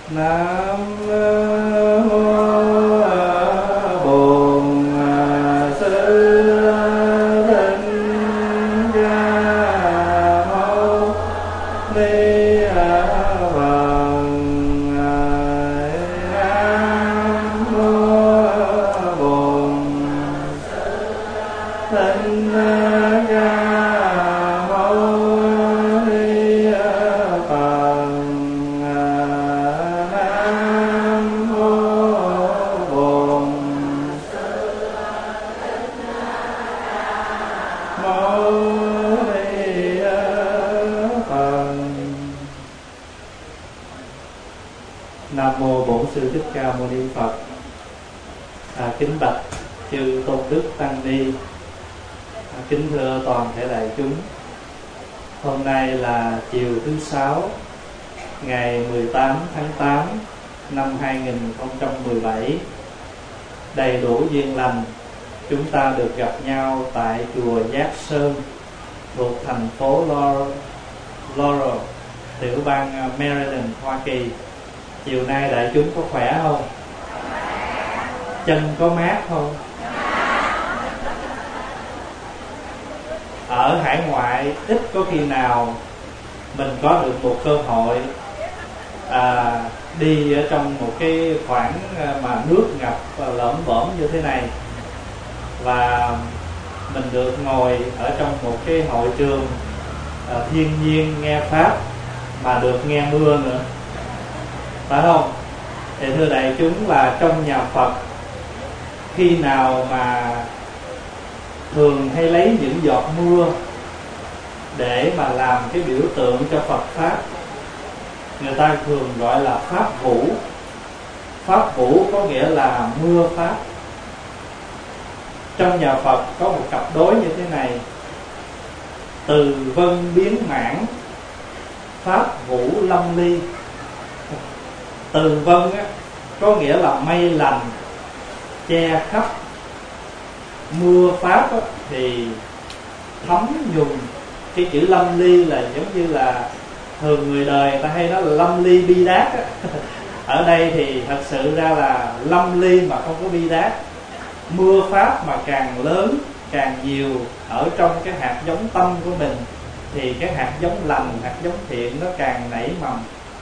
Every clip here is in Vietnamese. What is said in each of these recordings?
Nam mô Bổn Sư Thích Ca Mâu Ni Phật. Nam mô Bổn Sư Thích Ca Mâu Ni Phật. Nam mô Bổn Mâu Ni Phật. Nam mô Bổn Sư Thích Ca Mâu Ni Phật. Kính bạch chư tôn đức tăng ni, kính thưa toàn thể đại chúng. Hôm nay là chiều thứ Sáu, ngày 18 tháng 8 năm 2017. Đầy đủ duyên lành, chúng ta được gặp nhau tại chùa Giác Sơn thuộc thành phố Laurel, tiểu bang Maryland, Hoa Kỳ. Chiều nay đại chúng có khỏe không? Chân có mát không? Ở hải ngoại ít có khi nào mình có được một cơ hội đi ở trong một cái khoảng mà nước ngập lởm bởm như thế này, và mình được ngồi ở trong một cái hội trường thiên nhiên nghe pháp mà được nghe mưa nữa, phải không? Thì thưa đại chúng, là trong nhà Phật khi nào mà thường hay lấy những giọt mưa để mà làm cái biểu tượng cho Phật pháp, người ta thường gọi là pháp vũ. Pháp vũ có nghĩa là mưa pháp. Trong nhà Phật có một cặp đối như thế này: từ vân biến mãn, pháp vũ lâm ly. Từ vân á, có nghĩa là mây lành che khắp. Mưa pháp á, thì thấm nhuần. Cái chữ lâm ly là giống như là thường người đời người ta hay nói là lâm ly bi đát á. Ở đây thì thật sự ra là lâm ly mà không có bi đát. Mưa pháp mà càng lớn càng nhiều ở trong cái hạt giống tâm của mình, thì cái hạt giống lành, hạt giống thiện nó càng nảy mầm.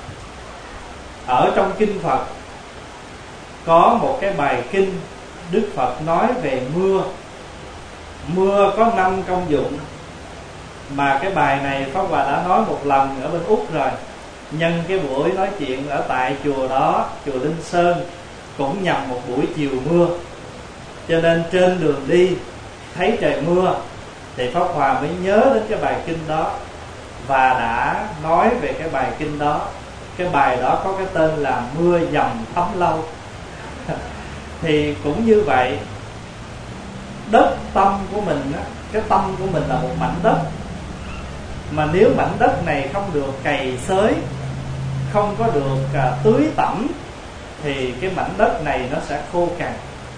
Ở trong kinh Phật có một cái bài kinh Đức Phật nói về mưa. Mưa có 5 công dụng, mà cái bài này Pháp Hòa đã nói một lần ở bên Úc rồi. Nhân cái buổi nói chuyện ở tại chùa đó, chùa Linh Sơn, cũng nhằm một buổi chiều mưa, cho nên trên đường đi thấy trời mưa thì Pháp Hòa mới nhớ đến cái bài kinh đó và đã nói về cái bài kinh đó. Cái bài đó có cái tên là Mưa Dầm Thấm Lâu. Thì cũng như vậy, đất tâm của mình á, cái tâm của mình là một mảnh đất, mà nếu mảnh đất này không được cày xới, không có được tưới tẩm, thì cái mảnh đất này nó sẽ khô cằn.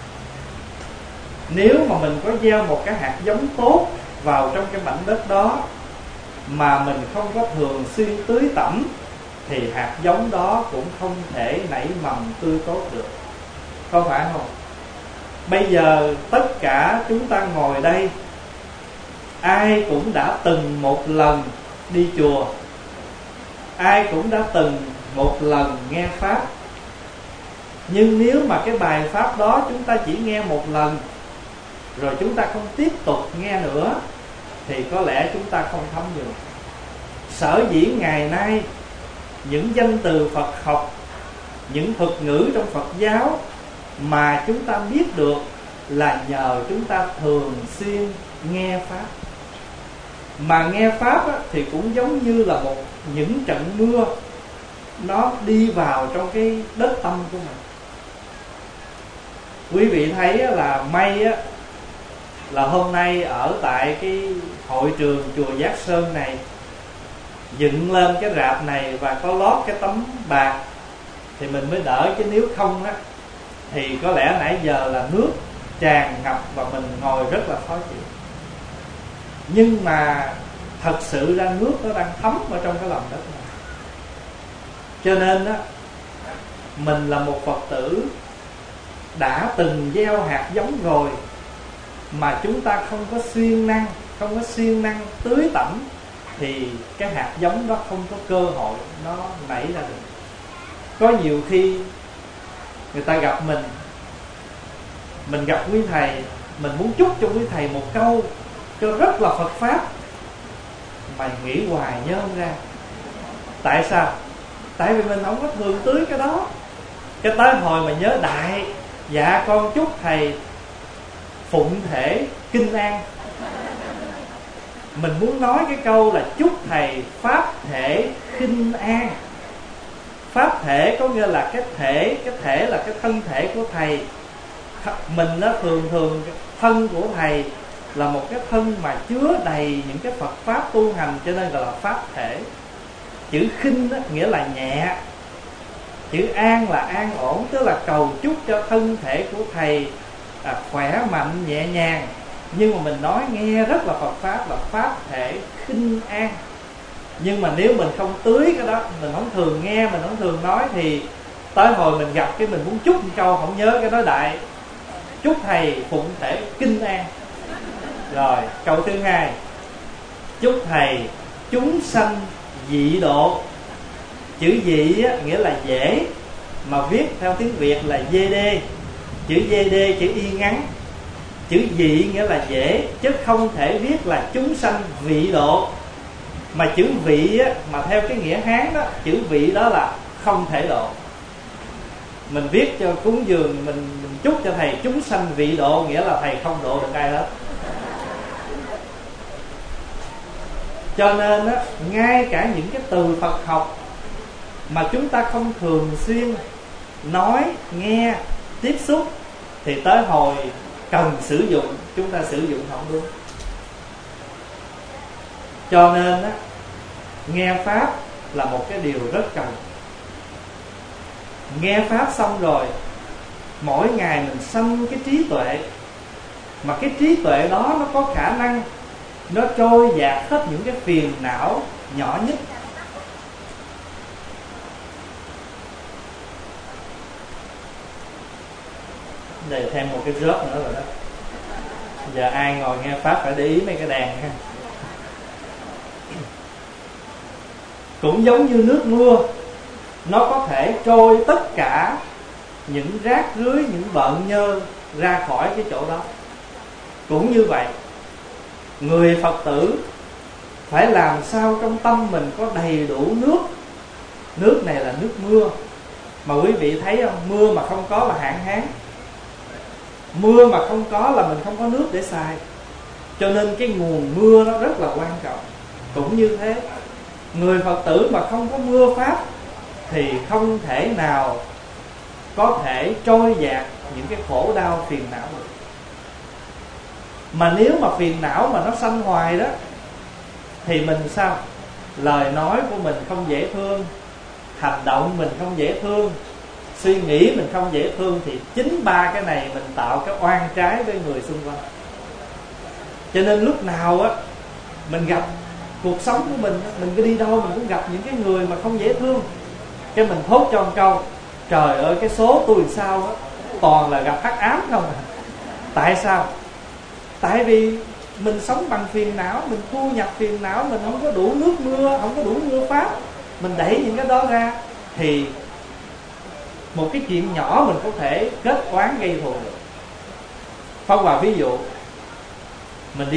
Nếu mà mình có gieo một cái hạt giống tốt vào trong cái mảnh đất đó, mà mình không có thường xuyên tưới tẩm, thì hạt giống đó cũng không thể nảy mầm tươi tốt được, không phải không? Bây giờ tất cả chúng ta ngồi đây, ai cũng đã từng một lần đi chùa, ai cũng đã từng một lần nghe pháp. Nhưng nếu mà cái bài pháp đó chúng ta chỉ nghe một lần, rồi chúng ta không tiếp tục nghe nữa, thì có lẽ chúng ta không thấm nhuần. Sở dĩ ngày nay những danh từ Phật học, những thuật ngữ trong Phật giáo mà chúng ta biết được là nhờ chúng ta thường xuyên nghe pháp. Mà nghe pháp á, thì cũng giống như là những trận mưa nó đi vào trong cái đất tâm của mình. Quý vị thấy là mây á, là hôm nay ở tại cái hội trường chùa Giác Sơn này dựng lên cái rạp này và có lót cái tấm bạc thì mình mới đỡ, chứ nếu không á thì có lẽ nãy giờ là nước tràn ngập và mình ngồi rất là khó chịu. Nhưng mà thật sự ra nước nó đang thấm ở trong cái lòng đất này. Cho nên á, mình là một Phật tử đã từng gieo hạt giống rồi, mà chúng ta không có siêng năng tưới tẩm, thì cái hạt giống đó không có cơ hội nó nảy ra được. Có nhiều khi người ta gặp mình gặp quý thầy, mình muốn chúc cho quý thầy một câu cho rất là Phật pháp, mà nghĩ hoài nhớ không ra. Tại sao? Tại vì mình không có thường tưới cái đó. Cái tới hồi mà nhớ đại, dạ con chúc thầy phụng thể kinh an. Mình muốn nói cái câu là chúc thầy pháp thể kinh an. Pháp thể có nghĩa là cái thể là cái thân thể của thầy. Mình nó thường thân của thầy là một cái thân mà chứa đầy những cái Phật pháp tu hành, cho nên gọi là pháp thể. Chữ khinh nghĩa là nhẹ, chữ an là an ổn, tức là cầu chúc cho thân thể của thầy khỏe mạnh nhẹ nhàng. Nhưng mà mình nói nghe rất là Phật pháp, là pháp thể khinh an. Nhưng mà nếu mình không tưới cái đó, mình không thường nghe, mình không thường nói, thì tới hồi mình gặp cái mình muốn chúc một câu không nhớ cái nói đại, chúc thầy phụng thể kinh an. Rồi câu thứ hai, chúc thầy chúng sanh dị độ. Chữ dị nghĩa là dễ, mà viết theo tiếng Việt là DD. Chữ DD chữ y ngắn. Chữ dị nghĩa là dễ, chứ không thể viết là chúng sanh vị độ. Mà chữ vị mà theo cái nghĩa Hán đó, chữ vị đó là không thể độ. Mình viết cho cúng dường, mình chúc cho thầy chúng sanh vị độ, nghĩa là thầy không độ được ai hết. Cho nên ngay cả những cái từ Phật học mà chúng ta không thường xuyên nói, nghe, tiếp xúc, thì tới hồi cần sử dụng, chúng ta sử dụng không đúng. Cho nên nghe Pháp là một cái điều rất cần. Nghe Pháp xong rồi, mỗi ngày mình sanh cái trí tuệ, mà cái trí tuệ đó nó có khả năng nó trôi dạt hết những cái phiền não nhỏ nhất. Để thêm một cái drop nữa rồi đó. Giờ ai ngồi nghe Pháp phải để ý mấy cái đàn ha. Cũng giống như nước mưa, nó có thể trôi tất cả những rác rưới, những bợn nhơ ra khỏi cái chỗ đó. Cũng như vậy, người Phật tử phải làm sao trong tâm mình có đầy đủ nước. Nước này là nước mưa. Mà quý vị thấy không, mưa mà không có là hạn hán, mưa mà không có là mình không có nước để xài. Cho nên cái nguồn mưa nó rất là quan trọng. Cũng như thế, người Phật tử mà không có mưa Pháp thì không thể nào có thể trôi dạt những cái khổ đau phiền não được. Mà nếu mà phiền não mà nó sanh hoài đó, thì mình sao? Lời nói của mình không dễ thương, hành động mình không dễ thương, suy nghĩ mình không dễ thương, thì chính ba cái này mình tạo cái oan trái với người xung quanh. Cho nên lúc nào á mình gặp cuộc sống của mình cứ đi đâu mình cũng gặp những cái người mà không dễ thương, cái mình thốt cho một câu: trời ơi, cái số tôi sao á toàn là gặp hắc ám không à. Tại sao? Tại vì mình sống bằng phiền não, mình thu nhập phiền não, mình không có đủ nước mưa, không có đủ mưa Pháp, mình đẩy những cái đó ra, thì một cái chuyện nhỏ mình có thể kết oán gây thù được. Phong vào ví dụ, mình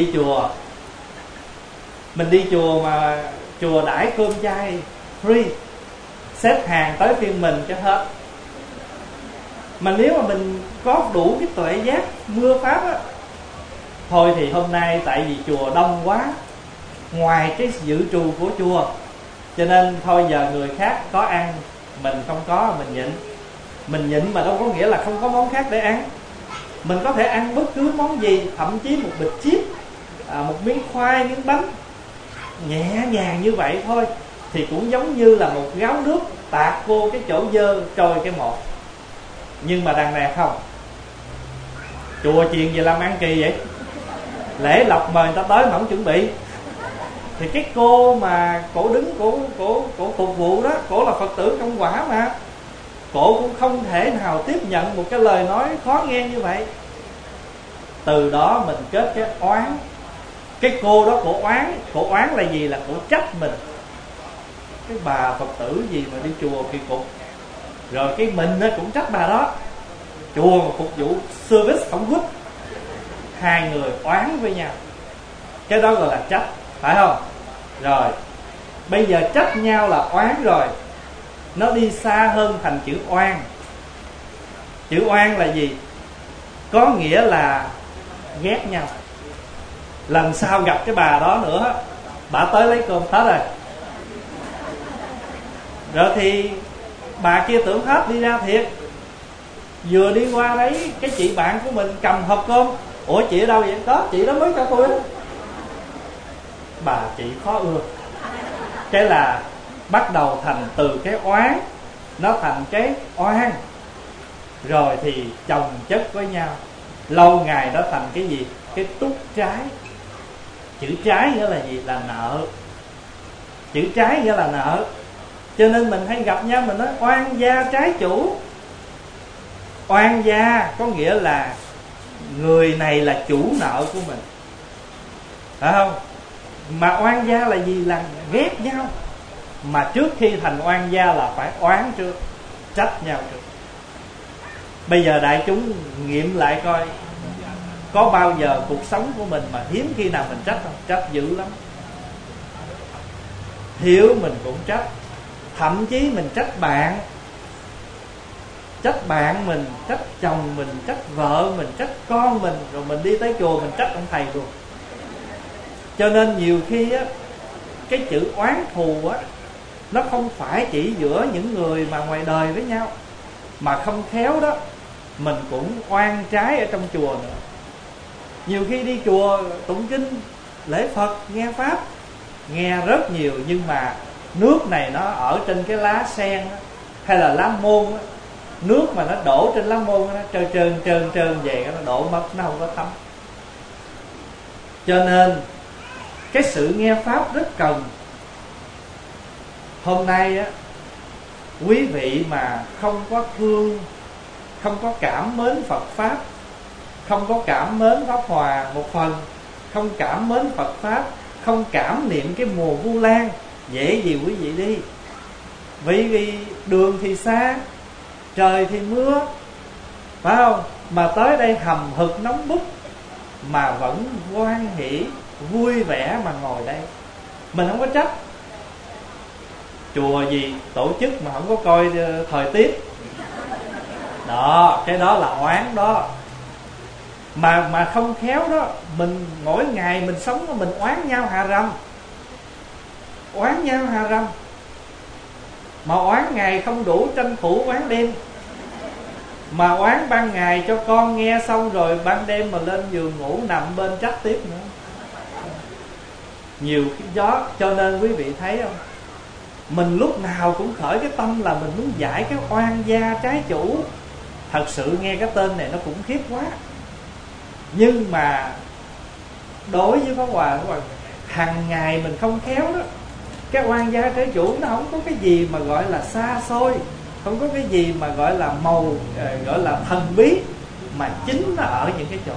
đi chùa mà chùa đãi cơm chay free, xếp hàng tới phiên mình cho hết. Mà nếu mà mình có đủ cái tuệ giác mưa Pháp á, thôi thì hôm nay tại vì chùa đông quá, ngoài cái dự trù của chùa, cho nên thôi giờ người khác có ăn, mình không có, mình nhịn. Mình nhịn mà đâu có nghĩa là không có món khác để ăn. Mình có thể ăn bất cứ món gì, thậm chí một bịch chip, một miếng khoai, miếng bánh, nhẹ nhàng như vậy thôi, thì cũng giống như là một gáo nước tạt vô cái chỗ dơ trôi cái một. Nhưng mà đằng này không, chùa chiền gì làm ăn kỳ vậy, lễ lộc mời người ta tới mà không chuẩn bị. Thì cái cô mà cổ đứng, cổ phục vụ đó, cổ là Phật tử công quả mà, cổ cũng không thể nào tiếp nhận một cái lời nói khó nghe như vậy. Từ đó mình kết cái oán. Cái cô đó cổ oán là gì? Là cổ trách mình. Cái bà Phật tử gì mà đi chùa kỳ cục, rồi cái mình cũng trách bà đó. Chùa mà phục vụ service không good, hai người oán với nhau. Cái đó gọi là trách, phải không? Rồi bây giờ trách nhau là oán rồi, nó đi xa hơn thành chữ oan. Chữ oan là gì? Có nghĩa là ghét nhau. Lần sau gặp cái bà đó nữa, bà tới lấy cơm hết rồi. Rồi thì bà kia tưởng hết đi ra thiệt. Vừa đi qua đấy, cái chị bạn của mình cầm hộp cơm. Ủa chị ở đâu vậy? Đó, chị đó mới cho tôi đó. Bà chị khó ưa. Cái là bắt đầu thành từ cái oán, nó thành cái oan. Rồi thì chồng chất với nhau. Lâu ngày đó thành cái gì? Cái túc trái. Chữ trái nghĩa là gì? Là nợ. Chữ trái nghĩa là nợ. Cho nên mình hay gặp nhau mình nói oan gia trái chủ. Oan gia có nghĩa là người này là chủ nợ của mình, phải không? Mà oan gia là gì? Là ghét nhau. Mà trước khi thành oan gia là phải oán trước, trách nhau trước. Bây giờ đại chúng nghiệm lại coi, có bao giờ cuộc sống của mình mà hiếm khi nào mình trách không? Trách dữ lắm. Thiếu mình cũng trách. Thậm chí mình trách bạn. Trách bạn mình, trách chồng mình, trách vợ mình, trách con mình. Rồi mình đi tới chùa mình trách ông thầy luôn. Cho nên nhiều khi á, cái chữ oán thù á, nó không phải chỉ giữa những người mà ngoài đời với nhau, mà không khéo đó mình cũng oan trái ở trong chùa nữa. Nhiều khi đi chùa tụng kinh, lễ Phật, nghe Pháp, nghe rất nhiều, nhưng mà nước này nó ở trên cái lá sen đó, hay là lá môn đó, nước mà nó đổ trên lá môn đó, nó trơn về nó đổ mất, nó không có thấm. Cho nên cái sự nghe Pháp rất cần. Hôm nay á, quý vị mà không có thương, không có cảm mến Phật Pháp, không có cảm mến Pháp Hòa một phần, không cảm mến Phật Pháp, không cảm niệm cái mùa Vu Lan, dễ gì quý vị đi. Vì đường thì xa, trời thì mưa, phải không? Mà tới đây hầm hực nóng bức mà vẫn hoan hỷ, vui vẻ mà ngồi đây. Mình không có trách. Chùa gì tổ chức mà không có coi thời tiết. Đó, cái đó là oán đó. Mà không khéo đó, mình mỗi ngày mình sống đó, mình oán nhau hà răm. Oán nhau hà răm. Mà oán ngày không đủ, tranh thủ oán đêm. Mà oán ban ngày cho con nghe xong rồi ban đêm mà lên giường ngủ nằm bên trách tiếp nữa. Nhiều cái gió. Cho nên quý vị thấy không, mình lúc nào cũng khởi cái tâm là mình muốn giải cái oan gia trái chủ. Thật sự nghe cái tên này nó cũng khiếp quá. Nhưng mà đối với Pháp Hòa, hàng ngày mình không khéo đó, cái oan gia trái chủ nó không có cái gì mà gọi là xa xôi, không có cái gì mà gọi là màu, gọi là thần bí, mà chính nó ở những cái chỗ.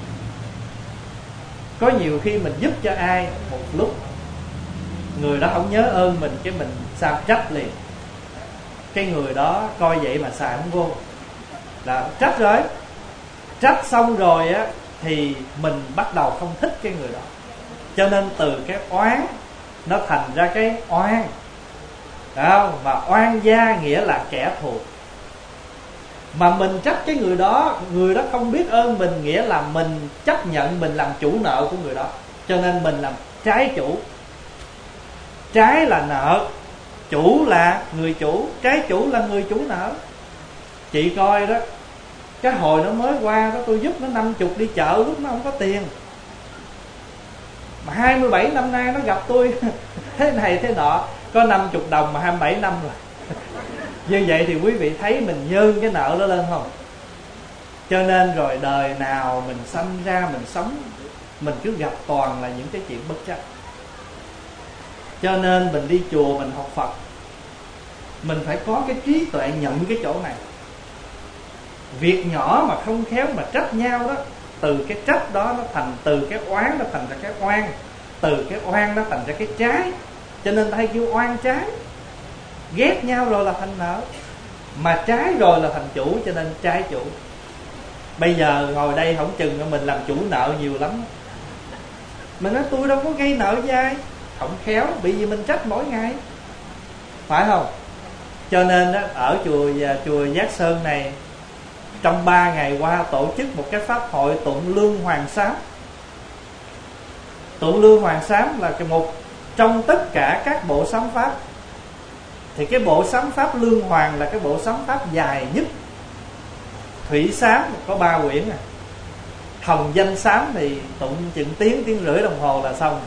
Có nhiều khi mình giúp cho ai một lúc, người đó không nhớ ơn mình, cái mình sao trách liền. Cái người đó coi vậy mà xài không vô, là trách rồi. Trách xong rồi á, thì mình bắt đầu không thích cái người đó. Cho nên từ cái oán nó thành ra cái oan, phải không? Mà oan gia nghĩa là kẻ thù. Mà mình trách cái người đó không biết ơn mình, nghĩa là mình chấp nhận mình làm chủ nợ của người đó. Cho nên mình làm trái chủ. Trái là nợ, chủ là người chủ, trái chủ là người chủ nợ. Chị coi đó, cái hồi nó mới qua đó, tôi giúp nó 50 đi chợ lúc nó không có tiền. Mà 27 năm nay nó gặp tôi thế này thế nọ, có 50 đồng mà 27 năm rồi. Như vậy thì quý vị thấy mình nhơn cái nợ đó lên không? Cho nên rồi đời nào mình sanh ra mình sống, mình cứ gặp toàn là những cái chuyện bất trắc. Cho nên mình đi chùa mình học Phật, Mình phải có cái trí tuệ nhận cái chỗ này. Việc nhỏ mà không khéo mà trách nhau đó, từ cái trách đó nó thành, từ cái oán nó thành ra cái oan, từ cái oan nó thành ra cái trái. Cho nên ta hay kêu oan trái. Ghét nhau rồi là thành nợ, mà trái rồi là thành chủ, cho nên trái chủ. Bây giờ ngồi đây không chừng mình làm chủ nợ nhiều lắm. Mình nói tôi đâu có gây nợ với ai, không khéo bị gì mình trách mỗi ngày, phải không? Cho nên đó, ở chùa Giác Sơn này, trong 3 ngày qua tổ chức một cái pháp hội tụng lương hoàng sám. Tụng lương hoàng sám là một trong tất cả các bộ sám pháp, thì cái bộ sám pháp lương hoàng là cái bộ sám pháp dài nhất. Thủy sám có 3 quyển à. Hồng danh sám thì tụng chừng tiếng rưỡi đồng hồ là xong.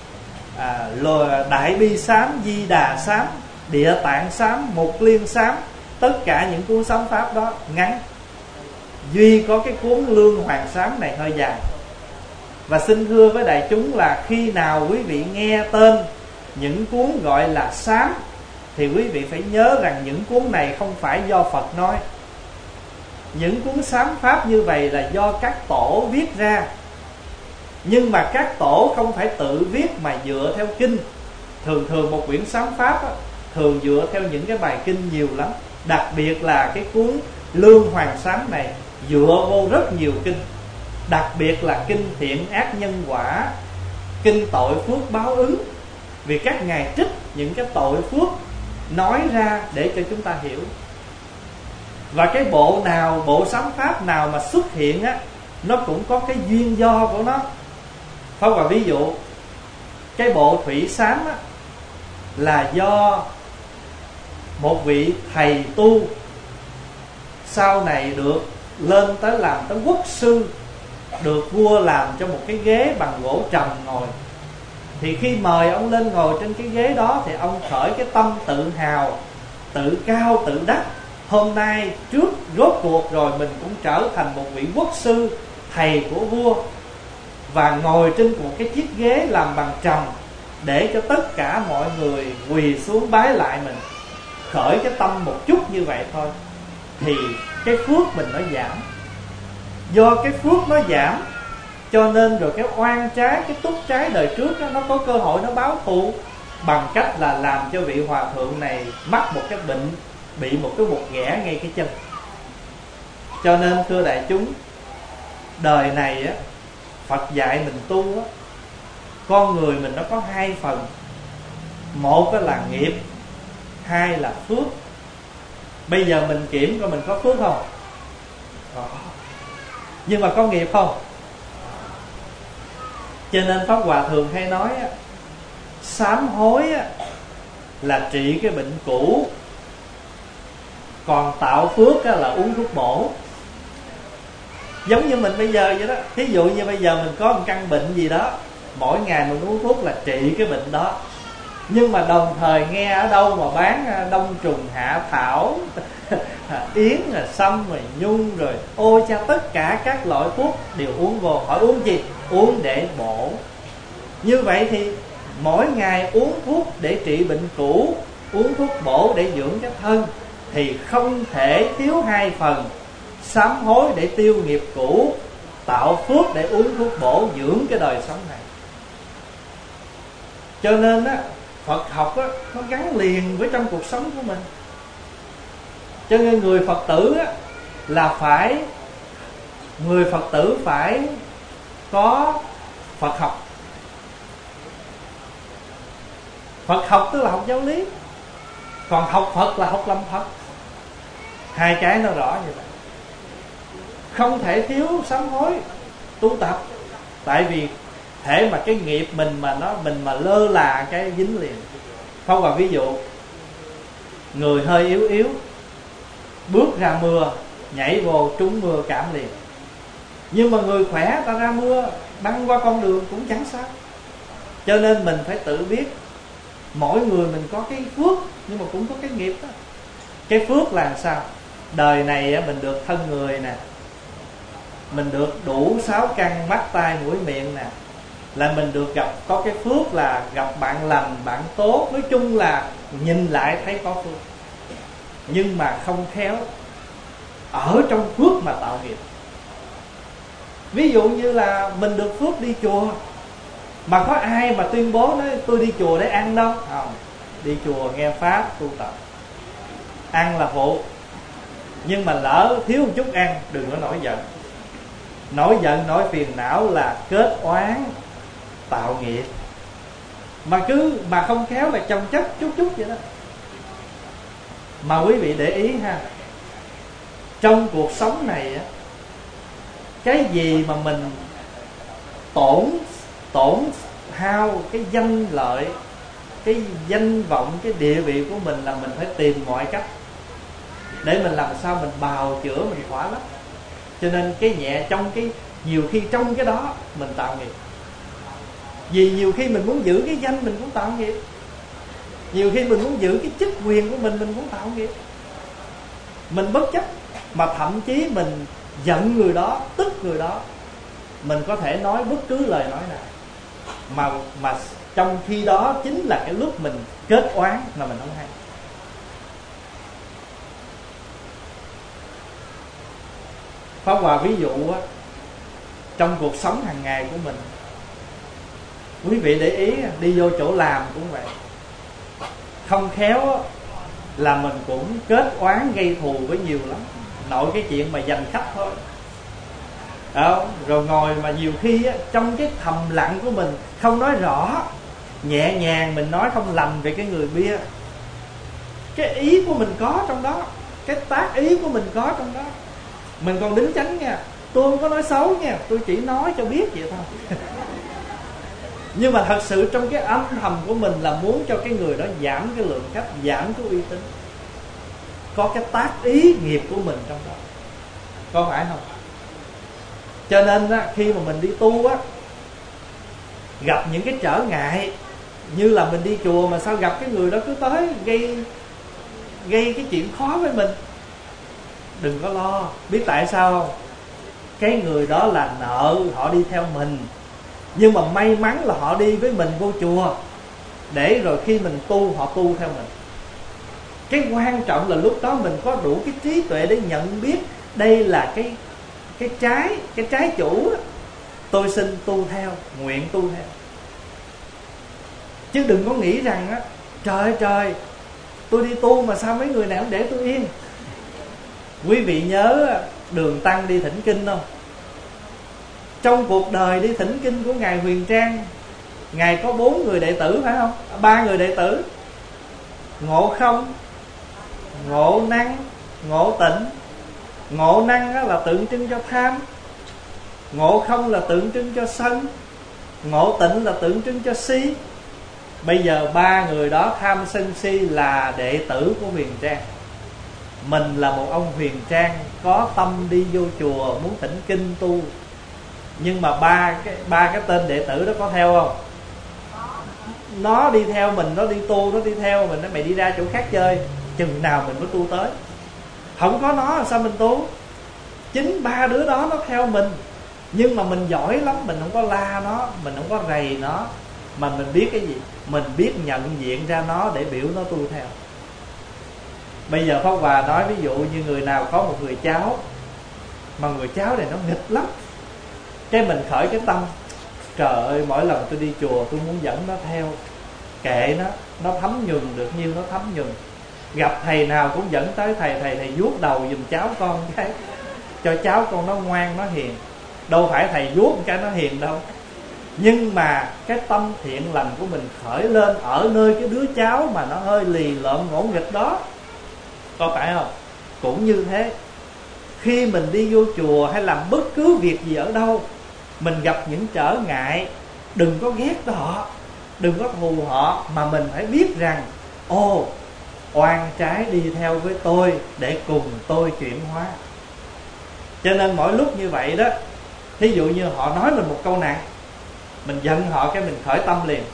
Đại bi sám, di đà sám, địa tạng sám, mục liên sám, tất cả những cuốn sám pháp đó ngắn, duy có cái cuốn lương hoàng sám này hơi dài. Và xin thưa với đại chúng là khi nào quý vị nghe tên những cuốn gọi là sám, thì quý vị phải nhớ rằng những cuốn này không phải do Phật nói. Những cuốn sám pháp như vậy là do các tổ viết ra. Nhưng mà các tổ không phải tự viết mà dựa theo kinh. Thường một quyển sám pháp á, thường dựa theo những cái bài kinh nhiều lắm. Đặc biệt là cái cuốn lương hoàng sám này dựa vô rất nhiều kinh. Đặc biệt là kinh thiện ác nhân quả, kinh tội phước báo ứng. Vì các ngài trích những cái tội phước nói ra để cho chúng ta hiểu. Và cái bộ nào, bộ sám pháp nào mà xuất hiện á, nó cũng có cái duyên do của nó. Pháp Hòa ví dụ, cái bộ thủy sám á, là do một vị thầy tu sau này được lên tới làm tới quốc sư, được vua làm cho một cái ghế bằng gỗ trầm ngồi. Thì khi mời ông lên ngồi trên cái ghế đó, thì ông khởi cái tâm tự hào, tự cao, tự đắc. Hôm nay trước rốt cuộc rồi mình cũng trở thành một vị quốc sư, thầy của vua, và ngồi trên một cái chiếc ghế làm bằng trầm, để cho tất cả mọi người quỳ xuống bái lại mình. Khởi cái tâm một chút như vậy thôi, thì cái phước mình nó giảm. Do cái phước nó giảm, cho nên rồi cái oan trái, cái túc trái đời trước đó, nó có cơ hội nó báo thù, bằng cách là làm cho vị hòa thượng này mắc một cái bệnh, bị một cái bột ghẻ ngay cái chân. Cho nên thưa đại chúng, đời này á, Phật dạy mình tu á, con người mình nó có 2 phần. Một là nghiệp, 2 là phước. Bây giờ mình kiểm coi mình có phước không? Có. Nhưng mà có nghiệp không? Cho nên Pháp Hòa thường hay nói á, sám hối á, là trị cái bệnh cũ, còn tạo phước á, là uống thuốc bổ. Giống như mình bây giờ vậy đó. Thí dụ như bây giờ mình có một căn bệnh gì đó, mỗi ngày mình uống thuốc là trị cái bệnh đó. Nhưng mà đồng thời nghe ở đâu mà bán đông trùng hạ thảo, yến, sâm, nhung, rồi ô cha, tất cả các loại thuốc đều uống vô. Hỏi uống gì? Uống để bổ. Như vậy thì mỗi ngày uống thuốc để trị bệnh cũ, uống thuốc bổ để dưỡng cái thân, thì không thể thiếu 2 phần. Sám hối để tiêu nghiệp cũ, tạo phước để uống thuốc bổ dưỡng cái đời sống này. Cho nên á, Phật học á, nó gắn liền với trong cuộc sống của mình. Cho nên người Phật tử á, là phải, người Phật tử phải có Phật học. Phật học tức là học giáo lý, còn học Phật là học làm Phật. 2 cái nó rõ như vậy. Không thể thiếu sám hối, tu tập. Tại vì thể mà cái nghiệp mình mà lơ là cái dính liền. Không, và ví dụ người hơi yếu yếu, bước ra mưa, nhảy vô trúng mưa cảm liền. Nhưng mà người khỏe ta ra mưa, băng qua con đường cũng chẳng sao. Cho nên mình phải tự biết, mỗi người mình có cái phước, nhưng mà cũng có cái nghiệp đó. Cái phước là sao? Đời này mình được thân người nè, mình được đủ 6 căn mắt tai mũi miệng nè, là mình được có cái phước là gặp bạn lành, bạn tốt. Nói chung là nhìn lại thấy có phước. nhưng mà không khéo ở trong phước mà tạo nghiệp. Ví dụ như là mình được phước đi chùa, mà có ai mà tuyên bố nói tôi đi chùa để ăn đâu? Không, đi chùa nghe pháp tu tập, ăn là phụ. Nhưng mà lỡ thiếu một chút ăn, đừng có nổi giận. Nổi giận, nổi phiền não là kết oán tạo nghiệp. Mà không khéo là chồng chất chút chút vậy đó. Mà quý vị để ý ha, trong cuộc sống này á, cái gì mà mình tổn hao cái danh lợi, cái danh vọng, cái địa vị của mình, là mình phải tìm mọi cách để mình làm sao mình bào chữa, mình khỏa lấp. Cho nên cái nhẹ trong cái, nhiều khi trong cái đó mình tạo nghiệp. Vì nhiều khi mình muốn giữ cái danh mình cũng tạo nghiệp, nhiều khi mình muốn giữ cái chức quyền của mình cũng tạo nghiệp. Mình bất chấp, mà thậm chí mình giận người đó, tức người đó, mình có thể nói bất cứ lời nói nào, mà trong khi đó chính là cái lúc mình kết oán mà mình không hay. Pháp Hòa ví dụ á, trong cuộc sống hàng ngày của mình, quý vị để ý đi vô chỗ làm cũng vậy, không khéo là mình cũng kết oán gây thù với nhiều lắm. Nội cái chuyện mà giành khách thôi rồi ngồi mà nhiều khi á, trong cái thầm lặng của mình không nói rõ, nhẹ nhàng mình nói không lành về cái người bia. Cái ý của mình có trong đó, cái tác ý của mình có trong đó. Mình còn đính chánh nha, tôi không có nói xấu nha, tôi chỉ nói cho biết vậy thôi. Nhưng mà thật sự trong cái âm thầm của mình là muốn cho cái người đó giảm cái lượng khách, giảm cái uy tín. Có cái tác ý nghiệp của mình trong đó, có phải không? Cho nên á, khi mà mình đi tu á, gặp những cái trở ngại, như là mình đi chùa mà sao gặp cái người đó cứ tới gây cái chuyện khó với mình, đừng có lo. Biết tại sao không? Cái người đó là nợ, họ đi theo mình, nhưng mà may mắn là họ đi với mình vô chùa, để rồi khi mình tu, họ tu theo mình. Cái quan trọng là lúc đó mình có đủ cái trí tuệ để nhận biết đây là cái trái chủ đó. Tôi xin tu theo, nguyện tu theo. Chứ đừng có nghĩ rằng á, trời tôi đi tu mà sao mấy người này không để tôi yên. Quý vị nhớ Đường Tăng đi thỉnh kinh không? Trong cuộc đời đi thỉnh kinh của Ngài Huyền Trang, Ngài có 4 người đệ tử phải không? 3 người đệ tử: Ngộ Không, Ngộ Năng, Ngộ Tịnh. Ngộ Năng là tượng trưng cho tham, Ngộ Không là tượng trưng cho sân, Ngộ Tịnh là tượng trưng cho si. Bây giờ 3 người đó tham sân si là đệ tử của Huyền Trang. Mình là một ông Huyền Trang có tâm đi vô chùa muốn thỉnh kinh tu, nhưng mà ba cái tên đệ tử đó có theo không? Nó đi theo mình, nó đi tu, nó đi theo mình. Nó mày đi ra chỗ khác chơi, chừng nào mình mới tu tới. Không có nó sao mình tu? Chính 3 đứa đó nó theo mình, nhưng mà mình giỏi lắm, mình không có la nó, mình không có rầy nó, mà mình biết cái gì? Mình biết nhận diện ra nó để biểu nó tu theo. Bây giờ Pháp Hòa nói ví dụ như người nào có một người cháu, mà người cháu này nó nghịch lắm, cái mình khởi cái tâm, trời ơi mỗi lần tôi đi chùa tôi muốn dẫn nó theo, kệ nó thấm nhuần được nhiêu nó thấm nhuần. Gặp thầy nào cũng dẫn tới thầy vuốt đầu giùm cháu con cái, cho cháu con nó ngoan, nó hiền. Đâu phải thầy vuốt một cái nó hiền đâu, nhưng mà cái tâm thiện lành của mình khởi lên ở nơi cái đứa cháu mà nó hơi lì lợm ngỗ nghịch đó, có phải không? Cũng như thế, khi mình đi vô chùa hay làm bất cứ việc gì ở đâu, mình gặp những trở ngại, đừng có ghét họ, đừng có thù họ, mà mình phải biết rằng oan trái đi theo với tôi để cùng tôi chuyển hóa. Cho nên mỗi lúc như vậy đó, thí dụ như họ nói mình một câu nặng, mình giận họ cái mình khởi tâm liền,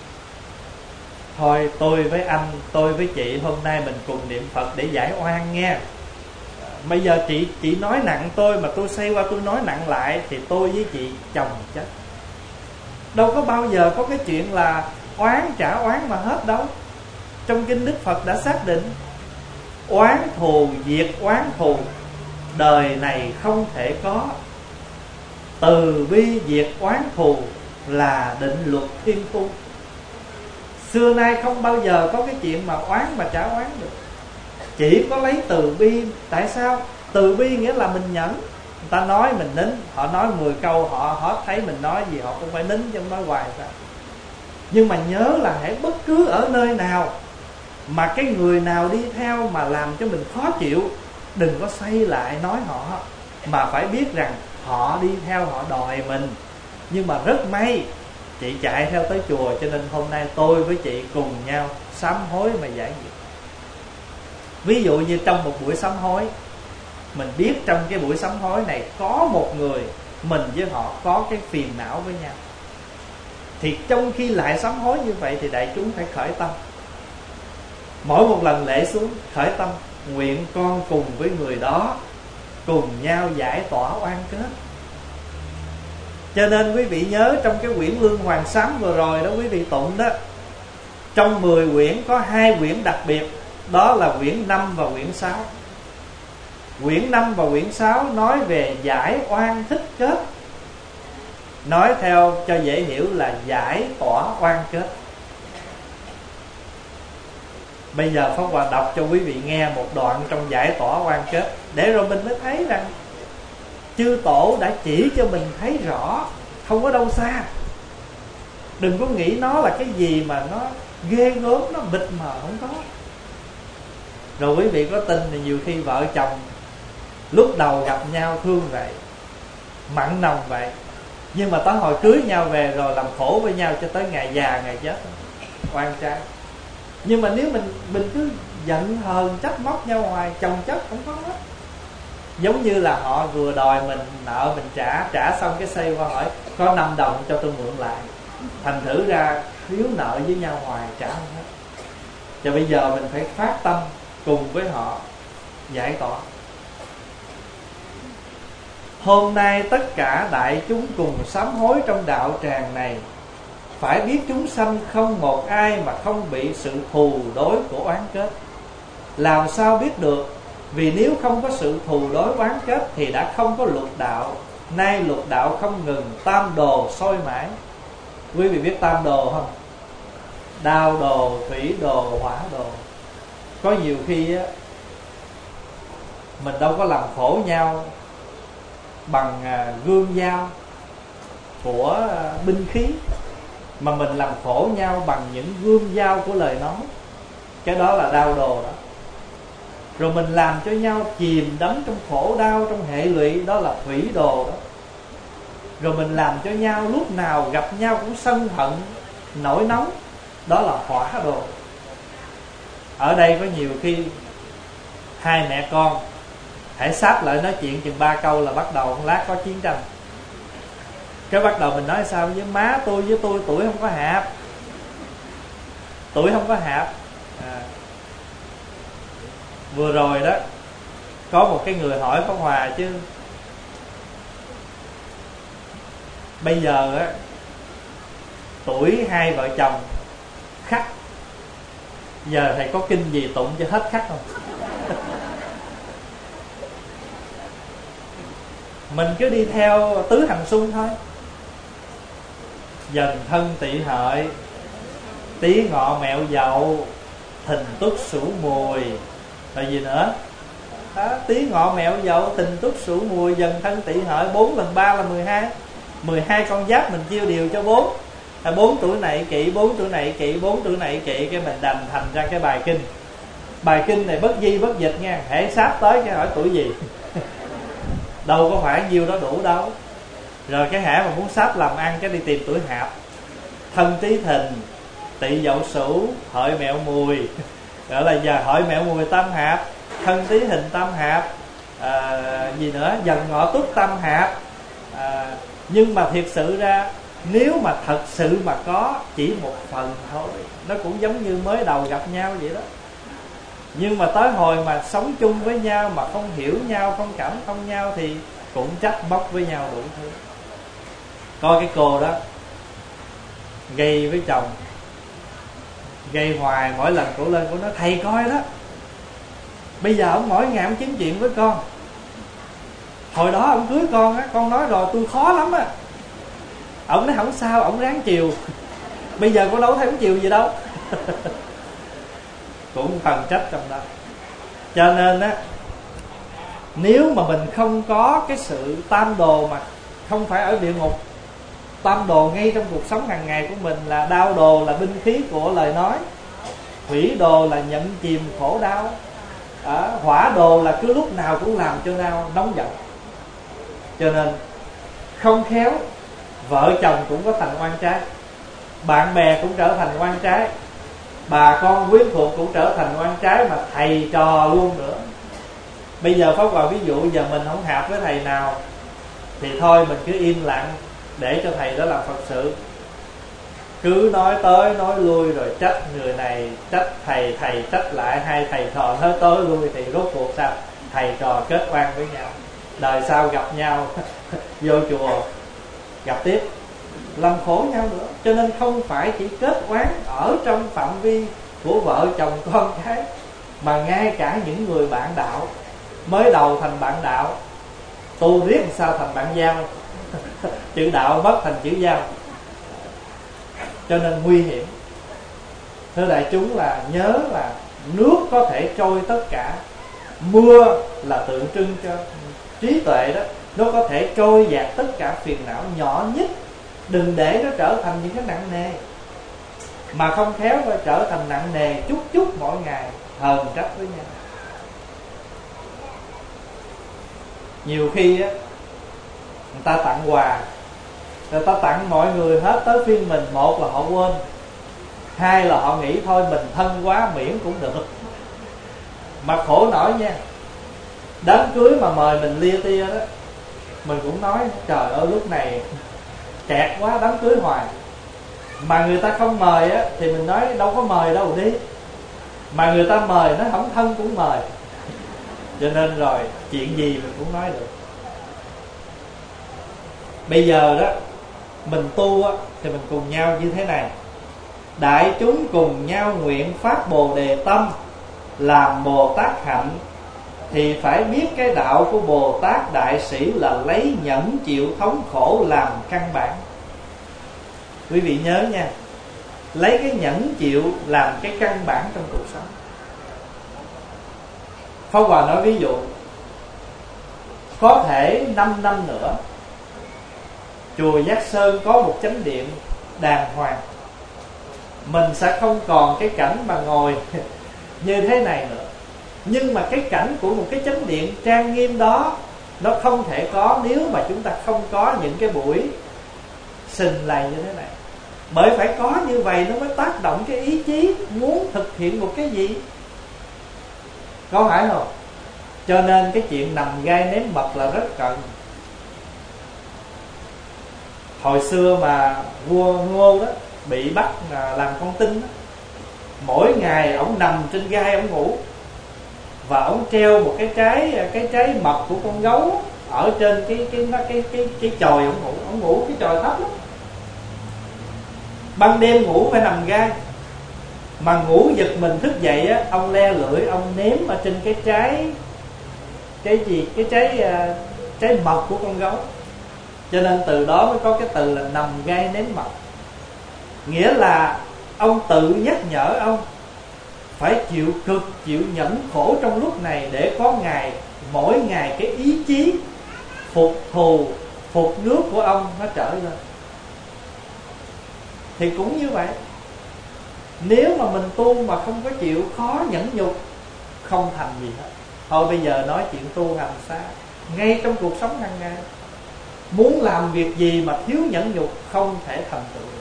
thôi tôi với anh, tôi với chị hôm nay mình cùng niệm Phật để giải oan nghe. Bây giờ chị nói nặng tôi, mà tôi xoay qua tôi nói nặng lại, thì tôi với chị chồng chết. Đâu có bao giờ có cái chuyện là oán trả oán mà hết đâu. Trong kinh Đức Phật đã xác định oán thù diệt oán thù đời này không thể có. Từ bi diệt oán thù là định luật thiên thu. Xưa nay không bao giờ có cái chuyện mà oán mà trả oán được, chỉ có lấy từ bi. Tại sao? Từ bi nghĩa là mình nhẫn. Người ta nói mình nín, họ nói 10 câu họ thấy mình nói gì họ cũng phải nín chứ không nói hoài sao. Nhưng mà nhớ là hãy bất cứ ở nơi nào mà cái người nào đi theo mà làm cho mình khó chịu, đừng có xoay lại nói họ, mà phải biết rằng họ đi theo họ đòi mình. Nhưng mà rất may chị chạy theo tới chùa, cho nên hôm nay tôi với chị cùng nhau sám hối mà giải quyết. Ví dụ như trong một buổi sám hối, mình biết trong cái buổi sám hối này có một người mình với họ có cái phiền não với nhau, thì trong khi lại sám hối như vậy thì đại chúng phải khởi tâm. Mỗi một lần lễ xuống khởi tâm, nguyện con cùng với người đó cùng nhau giải tỏa oan kết. Cho nên quý vị nhớ trong cái quyển Lương Hoàng Sám vừa rồi đó, quý vị tụng đó, trong 10 quyển có 2 quyển đặc biệt, đó là quyển 5 và quyển 6. Quyển 5 và quyển 6 nói về giải oan thích kết, nói theo cho dễ hiểu là giải tỏa oan kết. Bây giờ Pháp Hòa đọc cho quý vị nghe một đoạn trong giải tỏa oan kết, để rồi mình mới thấy rằng chư tổ đã chỉ cho mình thấy rõ, không có đâu xa. Đừng có nghĩ nó là cái gì mà nó ghê gớm, nó mịt mờ, không có. Rồi quý vị có tin thì nhiều khi vợ chồng lúc đầu gặp nhau thương vậy, mặn nồng vậy, nhưng mà tới hồi cưới nhau về rồi làm khổ với nhau cho tới ngày già ngày chết, oan trai. Nhưng mà nếu mình cứ giận hờn trách móc nhau hoài, chồng chất không có hết. Giống như là họ vừa đòi mình nợ mình trả xong cái xây qua hỏi có 5 đồng cho tôi mượn lại, thành thử ra thiếu nợ với nhau hoài, trả không hết. Và bây giờ mình phải phát tâm cùng với họ giải tỏa. Hôm nay tất cả đại chúng cùng sám hối trong đạo tràng này, phải biết chúng sanh không một ai mà không bị sự thù đối của oán kết. Làm sao biết được? Vì nếu không có sự thù đối oán kết thì đã không có luật đạo. Nay luật đạo không ngừng, tam đồ soi mãi. Quý vị biết tam đồ không? Đao đồ, thủy đồ, hỏa đồ. Có nhiều khi á, mình đâu có làm khổ nhau bằng gươm dao của binh khí, mà mình làm khổ nhau bằng những gươm dao của lời nói. Cái đó là đau đồ đó. Rồi mình làm cho nhau chìm đắm trong khổ đau, trong hệ lụy, đó là thủy đồ đó. Rồi mình làm cho nhau lúc nào gặp nhau cũng sân hận, nổi nóng, đó là hỏa đồ. Ở đây có nhiều khi hai mẹ con hãy sát lại nói chuyện chừng 3 câu là bắt đầu lát có chiến tranh. Cái bắt đầu mình nói sao với má tôi với tôi tuổi không có hạp, tuổi không có hạp. Vừa rồi đó có một cái người hỏi Pháp Hòa chứ bây giờ á, tuổi hai vợ chồng khắc, giờ thầy có kinh gì tụng cho hết khắc không? Mình cứ đi theo tứ hành xung thôi. Dần thân tỵ hợi, tí ngọ mẹo dậu, thìn tuất sửu mùi, rồi gì nữa đó, tí ngọ mẹo dậu, thìn tuất sửu mùi, dần thân tỵ hợi, 4 lần 3 là 12. 12 con giáp mình chia đều cho 4. 4 tuổi này kỵ, 4 tuổi này kỵ, 4 tuổi này kỵ, cái mình đành thành ra cái bài kinh. Bài kinh này bất di bất dịch nha, hễ sáp tới cái hỏi tuổi gì. Đâu có phải nhiêu đó đủ đâu. Rồi cái hả mà muốn sáp làm ăn cái đi tìm tuổi hạp. Thân Tý Thìn, Tỵ Dậu Sửu, Hợi Mẹo Mùi, gọi là giờ Hợi Mẹo Mùi tam hạp, Thân Tý Thìn tam hạp, gì nữa, Dần Ngọ Tuất tam hạp. Nhưng mà thiệt sự ra nếu mà thật sự mà có chỉ một phần thôi, nó cũng giống như mới đầu gặp nhau vậy đó. Nhưng mà tới hồi mà sống chung với nhau mà không hiểu nhau, không cảm thông nhau thì cũng trách móc với nhau đủ thứ. Coi cái cô đó gây với chồng, gây hoài, mỗi lần cổ lên cổ nói thầy coi đó, Bây giờ ông mỗi ngày ông kiếm chuyện với con. Hồi đó ông cưới con á, con nói rồi tôi khó lắm á. Ông nói không sao, ông ráng chiều. Bây giờ con đâu thấy ông chiều gì đâu. Cũng phần trách trong đó. Cho nên á, nếu mà mình không có cái sự tam đồ, mà không phải ở địa ngục, tam đồ ngay trong cuộc sống hàng ngày của mình là đao đồ là binh khí của lời nói, thủy đồ là nhận chìm khổ đau, hỏa đồ là cứ lúc nào cũng làm cho đau nóng giận. Cho nên không khéo vợ chồng cũng có thành oan trái, bạn bè cũng trở thành oan trái, bà con quyến thuộc cũng trở thành oan trái, mà thầy trò luôn nữa. Bây giờ Pháp Hòa ví dụ giờ mình không hợp với thầy nào thì thôi mình cứ im lặng để cho thầy đó làm Phật sự. Cứ nói tới nói lui rồi trách người này trách thầy, thầy trách lại, hai thầy trò nói tới lui thì rốt cuộc sao? Thầy trò kết oan với nhau, đời sau gặp nhau vô chùa gặp tiếp, làm khổ nhau nữa. Cho nên không phải chỉ kết oán ở trong phạm vi của vợ chồng con cái, mà ngay cả những người bạn đạo, mới đầu thành bạn đạo, tu riết làm sao thành bạn giao. Chữ đạo mất thành chữ giao. Cho nên nguy hiểm. Thưa đại chúng là nhớ là nước có thể trôi tất cả, mưa là tượng trưng cho trí tuệ đó, nó có thể trôi dạt tất cả phiền não nhỏ nhất. Đừng để nó trở thành những cái nặng nề, mà không khéo phải trở thành nặng nề chút chút mỗi ngày, hờn trách với nhau. Nhiều khi á, người ta tặng quà, người ta tặng mọi người hết, tới phiên mình, một là họ quên, hai là họ nghĩ thôi mình thân quá miễn cũng được. Mà khổ nổi nha, đám cưới mà mời mình lia tia đó, mình cũng nói trời ơi lúc này kẹt quá, đám cưới hoài. Mà người ta không mời á thì mình nói đâu có mời đâu đi. Mà người ta mời, nói không thân cũng mời. Cho nên rồi chuyện gì mình cũng nói được. Bây giờ đó mình tu á, thì mình cùng nhau như thế này: đại chúng cùng nhau nguyện phát Bồ Đề tâm, làm Bồ Tát hạnh, thì phải biết cái đạo của Bồ Tát Đại Sĩ là lấy nhẫn chịu thống khổ làm căn bản. Quý vị nhớ nha, lấy cái nhẫn chịu làm cái căn bản trong cuộc sống. Pháp Hòa nói ví dụ, có thể 5 năm nữa chùa Giác Sơn có một chánh điện đàng hoàng, mình sẽ không còn cái cảnh mà ngồi như thế này nữa. Nhưng mà cái cảnh của một cái chánh điện trang nghiêm đó, nó không thể có nếu mà chúng ta không có những cái buổi sình lầy như thế này. Bởi phải có như vậy nó mới tác động cái ý chí muốn thực hiện một cái gì, có phải không? Cho nên cái chuyện nằm gai nếm mật là rất cần. Hồi xưa mà vua Ngô đó bị bắt làm con tin đó, mỗi ngày ổng nằm trên gai ổng ngủ, và ổng treo một cái trái mật của con gấu ở trên cái chòi ổng ngủ cái chòi thấp lắm. Ban đêm ngủ phải nằm gai, mà ngủ giật mình thức dậy á, ông le lưỡi ông nếm ở trên cái trái mật của con gấu. Cho nên từ đó mới có cái từ là nằm gai nếm mật. Nghĩa là ông tự nhắc nhở ông phải chịu cực, chịu nhẫn khổ trong lúc này, để có ngày, mỗi ngày cái ý chí phục thù, phục nước của ông nó trở lên. Thì cũng như vậy, nếu mà mình tu mà không có chịu khó nhẫn nhục, không thành gì hết. Thôi bây giờ nói chuyện tu hành sao? Ngay trong cuộc sống hàng ngày, muốn làm việc gì mà thiếu nhẫn nhục không thể thành tựu được.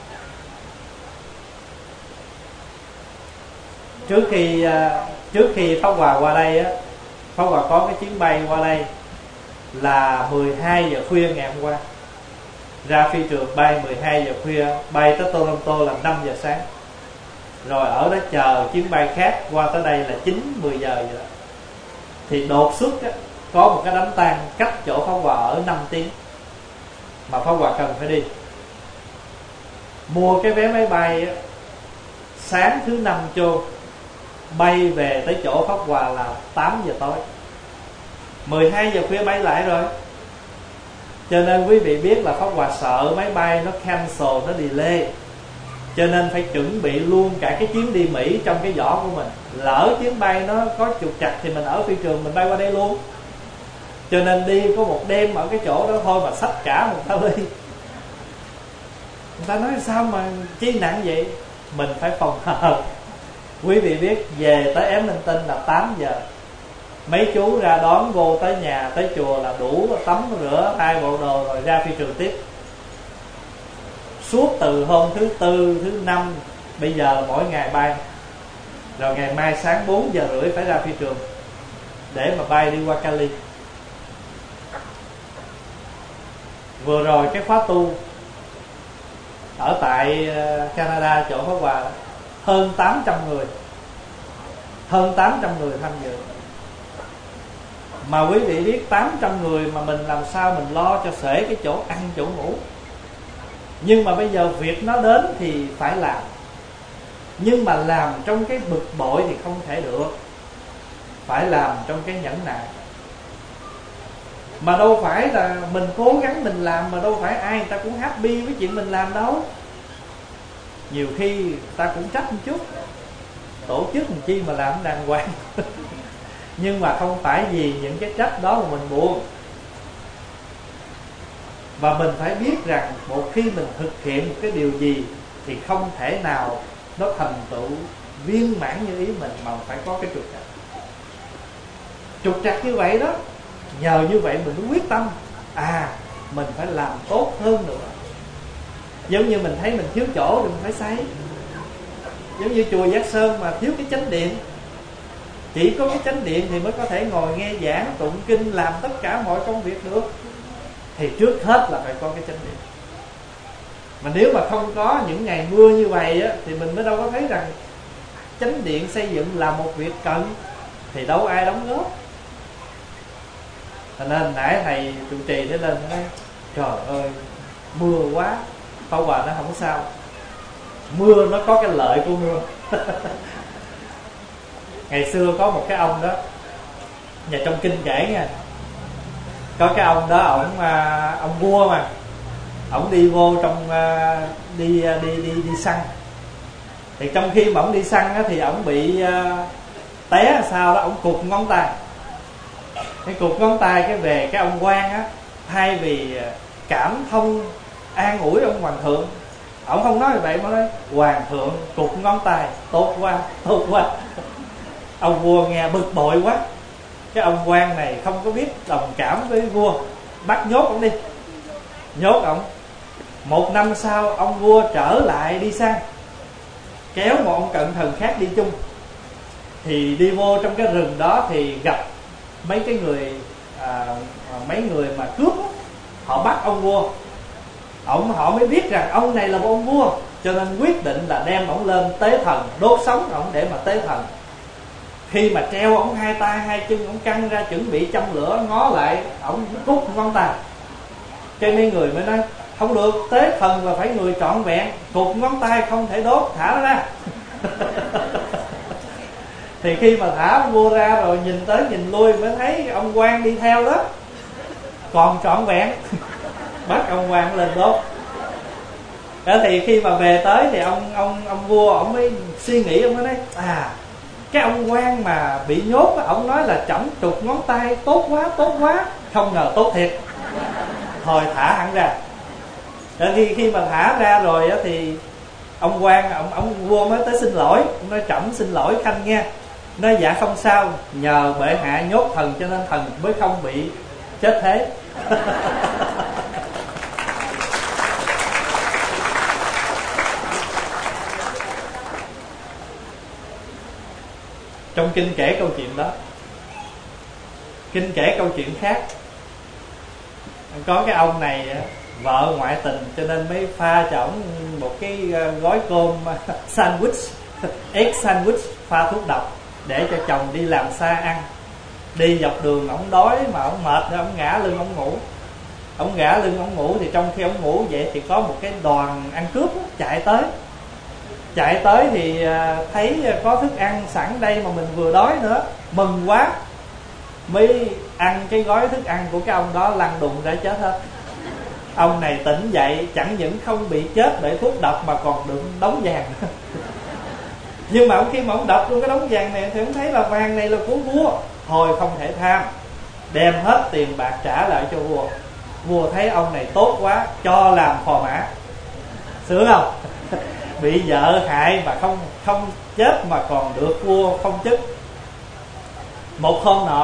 Trước khi Pháp Hòa qua đây á, Pháp Hòa có cái chuyến bay qua đây là 12 giờ khuya ngày hôm qua. Ra phi trường bay 12 giờ khuya, bay tới Toronto là 5 giờ sáng. Rồi ở đó chờ chuyến bay khác qua tới đây là 9-10 giờ vậy đó. Thì đột xuất á, có một cái đám tang cách chỗ Pháp Hòa ở 5 tiếng, mà Pháp Hòa cần phải đi. Mua cái vé máy bay á, sáng thứ 5 trô, bay về tới chỗ Pháp Hòa là 8 giờ tối, 12 giờ khuya bay lại rồi. Cho nên quý vị biết là Pháp Hòa sợ máy bay nó cancel, nó delay, cho nên phải chuẩn bị luôn cả cái chuyến đi Mỹ trong cái giỏ của mình. Lỡ chuyến bay nó có trục trặc thì mình ở phi trường mình bay qua đây luôn. Cho nên đi có một đêm ở cái chỗ đó thôi mà xách cả một vali. Người ta nói sao mà chi nặng vậy? Mình phải phòng hờ. Quý vị biết về tới Ém Linh Tinh là 8 giờ, mấy chú ra đón vô tới nhà, tới chùa là đủ tắm rửa 2 bộ đồ rồi ra phi trường tiếp. Suốt từ hôm thứ Tư, thứ Năm, bây giờ mỗi ngày bay. Rồi ngày mai sáng 4 giờ rưỡi phải ra phi trường để mà bay đi qua Cali. Vừa rồi cái khóa tu ở tại Canada chỗ Pháp Hòa hơn 800 người, hơn 800 người tham dự. Mà quý vị biết 800 người mà mình làm sao mình lo cho xuể cái chỗ ăn chỗ ngủ. Nhưng mà bây giờ việc nó đến thì phải làm, nhưng mà làm trong cái bực bội thì không thể được, phải làm trong cái nhẫn nại. Mà đâu phải là mình cố gắng mình làm, mà đâu phải ai người ta cũng happy với chuyện mình làm đâu. Nhiều khi ta cũng trách một chút, tổ chức làm chi mà làm đàng hoàng. Nhưng mà không phải vì những cái trách đó mà mình buồn. Và mình phải biết rằng một khi mình thực hiện một cái điều gì thì không thể nào nó thành tựu viên mãn như ý mình, mà phải có cái trục trặc. Trục trặc như vậy đó, nhờ như vậy mình mới quyết tâm mình phải làm tốt hơn nữa. Giống như mình thấy mình thiếu chỗ thì mình phải xây. Giống như chùa Giác Sơn mà thiếu cái chánh điện, chỉ có cái chánh điện thì mới có thể ngồi nghe giảng, tụng kinh, làm tất cả mọi công việc được. Thì trước hết là phải có cái chánh điện. Mà nếu mà không có những ngày mưa như vậy á, thì mình mới đâu có thấy rằng chánh điện xây dựng là một việc cần, thì đâu ai đóng góp. Cho nên nãy thầy trụ trì để lên nói trời ơi mưa quá. Pháp Hòa nó không sao, mưa nó có cái lợi của mưa. Ngày xưa có một cái ông đó, nhà trong kinh kể nha, có cái ông đó, ông vua mà, ông đi vô trong đi săn. Thì trong khi mà ông đi săn á, thì ông bị té sao đó, ông cụt ngón tay. Cái cụt ngón tay cái về cái ông quan á, thay vì cảm thông an ủi ông hoàng thượng, ông không nói như vậy mà nói hoàng thượng cụt ngón tay, tốt quá, tốt quá. Ông vua nghe bực bội quá. Cái ông quan này không có biết đồng cảm với vua, bắt nhốt ông đi, nhốt ông. 1 năm sau ông vua trở lại đi săn, kéo một ông cận thần khác đi chung. Thì đi vô trong cái rừng đó thì gặp mấy cái người mấy người mà cướp đó. Họ bắt ông vua. Họ mới biết rằng ông này là một ông vua, cho nên quyết định là đem ông lên tế thần, đốt sống ông để mà tế thần. Khi mà treo ông 2 tay 2 chân, ông căng ra chuẩn bị châm lửa, ngó lại ông cút ngón tay. Cho nên người mới nói không được, tế thần là phải người trọn vẹn, cụt ngón tay không thể đốt, thả nó ra. Thì khi mà thả ông vua ra rồi, nhìn tới nhìn lui mới thấy ông quan đi theo đó còn trọn vẹn. Bắt ông quan lên đốt. Đó, thì khi mà về tới thì ông vua ông mới suy nghĩ, ông mới nói cái ông quan mà bị nhốt ông nói là chổng trục ngón tay, tốt quá, tốt quá. Không ngờ tốt thiệt. Thôi thả hẳn ra. Đó, khi mà thả ra rồi đó, thì ông quan ông vua mới tới xin lỗi. Ông nói trẫm xin lỗi khanh nha. Nói dạ không sao, nhờ bệ hạ nhốt thần cho nên thần mới không bị chết thế. Trong kinh kể câu chuyện đó. Kinh kể câu chuyện khác, có cái ông này vợ ngoại tình cho nên mới pha cho ổng một cái gói cơm sandwich, egg sandwich pha thuốc độc để cho chồng đi làm xa ăn. Đi dọc đường ổng đói mà ổng mệt rồi ổng ngã lưng ổng ngủ. Ổng ngã lưng ổng ngủ thì trong khi ổng ngủ vậy thì có một cái đoàn ăn cướp chạy tới. Chạy tới thì thấy có thức ăn sẵn đây mà mình vừa đói nữa, mừng quá, mới ăn cái gói thức ăn của cái ông đó, lăn đùng ra chết hết. Ông này tỉnh dậy chẳng những không bị chết bởi thuốc độc mà còn được đống vàng. Nhưng mà khi mà ông đọc luôn cái đống vàng này thì ông thấy là vàng này là của vua, thôi không thể tham, đem hết tiền bạc trả lại cho vua. Vua thấy ông này tốt quá, cho làm phò mã. Sướng không? Bị vợ hại mà không chết mà còn được vua phong chức. Một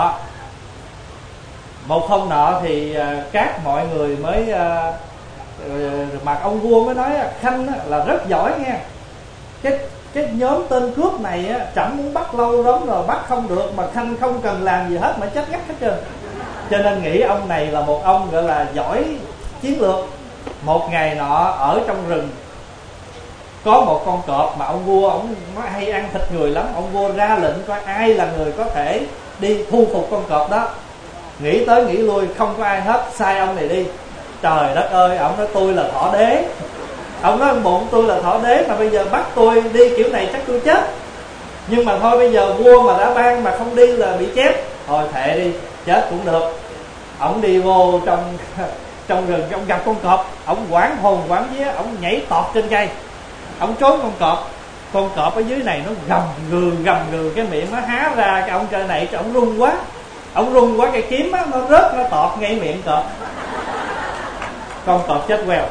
hôm nọ thì các mọi người mới mà ông vua mới nói Khanh là rất giỏi nha. Cái nhóm tên cướp này chẳng muốn bắt lâu lắm rồi, bắt không được mà Khanh không cần làm gì hết mà chết ngắt hết trơn. Cho nên nghĩ ông này là một ông gọi là giỏi chiến lược. Một ngày nọ ở trong rừng có một con cọp mà ông vua ông hay ăn thịt người lắm. Ông vua ra lệnh coi ai là người có thể đi thu phục con cọp đó. Nghĩ tới nghĩ lui không có ai hết, sai ông này đi. Trời đất ơi, ông nói tôi là thỏ đế. Ông nói bụng tôi là thỏ đế mà bây giờ bắt tôi đi kiểu này chắc tôi chết. Nhưng mà thôi bây giờ vua mà đã ban mà không đi là bị chép. Thôi thệ đi, chết cũng được. Ông đi vô trong rừng, ông gặp con cọp, ông quảng hồn quảng vía, ông nhảy tọt trên cây, ông trốn con cọp. Con cọp ở dưới này nó gầm gừ cái miệng nó há ra, cái ông trên này cho ông run quá. Ông run quá cái kiếm á, nó rớt nó tọt ngay miệng cọp. Con cọp chết queo.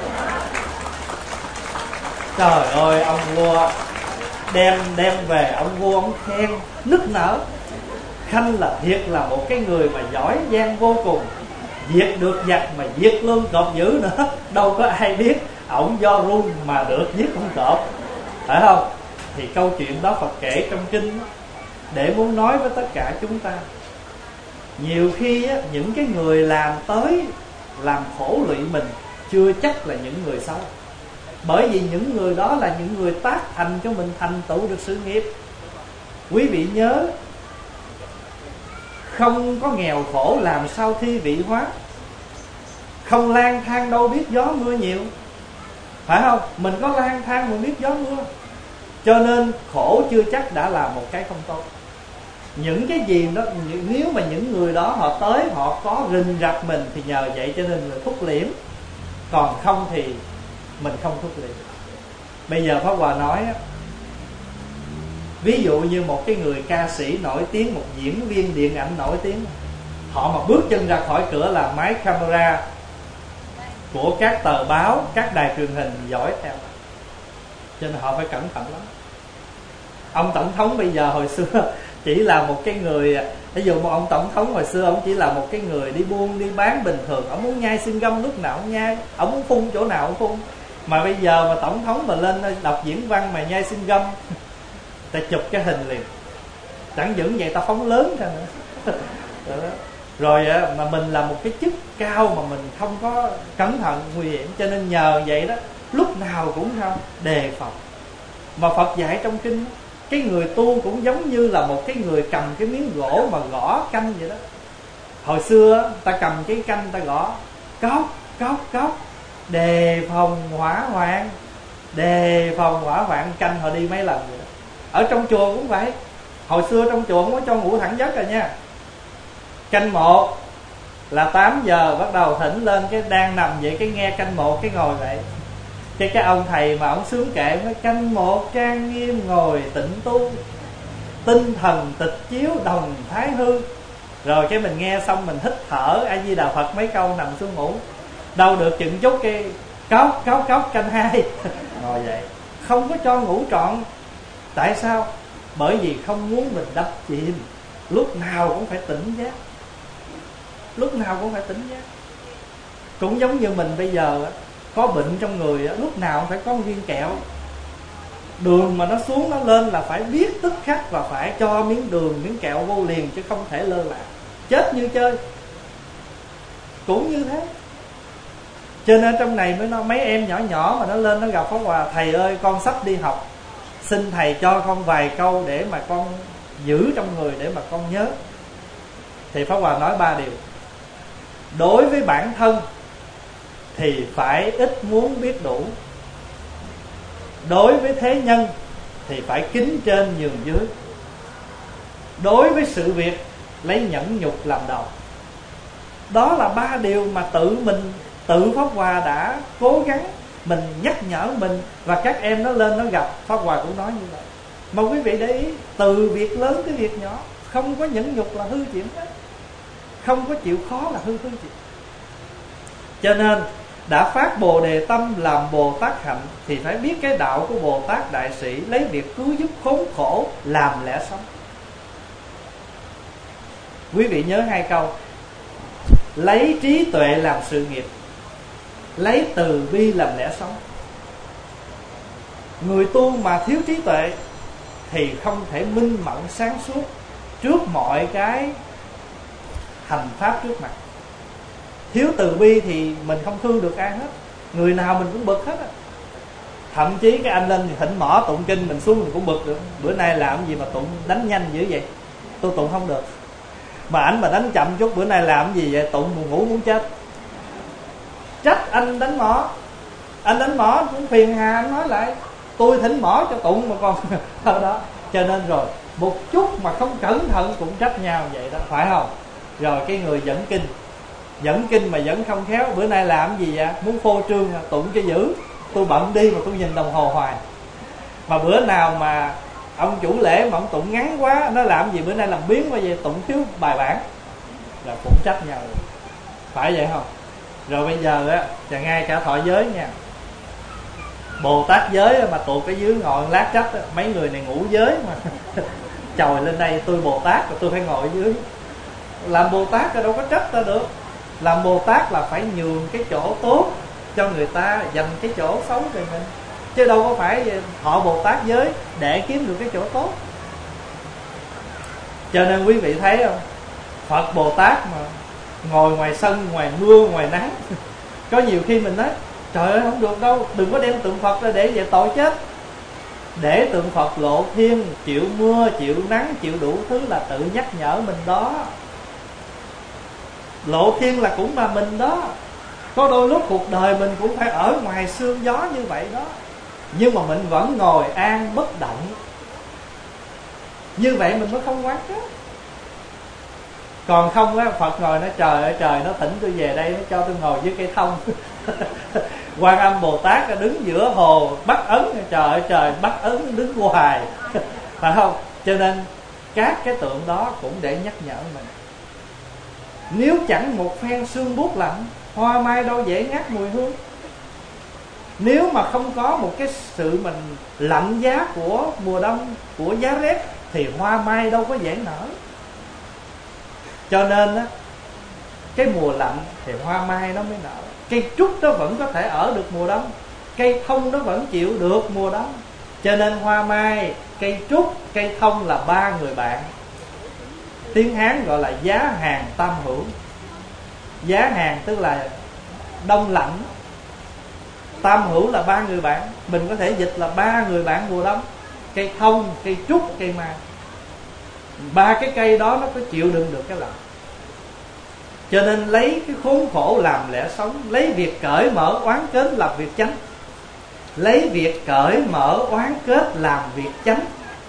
Trời ơi, ông vua đem về, ông vua ông khen nức nở. Khanh là thiệt là một cái người mà giỏi giang vô cùng, diệt được giặc mà diệt luôn cọp dữ nữa. Đâu có ai biết ổng do run mà được giết con cọp, phải không? Thì câu chuyện đó Phật kể trong kinh để muốn nói với tất cả chúng ta. Nhiều khi á, những cái người làm khổ lụy mình chưa chắc là những người xấu. Bởi vì những người đó là những người tác thành cho mình thành tựu được sự nghiệp. Quý vị nhớ, không có nghèo khổ làm sao thi vị hóa. Không lang thang đâu biết gió mưa nhiều, phải không? Mình có lang thang mình biết gió mưa. Cho nên khổ chưa chắc đã là một cái không tốt. Những cái gì đó, nếu mà những người đó họ tới, họ có rình rập mình thì nhờ vậy cho nên người thúc liễm. Còn không thì mình không thúc liễm. Bây giờ Pháp Hòa nói, ví dụ như một cái người ca sĩ nổi tiếng, một diễn viên điện ảnh nổi tiếng, họ mà bước chân ra khỏi cửa là máy camera của các tờ báo, các đài truyền hình dõi theo. Cho nên họ phải cẩn thận lắm. Ông tổng thống bây giờ hồi xưa chỉ là một cái người, ví dụ một ông tổng thống hồi xưa ông chỉ là một cái người đi buôn đi bán bình thường. Ông muốn nhai xin găm lúc nào ông nhai, ông muốn phun chỗ nào ông phun. Mà bây giờ mà tổng thống mà lên đọc diễn văn mà nhai xin găm, ta chụp cái hình liền. Chẳng những vậy ta phóng lớn ra nữa. Rồi mà mình là một cái chức cao mà mình không có cẩn thận, nguy hiểm. Cho nên nhờ vậy đó, lúc nào cũng đề phòng. Mà Phật dạy trong kinh, cái người tu cũng giống như là một cái người cầm cái miếng gỗ mà gõ canh vậy đó. Hồi xưa ta cầm cái canh ta gõ cốc cốc cốc, đề phòng hỏa hoạn, đề phòng hỏa hoạn. Canh họ đi mấy lần vậy đó. Ở trong chùa cũng vậy. Hồi xưa trong chùa không có cho ngủ thẳng giấc rồi nha. Canh 1 là 8 giờ bắt đầu thỉnh lên, cái đang nằm vậy cái nghe canh 1 cái ngồi vậy. Cái ông thầy mà ông sướng kệ nói canh 1 trang nghiêm ngồi tịnh tu, tinh thần tịch chiếu đồng thái hư. Rồi cái mình nghe xong mình hít thở A Di Đà Phật mấy câu nằm xuống ngủ. Đâu được chừng chút cái cốc cốc cốc canh 2 ngồi vậy. Không có cho ngủ trọn. Tại sao? Bởi vì không muốn mình đắm chìm. Lúc nào cũng phải tỉnh giác. Lúc nào cũng phải tỉnh giác. Cũng giống như mình bây giờ có bệnh trong người, lúc nào cũng phải có một viên kẹo. Đường mà nó xuống nó lên là phải biết tức khắc và phải cho miếng đường, miếng kẹo vô liền, chứ không thể lơ là. Chết như chơi. Cũng như thế. Cho nên trong này mới nói mấy em nhỏ nhỏ mà nó lên nó gặp Pháp Hòa, thầy ơi con sắp đi học, xin thầy cho con vài câu để mà con giữ trong người, để mà con nhớ. Thì Pháp Hòa nói 3 điều. Đối với bản thân thì phải ít muốn biết đủ. Đối với thế nhân thì phải kính trên nhường dưới. Đối với sự việc lấy nhẫn nhục làm đầu. Đó là 3 điều mà tự Pháp Hòa đã cố gắng mình nhắc nhở mình. Và các em nó lên nó gặp Pháp Hòa cũng nói như vậy. Mà quý vị để ý, từ việc lớn tới việc nhỏ, không có nhẫn nhục là hư chuyện hết, không có chịu khó là hư chuyện. Cho nên đã phát Bồ Đề tâm làm Bồ Tát hạnh thì phải biết cái đạo của Bồ Tát Đại Sĩ, lấy việc cứu giúp khốn khổ làm lẽ sống. Quý vị nhớ 2 câu: lấy trí tuệ làm sự nghiệp, lấy từ bi làm lẽ sống. Người tu mà thiếu trí tuệ thì không thể minh mẫn sáng suốt trước mọi cái hành pháp trước mặt. Thiếu từ bi thì mình không thương được ai hết, người nào mình cũng bực hết á. Thậm chí cái anh lên thì thỉnh mỏ tụng kinh, mình xuống mình cũng bực được. Bữa nay làm gì mà tụng đánh nhanh dữ vậy, tôi tụng không được. Mà ảnh mà đánh chậm chút, bữa nay làm gì vậy, tụng buồn ngủ muốn chết. Trách anh đánh mỏ. Anh đánh mỏ cũng phiền hà, anh nói lại tôi thỉnh mỏ cho tụng mà còn ở đó. Cho nên rồi một chút mà không cẩn thận cũng trách nhau vậy đó, phải không? Rồi cái người dẫn kinh mà dẫn không khéo, bữa nay làm gì vậy, muốn phô trương tụng cho dữ, tôi bận đi mà tôi nhìn đồng hồ hoài. Mà bữa nào mà ông chủ lễ mà ông tụng ngắn quá, nó làm gì bữa nay làm biến qua về tụng thiếu bài bản, là cũng trách nhau, phải vậy không? Rồi bây giờ á, và ngay cả thọ giới nha, Bồ Tát giới mà tụt cái dưới ngồi lát trách á, mấy người này ngủ giới mà chồi lên đây tôi Bồ Tát rồi tôi phải ngồi ở dưới. Làm Bồ Tát là đâu có trách ta được. Làm Bồ Tát là phải nhường cái chỗ tốt cho người ta, dành cái chỗ xấu cho mình, chứ đâu có phải họ Bồ Tát giới để kiếm được cái chỗ tốt. Cho nên quý vị thấy không, Phật Bồ Tát mà ngồi ngoài sân, ngoài mưa, ngoài nắng có nhiều khi mình nói trời ơi không được đâu, đừng có đem tượng Phật ra để vậy tội chết. Để tượng Phật lộ thiên, chịu mưa, chịu nắng, chịu đủ thứ là tự nhắc nhở mình đó. Lộ thiên là cũng là mình đó. Có đôi lúc cuộc đời mình cũng phải ở ngoài sương gió như vậy đó, nhưng mà mình vẫn ngồi an bất động. Như vậy mình mới không quán hết. Còn không á, Phật ngồi nói trời ơi trời, nó thỉnh tôi về đây, nó cho tôi ngồi dưới cây thông. Quan Âm Bồ Tát đứng giữa hồ bắt ấn, trời ơi trời, bắt ấn đứng hoài. Phải không? Cho nên các cái tượng đó cũng để nhắc nhở mình. Nếu chẳng một phen sương buốt lạnh, hoa mai đâu dễ ngát mùi hương. Nếu mà không có một cái sự mình lạnh giá của mùa đông, của giá rét, thì hoa mai đâu có dễ nở. Cho nên á, cái mùa lạnh thì hoa mai nó mới nở. Cây trúc nó vẫn có thể ở được mùa đông, cây thông nó vẫn chịu được mùa đông. Cho nên hoa mai, cây trúc, cây thông là 3 người bạn. Tiếng Hán gọi là giá hàng tam hữu. Giá hàng tức là đông lạnh, tam hữu là 3 người bạn. Mình có thể dịch là 3 người bạn mùa đông. Cây thông, cây trúc, cây mai, 3 cái cây đó nó có chịu đựng được cái lạnh. Cho nên lấy cái khốn khổ làm lẽ sống, lấy việc cởi mở oán kết làm việc chánh. Lấy việc cởi mở oán kết làm việc chánh.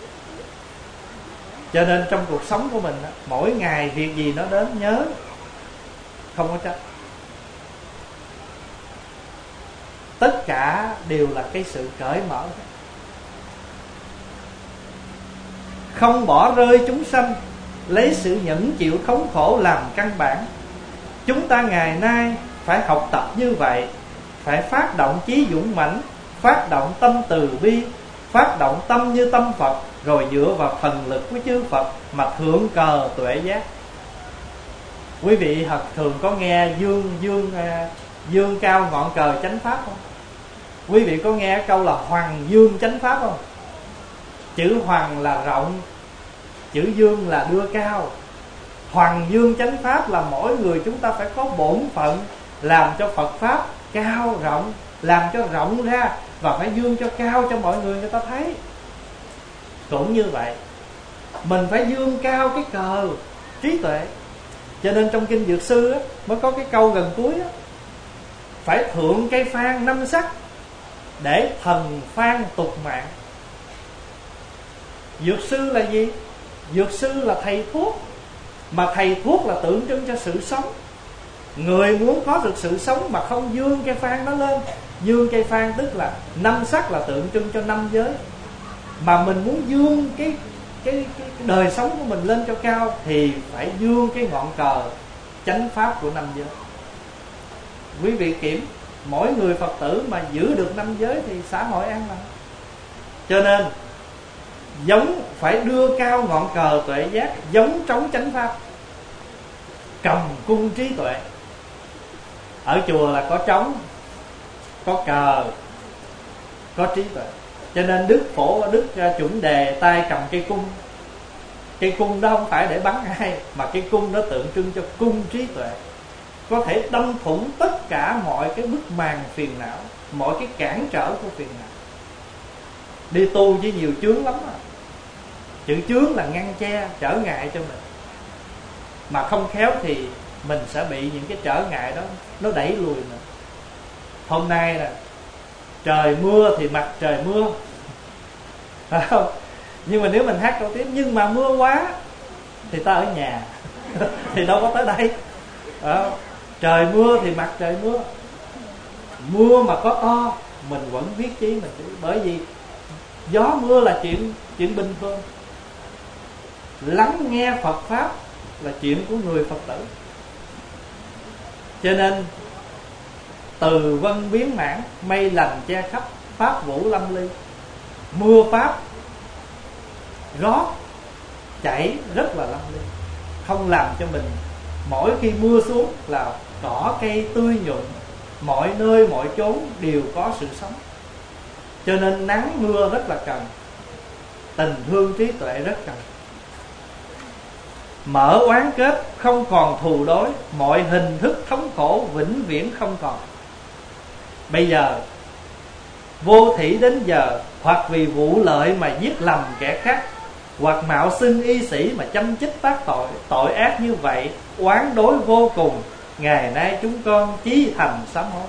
Cho nên trong cuộc sống của mình, mỗi ngày việc gì nó đến nhớ, không có trách. Tất cả đều là cái sự cởi mở. Không bỏ rơi chúng sanh, lấy sự nhẫn chịu thống khổ làm căn bản. Chúng ta ngày nay phải học tập như vậy, phải phát động chí dũng mãnh, phát động tâm từ bi, phát động tâm như tâm Phật, rồi dựa vào thần lực của chư Phật mà thượng cờ tuệ giác. Quý vị thường có nghe dương cao ngọn cờ chánh pháp không? Quý vị có nghe câu là hoàng dương chánh pháp không? Chữ hoàng là rộng, chữ dương là đưa cao. Hoàng dương chánh pháp là mỗi người chúng ta phải có bổn phận làm cho Phật pháp cao rộng, làm cho rộng ra, và phải dương cho cao cho mọi người ta thấy. Cũng như vậy, mình phải dương cao cái cờ trí tuệ. Cho nên trong kinh Dược Sư mới có cái câu gần cuối, phải thượng cây phan 5 sắc, để thần phan tục mạng. Dược sư là gì? Dược sư là thầy thuốc, mà thầy thuốc là tượng trưng cho sự sống. Người muốn có được sự sống mà không dương cây phan đó lên. Dương cây phan tức là 5 sắc là tượng trưng cho 5 giới. Mà mình muốn dương cái đời sống của mình lên cho cao thì phải dương cái ngọn cờ chánh pháp của 5 giới. Quý vị kiểm, mỗi người Phật tử mà giữ được 5 giới thì xã hội an lành. Cho nên giống phải đưa cao ngọn cờ tuệ giác, giống trống chánh pháp, cầm cung trí tuệ. Ở chùa là có trống, có cờ, có trí tuệ. Cho nên Đức Phổ, Đức Chuẩn Đề tay cầm cây cung. Cây cung đó không phải để bắn ai, mà cây cung đó tượng trưng cho cung trí tuệ, có thể đâm thủng tất cả mọi cái bức màn phiền não, mọi cái cản trở của phiền não. Đi tu với nhiều chướng lắm à. Chữ chướng là ngăn che, trở ngại cho mình. Mà không khéo thì mình sẽ bị những cái trở ngại đó nó đẩy lùi mình. Hôm nay nè, trời mưa thì mặc trời mưa, phải không? Nhưng mà nếu mình hát câu tiếp nhưng mà mưa quá thì ta ở nhà thì đâu có tới đây. Trời mưa thì mặc trời mưa. Mưa mà có to mình vẫn viết chí mình chữ. Bởi vì gió mưa là chuyện bình thường. Lắng nghe Phật Pháp là chuyện của người Phật tử. Cho nên từ vân biến mãn, mây lành che khắp, pháp vũ lâm ly. Mưa Pháp rót chảy rất là lâm ly, không làm cho mình mỗi khi mưa xuống là cỏ cây tươi nhuận, mọi nơi mọi chốn đều có sự sống. Cho nên nắng mưa rất là cần, tình thương trí tuệ rất cần. Mở oán kết không còn thù đối, mọi hình thức thống khổ vĩnh viễn không còn. Bây giờ vô thỉ đến giờ, hoặc vì vụ lợi mà giết lầm kẻ khác, hoặc mạo xưng y sĩ mà châm chích phát tội. Tội ác như vậy oán đối vô cùng, ngày nay chúng con chí thành sám hối.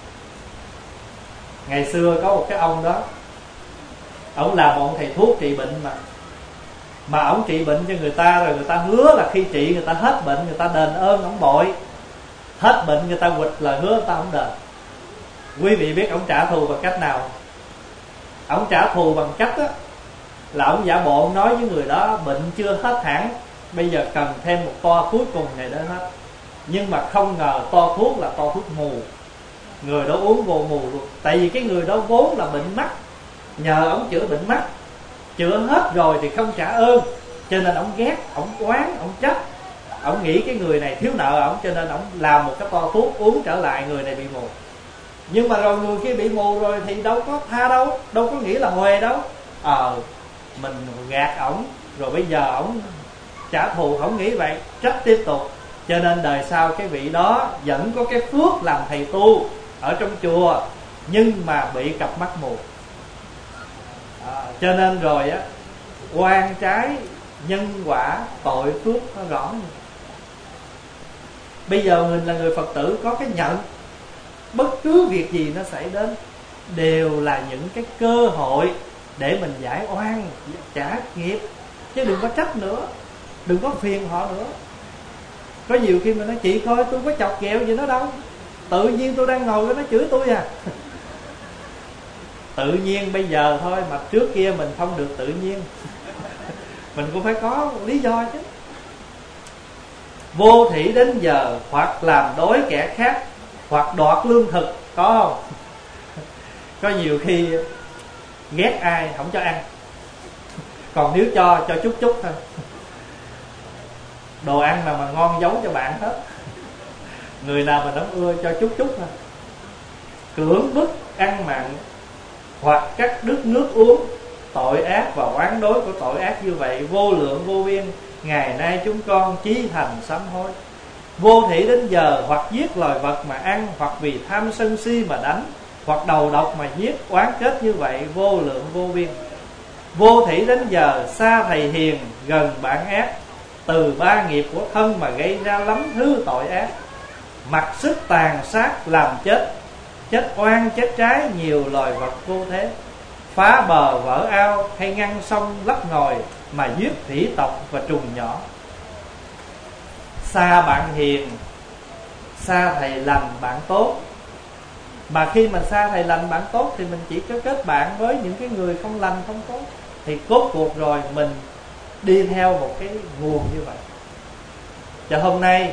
Ngày xưa có một cái ông đó, ông làm một thầy thuốc trị bệnh mà ông trị bệnh cho người ta, rồi người ta hứa là khi trị người ta hết bệnh người ta đền ơn ông bội. Hết bệnh người ta quỵt lời hứa, người ta không đền. Quý vị biết ông trả thù bằng cách nào? Ông trả thù bằng cách đó, là ông giả bộ ông nói với người đó bệnh chưa hết hẳn, bây giờ cần thêm một toa cuối cùng này để hết. Nhưng mà không ngờ toa thuốc là toa thuốc mù. Người đó uống vô mù luôn. Tại vì cái người đó vốn là bệnh mắt, nhờ ông chữa bệnh mắt, chữa hết rồi thì không trả ơn, cho nên ông ghét, ông oán, ông trách. Ông nghĩ cái người này thiếu nợ ông, cho nên ông làm một cái toa thuốc uống trở lại người này bị mù. Nhưng mà rồi người kia bị mù rồi thì đâu có tha đâu, đâu có nghĩ là huề đâu. Mình gạt ổng, rồi bây giờ ổng trả thù, không nghĩ vậy, trách tiếp tục. Cho nên đời sau cái vị đó vẫn có cái phước làm thầy tu ở trong chùa, nhưng mà bị cặp mắt mù. Cho nên rồi á, oan trái nhân quả tội phước nó rõ. Bây giờ mình là người Phật tử có cái nhận, bất cứ việc gì nó xảy đến đều là những cái cơ hội để mình giải oan, trả nghiệp. Chứ đừng có trách nữa, đừng có phiền họ nữa. Có nhiều khi mình nói chị coi tôi có chọc ghẹo gì nó đâu, tự nhiên tôi đang ngồi nó chửi tôi à. Tự nhiên bây giờ thôi, mà trước kia mình không được tự nhiên. Mình cũng phải có lý do chứ. Vô thỉ đến giờ, hoặc làm đối kẻ khác, hoặc đoạt lương thực, có không? Có nhiều khi ghét ai không cho ăn, còn nếu cho chút thôi. Đồ ăn nào mà ngon giấu cho bạn hết. Người nào mà không ưa cho chút thôi. Cưỡng bức ăn mặn, hoặc cắt đứt nước uống. Tội ác và oán đối của tội ác như vậy vô lượng vô biên, ngày nay chúng con chí thành sám hối. Vô thỉ đến giờ, hoặc giết loài vật mà ăn, hoặc vì tham sân si mà đánh, hoặc đầu độc mà giết, oán kết như vậy vô lượng vô biên. Vô thỉ đến giờ, xa thầy hiền, gần bạn ác, từ ba nghiệp của thân mà gây ra lắm thứ tội ác. Mặc sức tàn sát làm chết, chết oan chết trái nhiều loài vật vô thế, phá bờ vỡ ao hay ngăn sông lấp ngòi, mà giết thủy tộc và trùng nhỏ. Xa bạn hiền, xa thầy lành bạn tốt. Mà khi mình xa thầy lành bạn tốt thì mình chỉ có kết bạn với những cái người không lành không tốt, thì cốt cuộc rồi mình đi theo một cái nguồn như vậy. Và hôm nay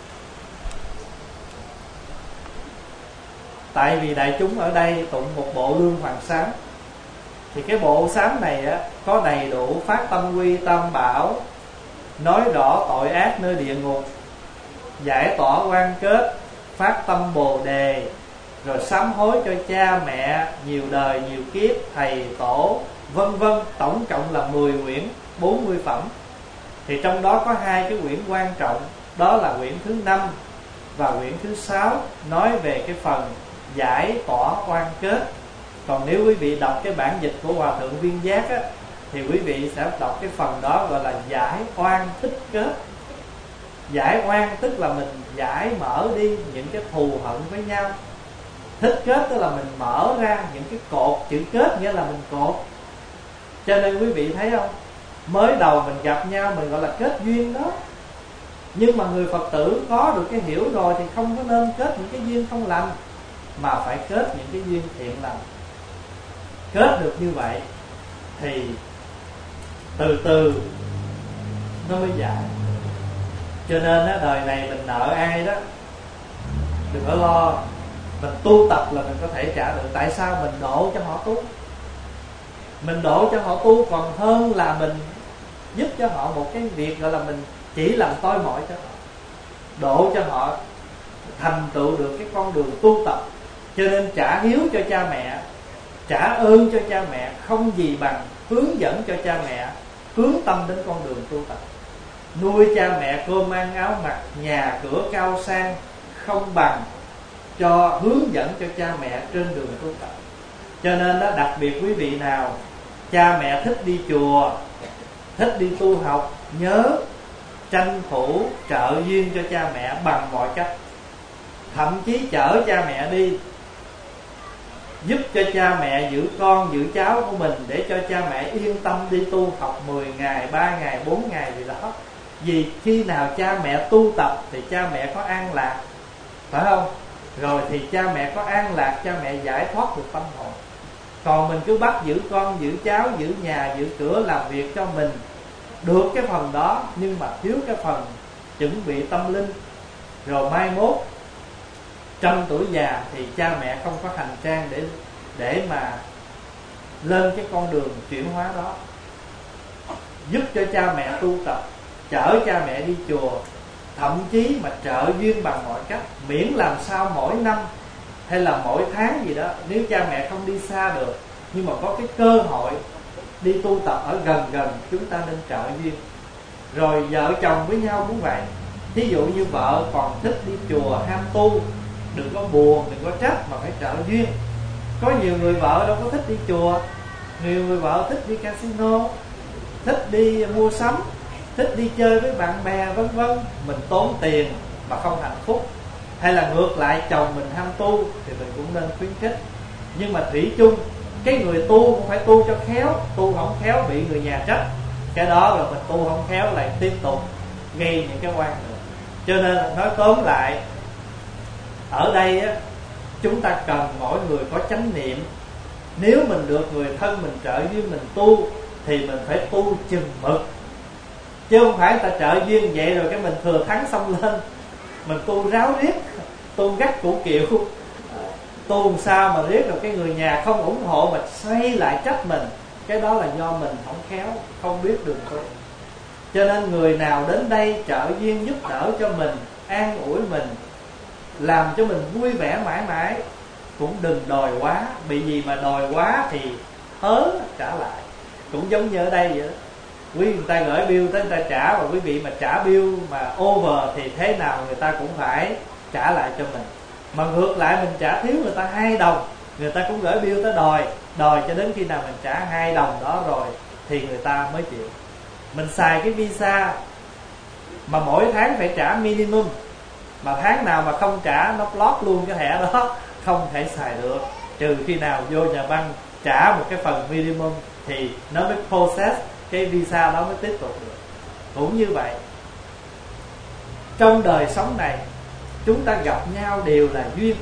tại vì đại chúng ở đây tụng một bộ Lương Hoàng Sám, thì cái bộ sám này á, có đầy đủ phát tâm quy tam bảo, nói rõ tội ác nơi địa ngục, giải tỏa oan kết, phát tâm bồ đề, rồi sám hối cho cha mẹ nhiều đời nhiều kiếp, thầy tổ vân vân. Tổng cộng là 10 quyển 40 phẩm. Thì trong đó có 2 cái quyển quan trọng, đó là quyển thứ 5 và quyển thứ 6, nói về cái phần giải tỏa oan kết. Còn nếu quý vị đọc cái bản dịch của Hòa Thượng Viên Giác á, thì quý vị sẽ đọc cái phần đó gọi là giải oan thích kết. Giải oan tức là mình giải mở đi những cái thù hận với nhau. Thích kết tức là mình mở ra những cái cột, chữ kết nghĩa là mình cột. Cho nên quý vị thấy không, mới đầu mình gặp nhau mình gọi là kết duyên đó. Nhưng mà người Phật tử có được cái hiểu rồi thì không có nên kết những cái duyên không lành, mà phải kết những cái duyên thiện lành. Kết được như vậy thì từ từ nó mới giải. Cho nên á, đời này mình nợ ai đó đừng có lo, mình tu tập là mình có thể trả được. Tại sao? Mình độ cho họ tu. Mình độ cho họ tu còn hơn là mình giúp cho họ một cái việc gọi là mình chỉ làm tôi mọi cho họ, độ cho họ thành tựu được cái con đường tu tập. Cho nên trả hiếu cho cha mẹ, trả ơn cho cha mẹ không gì bằng hướng dẫn cho cha mẹ hướng tâm đến con đường tu tập. Nuôi cha mẹ cơm ăn áo mặc, nhà cửa cao sang không bằng cho hướng dẫn cho cha mẹ trên đường tu tập. Cho nên đó, đặc biệt quý vị nào cha mẹ thích đi chùa, thích đi tu học, nhớ tranh thủ trợ duyên cho cha mẹ bằng mọi cách. Thậm chí chở cha mẹ đi, giúp cho cha mẹ giữ con giữ cháu của mình, để cho cha mẹ yên tâm đi tu học 10 ngày, 3 ngày, 4 ngày gì đó. Vì khi nào cha mẹ tu tập thì cha mẹ có an lạc, phải không? Rồi thì cha mẹ có an lạc, cha mẹ giải thoát được tâm hồn. Còn mình cứ bắt giữ con, giữ cháu, giữ nhà, giữ cửa, làm việc cho mình được cái phần đó, nhưng mà thiếu cái phần chuẩn bị tâm linh. Rồi mai mốt trăm tuổi già thì cha mẹ không có hành trang để mà lên cái con đường chuyển hóa đó. Giúp cho cha mẹ tu tập, chở cha mẹ đi chùa, thậm chí mà trợ duyên bằng mọi cách, miễn làm sao mỗi năm hay là mỗi tháng gì đó, nếu cha mẹ không đi xa được nhưng mà có cái cơ hội đi tu tập ở gần gần, chúng ta nên trợ duyên. Rồi vợ chồng với nhau cũng vậy. Thí dụ như vợ còn thích đi chùa ham tu, đừng có buồn, đừng có trách, mà phải trợ duyên. Có nhiều người vợ đâu có thích đi chùa, nhiều người vợ thích đi casino, thích đi mua sắm, thích đi chơi với bạn bè vân vân. Mình tốn tiền mà không hạnh phúc. Hay là ngược lại, chồng mình ham tu thì mình cũng nên khuyến khích. Nhưng mà thủy chung, cái người tu cũng phải tu cho khéo. Tu không khéo bị người nhà trách, cái đó rồi mình tu không khéo lại tiếp tục gây những cái oan nữa. Cho nên nói tóm lại, ở đây á, chúng ta cần mỗi người có chánh niệm. Nếu mình được người thân mình trợ duyên mình tu thì mình phải tu chừng mực, chứ không phải ta trợ duyên vậy rồi cái mình thừa thắng xông lên, mình tu ráo riết, tu gắt củ kiệu, tu làm sao mà riết rồi cái người nhà không ủng hộ mà xoay lại trách mình. Cái đó là do mình không khéo, không biết đường tu. Cho nên người nào đến đây trợ duyên giúp đỡ cho mình, an ủi mình, làm cho mình vui vẻ mãi mãi, cũng đừng đòi quá. Bị gì mà đòi quá thì hớ trả lại. Cũng giống như ở đây vậy đó, người ta gửi bill tới người ta trả, và quý vị mà trả bill mà over thì thế nào người ta cũng phải trả lại cho mình. Mà ngược lại mình trả thiếu người ta 2 đồng, người ta cũng gửi bill tới đòi cho đến khi nào mình trả 2 đồng đó rồi thì người ta mới chịu. Mình xài cái visa mà mỗi tháng phải trả minimum, mà tháng nào mà không trả nó block luôn cái thẻ đó, không thể xài được, trừ khi nào vô nhà băng trả một cái phần minimum thì nó mới process cái visa đó mới tiếp tục được. Cũng như vậy, trong đời sống này chúng ta gặp nhau đều là duyên,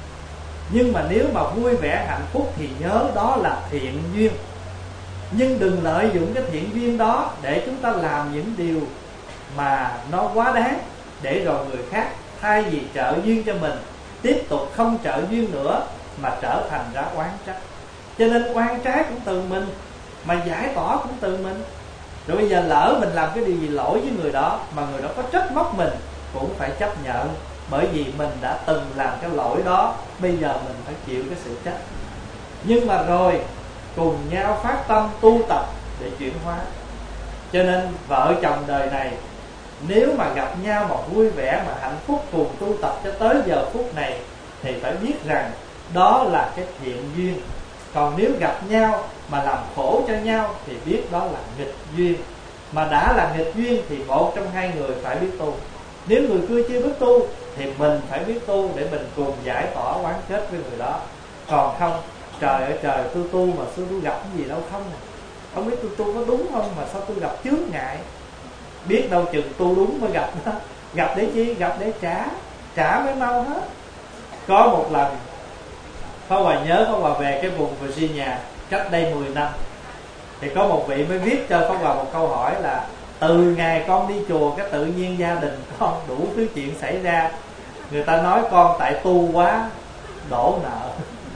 nhưng mà nếu mà vui vẻ hạnh phúc thì nhớ đó là thiện duyên. Nhưng đừng lợi dụng cái thiện duyên đó để chúng ta làm những điều mà nó quá đáng, để rồi người khác thay vì trợ duyên cho mình tiếp tục không trợ duyên nữa mà trở thành ra oán trách. Cho nên oán trái cũng từ mình, mà giải tỏa cũng từ mình. Rồi bây giờ lỡ mình làm cái điều gì lỗi với người đó mà người đó có trách móc mình cũng phải chấp nhận, bởi vì mình đã từng làm cái lỗi đó, bây giờ mình phải chịu cái sự trách. Nhưng mà rồi cùng nhau phát tâm tu tập để chuyển hóa. Cho nên vợ chồng đời này nếu mà gặp nhau mà vui vẻ mà hạnh phúc cùng tu tập cho tới giờ phút này thì phải biết rằng đó là cái thiện duyên. Còn nếu gặp nhau mà làm khổ cho nhau thì biết đó là nghịch duyên. Mà đã là nghịch duyên thì một trong hai người phải biết tu. Nếu người kia chưa biết tu thì mình phải biết tu để mình cùng giải tỏa oán kết với người đó. Còn không, trời ơi trời, tôi tu mà sao tôi gặp cái gì đâu không biết tôi tu có đúng không mà sao tôi gặp chướng ngại. Biết đâu chừng tu đúng mới gặp đó. Gặp để chi? Gặp để trả mới mau hết. Có một lần Pháp Hòa nhớ Pháp Hòa về cái vùng Virginia cách đây 10 năm, thì có một vị mới viết cho Pháp Hòa một câu hỏi là: từ ngày con đi chùa cái tự nhiên gia đình con đủ thứ chuyện xảy ra. Người ta nói con tại tu quá đổ nợ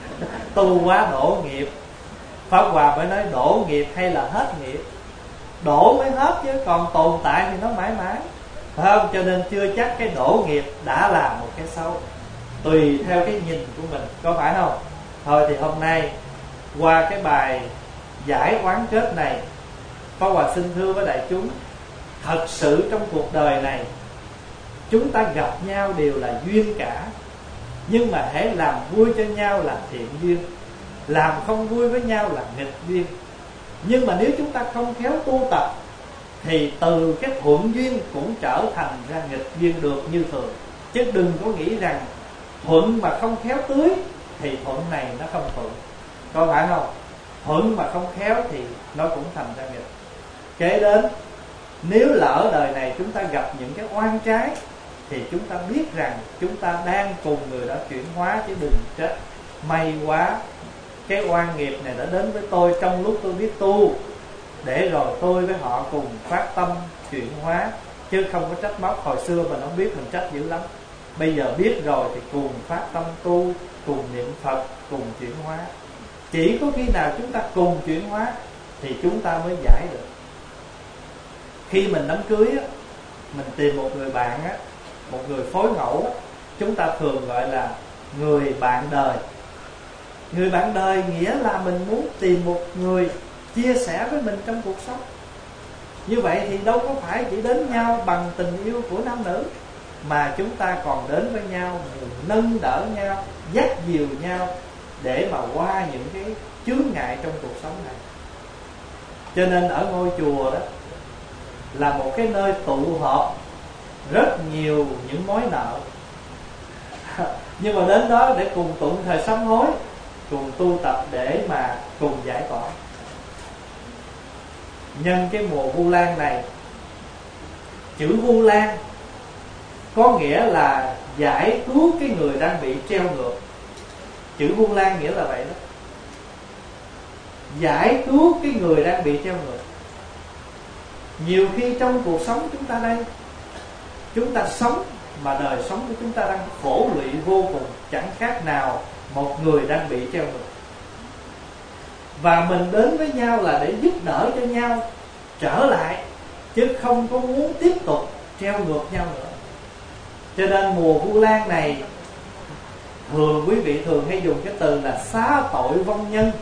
tu quá đổ nghiệp. Pháp Hòa mới nói đổ nghiệp hay là hết nghiệp? Đổ mới hết chứ, còn tồn tại thì nó mãi mãi, phải không? Cho nên chưa chắc cái đổ nghiệp đã là một cái xấu, tùy theo cái nhìn của mình, có phải không? Thôi thì hôm nay qua cái bài giải oán kết này, Pháp Hòa xin thưa với đại chúng, thật sự trong cuộc đời này chúng ta gặp nhau đều là duyên cả. Nhưng mà hãy làm vui cho nhau là thiện duyên, làm không vui với nhau là nghịch duyên. Nhưng mà nếu chúng ta không khéo tu tập thì từ cái thuận duyên cũng trở thành ra nghịch duyên được như thường. Chứ đừng có nghĩ rằng thuận mà không khéo tưới thì thuận này nó không thuận, có phải không? Thuận mà không khéo thì nó cũng thành ra nghịch. Kế đến, nếu lỡ đời này chúng ta gặp những cái oan trái thì chúng ta biết rằng chúng ta đang cùng người đó chuyển hóa, chứ đừng trách. May quá, cái oan nghiệp này đã đến với tôi trong lúc tôi biết tu, để rồi tôi với họ cùng phát tâm chuyển hóa, chứ không có trách móc. Hồi xưa mình không biết mình trách dữ lắm, bây giờ biết rồi thì cùng phát tâm tu, cùng niệm Phật, cùng chuyển hóa. Chỉ có khi nào chúng ta cùng chuyển hóa thì chúng ta mới giải được. Khi mình đám cưới á, mình tìm một người bạn á, một người phối ngẫu á, chúng ta thường gọi là người bạn đời. Người bạn đời nghĩa là mình muốn tìm một người chia sẻ với mình trong cuộc sống. Như vậy thì đâu có phải chỉ đến nhau bằng tình yêu của nam nữ, mà chúng ta còn đến với nhau, nâng đỡ nhau, dắt dìu nhau để mà qua những cái chướng ngại trong cuộc sống này. Cho nên ở ngôi chùa đó là một cái nơi tụ họp rất nhiều những mối nợ nhưng mà đến đó để cùng tụng thời sám hối, cùng tu tập để mà cùng giải tỏa. Nhân cái mùa Vu Lan này, chữ Vu Lan có nghĩa là giải cứu cái người đang bị treo ngược. Chữ Vu Lan nghĩa là vậy đó, giải cứu cái người đang bị treo ngược. Nhiều khi trong cuộc sống chúng ta đây, chúng ta sống mà đời sống của chúng ta đang khổ lụy vô cùng, chẳng khác nào một người đang bị treo ngược. Và mình đến với nhau là để giúp đỡ cho nhau trở lại, chứ không có muốn tiếp tục treo ngược nhau nữa. Cho nên mùa Vu Lan này, thường quý vị thường hay dùng cái từ là xá tội vong nhân.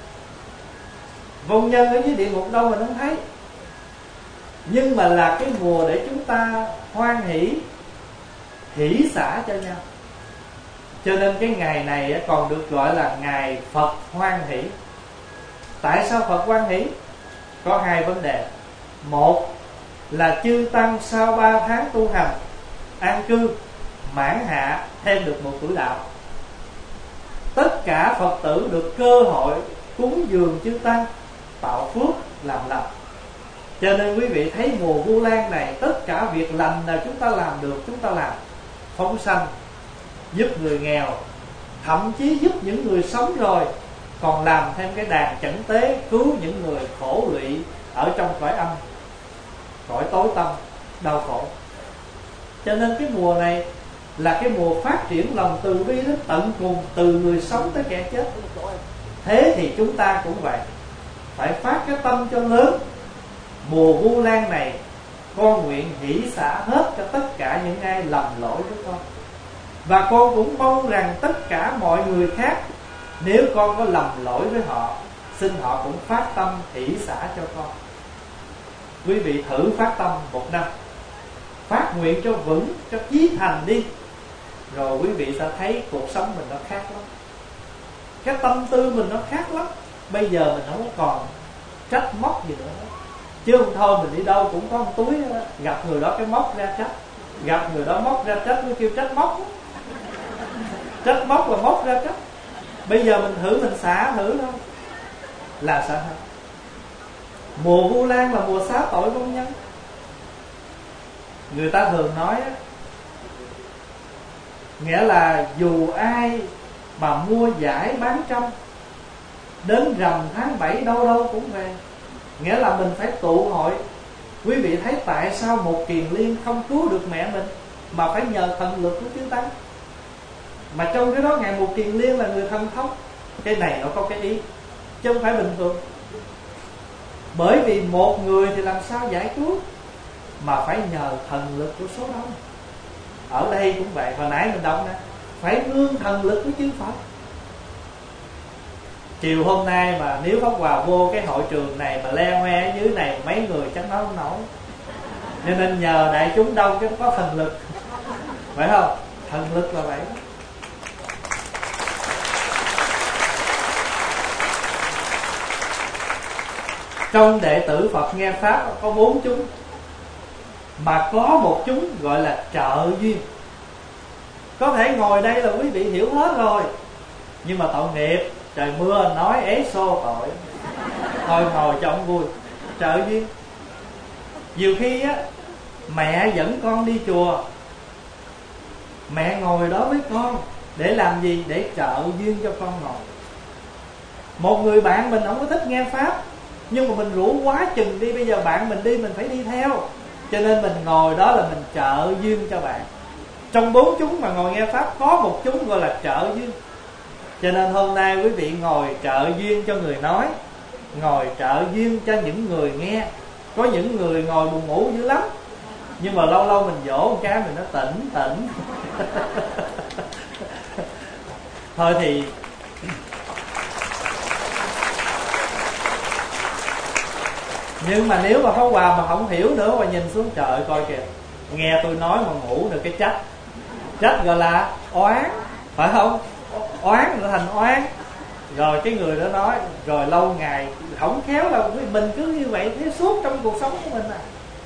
Vong nhân ở dưới địa ngục đâu mà không thấy, nhưng mà là cái mùa để chúng ta hoan hỷ, hỷ xả cho nhau. Cho nên cái ngày này còn được gọi là ngày Phật hoan hỷ. Tại sao Phật hoan hỷ? Có hai vấn đề. Một là chư tăng sau 3 tháng tu hành, an cư, mãn hạ, thêm được một tuổi đạo. tất cả Phật tử được cơ hội cúng dường chư tăng, tạo phước làm lành. Cho nên quý vị thấy mùa Vu Lan này, tất cả việc lành nào chúng ta làm được chúng ta làm. Phóng sanh, giúp người nghèo, thậm chí giúp những người sống rồi, còn làm thêm cái đàn chẩn tế, cứu những người khổ lụy ở trong cõi âm, cõi tối tâm, đau khổ. Cho nên cái mùa này là cái mùa phát triển lòng từ bi đến tận cùng, từ người sống tới kẻ chết. Thế thì chúng ta cũng vậy, phải phát cái tâm cho lớn. Mùa Vu Lan này, con nguyện hỷ xả hết cho tất cả những ai lầm lỗi với con. Và con cũng mong rằng tất cả mọi người khác, nếu con có lầm lỗi với họ, xin họ cũng phát tâm hỷ xả cho con. Quý vị thử phát tâm 1 năm, phát nguyện cho vững, cho chí thành đi, rồi quý vị sẽ thấy cuộc sống mình nó khác lắm. Cái tâm tư mình nó khác lắm. Bây giờ mình không còn trách móc gì nữa, chứ không thôi mình đi đâu cũng có một túi đó. Gặp người đó cái móc ra trách, gặp người đó móc ra trách, nó kêu trách móc. Trách móc và móc ra trách. Bây giờ mình thử, mình xả thử thôi, là xả hết. Mùa Vu Lan là mùa xá tội công nhân. Người ta thường nói á, nghĩa là dù ai mà mua giải bán trăm, đến rằm tháng 7 đâu đâu cũng về. Nghĩa là mình phải tụ hội. Quý vị thấy tại sao một Kiền Liên không cứu được mẹ mình, mà phải nhờ thần lực của chư tăng. Mà trong cái đó Ngài Một Kiền Liên là người thần thông. Cái này nó có cái ý, chứ không phải bình thường. Bởi vì một người thì làm sao giải cứu, mà phải nhờ thần lực của số đông. Ở đây cũng vậy, hồi nãy mình đọc nè, phải nương thần lực của chư Phật. Chiều hôm nay mà nếu Pháp Hòa vô cái hội trường này mà le hoe ở dưới này, mấy người chắc nói không nổi. Cho nên nhờ đại chúng đông chứ có thần lực, phải không? Thần lực là vậy đó. Trong đệ tử Phật nghe Pháp có 4 chúng, mà có một chúng gọi là trợ duyên. Có thể ngồi đây là quý vị hiểu hết rồi, nhưng mà tội nghiệp, trời mưa nói ế xô tội, thôi ngồi cho ông vui. Trợ duyên. Nhiều khi á, mẹ dẫn con đi chùa, mẹ ngồi đó với con để làm gì? Để trợ duyên cho con ngồi. Một người bạn mình không có thích nghe Pháp, nhưng mà mình rủ quá chừng đi, bây giờ bạn mình đi mình phải đi theo, cho nên mình ngồi đó là mình trợ duyên cho bạn. Trong 4 chúng mà ngồi nghe Pháp có một chúng gọi là trợ duyên. Cho nên hôm nay quý vị ngồi trợ duyên cho người nói, ngồi trợ duyên cho những người nghe. Có những người ngồi buồn ngủ dữ lắm, nhưng mà lâu lâu mình dỗ một cái mình nó tỉnh. Thôi thì nhưng mà nếu mà Pháp Hòa mà không hiểu nữa, mà nhìn xuống trời coi kìa, nghe tôi nói mà ngủ được cái trách gọi là oán, phải không? Oán là thành oán. Rồi cái người đó nói, rồi lâu ngày không khéo là mình cứ như vậy thế suốt trong cuộc sống của mình à.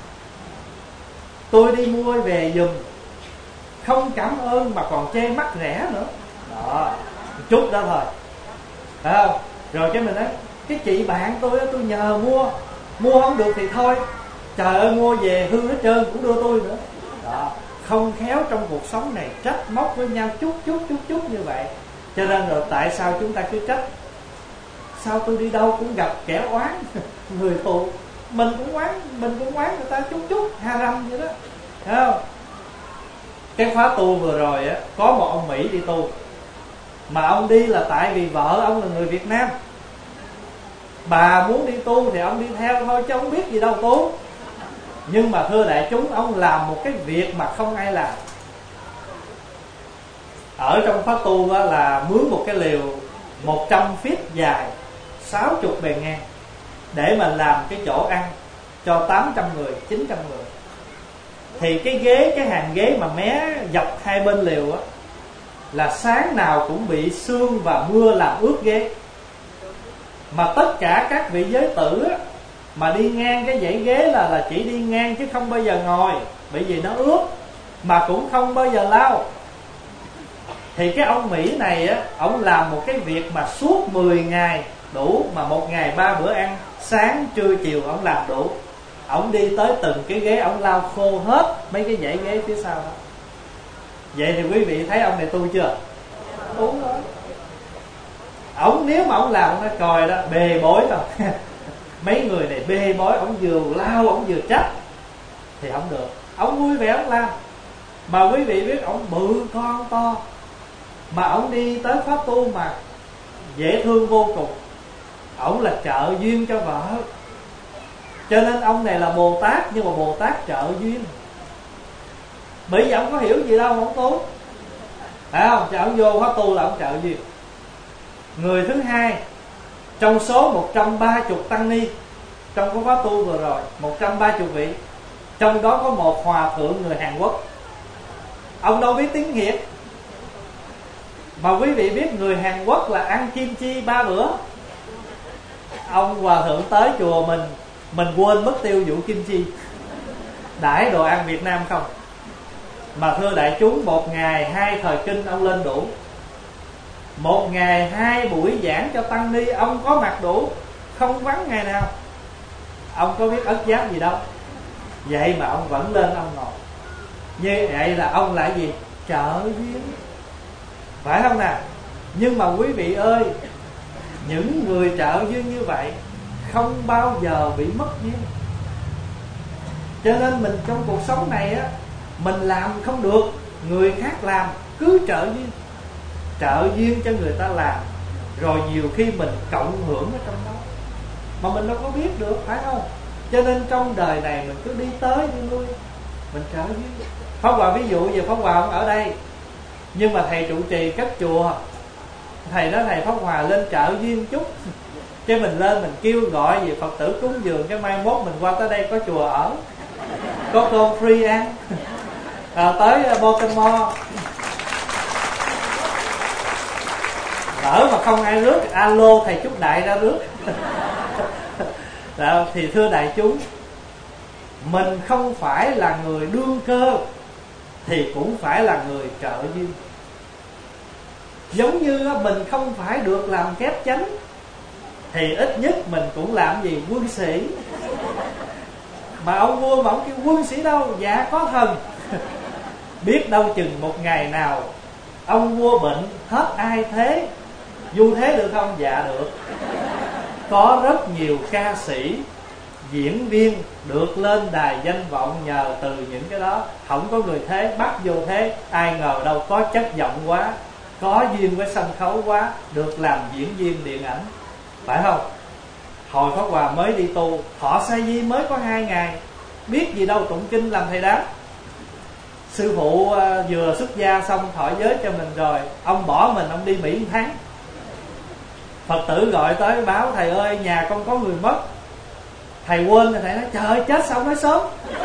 Tôi đi mua về giùm, không cảm ơn mà còn chê mắc rẻ nữa. Đó, chút đó thôi, phải không? Rồi cái mình nói, cái chị bạn tôi nhờ mua không được thì thôi, trời ơi mua về hư hết trơn cũng đưa tôi nữa. Đó, không khéo trong cuộc sống này trách móc với nhau chút như vậy. Cho nên rồi tại sao chúng ta cứ trách? Sao tôi đi đâu cũng gặp kẻ oán, người thù, mình cũng oán người ta chút haram vậy đó, thấy không? Cái khóa tu vừa rồi á, có một ông Mỹ đi tu, mà ông đi là tại vì vợ ông là người Việt Nam. Bà muốn đi tu thì ông đi theo thôi, chứ ông biết gì đâu tu. Nhưng mà thưa đại chúng, ông làm một cái việc mà không ai làm. Ở trong khóa tu á, là mướn một cái lều 100 feet dài, 60 bề ngang, để mà làm cái chỗ ăn cho 800 người, 900 người. Thì cái ghế, cái hàng ghế mà mé dọc hai bên lều á, là sáng nào cũng bị sương và mưa làm ướt ghế. Mà tất cả các vị giới tử á, mà đi ngang cái dãy ghế là chỉ đi ngang chứ không bao giờ ngồi, bởi vì nó ướt, mà cũng không bao giờ lau. Thì cái ông Mỹ này á, ông làm một cái việc mà suốt 10 ngày đủ, mà một ngày 3 bữa ăn, sáng trưa chiều ông làm đủ. Ông đi tới từng cái ghế, ông lau khô hết mấy cái dãy ghế phía sau đó. Vậy thì quý vị thấy ông này tu chưa? Tu rồi. Ông nếu mà ông làm, ông nói coi đó, bê bối thôi. Mấy người này bê bối, ông vừa lao, ông vừa trách thì không được. Ông vui vẻ ông làm. Mà quý vị biết ông bự con to, mà ông đi tới pháp tu mà dễ thương vô cùng. Ông là trợ duyên cho vợ, cho nên ông này là Bồ Tát, nhưng mà Bồ Tát trợ duyên. Bởi vì ông có hiểu gì đâu mà ông tu, phải không? Cho ông vô pháp tu là ông trợ duyên. Người thứ hai trong số 130 tăng ni trong cái khóa tu vừa rồi, 130 vị, trong đó có một hòa thượng người Hàn Quốc. Ông đâu biết tiếng Việt, mà quý vị biết người Hàn Quốc là ăn kim chi 3 bữa. Ông hòa thượng tới chùa mình quên mất tiêu vụ kim chi, đãi đồ ăn Việt Nam không. Mà thưa đại chúng, một ngày 2 thời kinh ông lên đủ, một ngày 2 buổi giảng cho tăng ni ông có mặt đủ, không vắng ngày nào. Ông có biết ất giáp gì đâu, vậy mà ông vẫn lên ông ngồi. Như vậy là ông là gì? Trợ duyên, phải không nào? Nhưng mà quý vị ơi, những người trợ duyên như vậy không bao giờ bị mất duyên. Cho nên mình trong cuộc sống này á, mình làm không được, người khác làm, cứ trợ duyên. Trợ duyên cho người ta làm, rồi nhiều khi mình cộng hưởng ở trong đó mà mình đâu có biết được, phải không? Cho nên trong đời này mình cứ đi tới đi lui, mình trợ duyên. Pháp Hòa ví dụ về Pháp Hòa không ở đây, nhưng mà thầy trụ trì cấp chùa, thầy nói thầy Pháp Hòa lên trợ duyên chút, cái mình lên mình kêu gọi về Phật tử cúng dường, cái mai mốt mình qua tới đây có chùa ở, có cơm free ăn. Tới Baltimore lỡ mà không ai rước, alo thầy Trúc Đại ra rước. Đó, thì thưa đại chúng, mình không phải là người đương cơ thì cũng phải là người trợ duyên. Giống như mình không phải được làm kép chánh thì ít nhất mình cũng làm gì? Quân sĩ. Mà ông vua mà ông kêu quân sĩ đâu? Dạ có thần. Biết đâu chừng một ngày nào ông vua bệnh hết ai thế, du thế được không? Dạ được. Có rất nhiều ca sĩ, diễn viên được lên đài danh vọng nhờ từ những cái đó. Không có người thế, bắt vô thế. Ai ngờ đâu có chất giọng quá, có duyên với sân khấu quá, được làm diễn viên điện ảnh, phải không? Hồi Pháp Hòa mới đi tu, Thọ Sa Di mới có 2 ngày, biết gì đâu tụng kinh làm thầy đám. Sư phụ vừa xuất gia xong thọ giới cho mình rồi, ông bỏ mình, ông đi Mỹ 1 tháng. Phật tử gọi tới báo thầy ơi, nhà con có người mất. Thầy quên rồi, thầy nói trời ơi, chết sao nói sớm.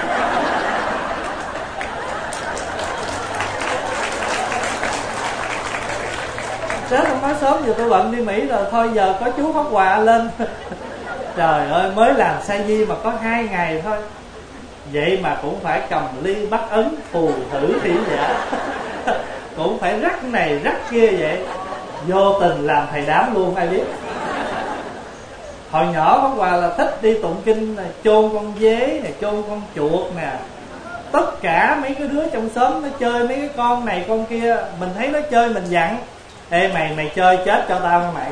Chết không nói sớm, giờ tôi bận đi Mỹ rồi, thôi giờ có chú Pháp Hòa lên. Trời ơi, mới làm sa di mà có 2 ngày thôi, vậy mà cũng phải cầm ly bắt ấn phù thử thị giả. Cũng phải rắc này rắc kia vậy. Vô tình làm thầy đám luôn, ai biết. Hồi nhỏ Pháp Hòa là thích đi tụng kinh này, chôn con dế này, chôn con chuột nè. Tất cả mấy cái đứa trong xóm nó chơi mấy cái con này con kia, mình thấy nó chơi mình dặn: ê mày chơi chết cho tao nha mày.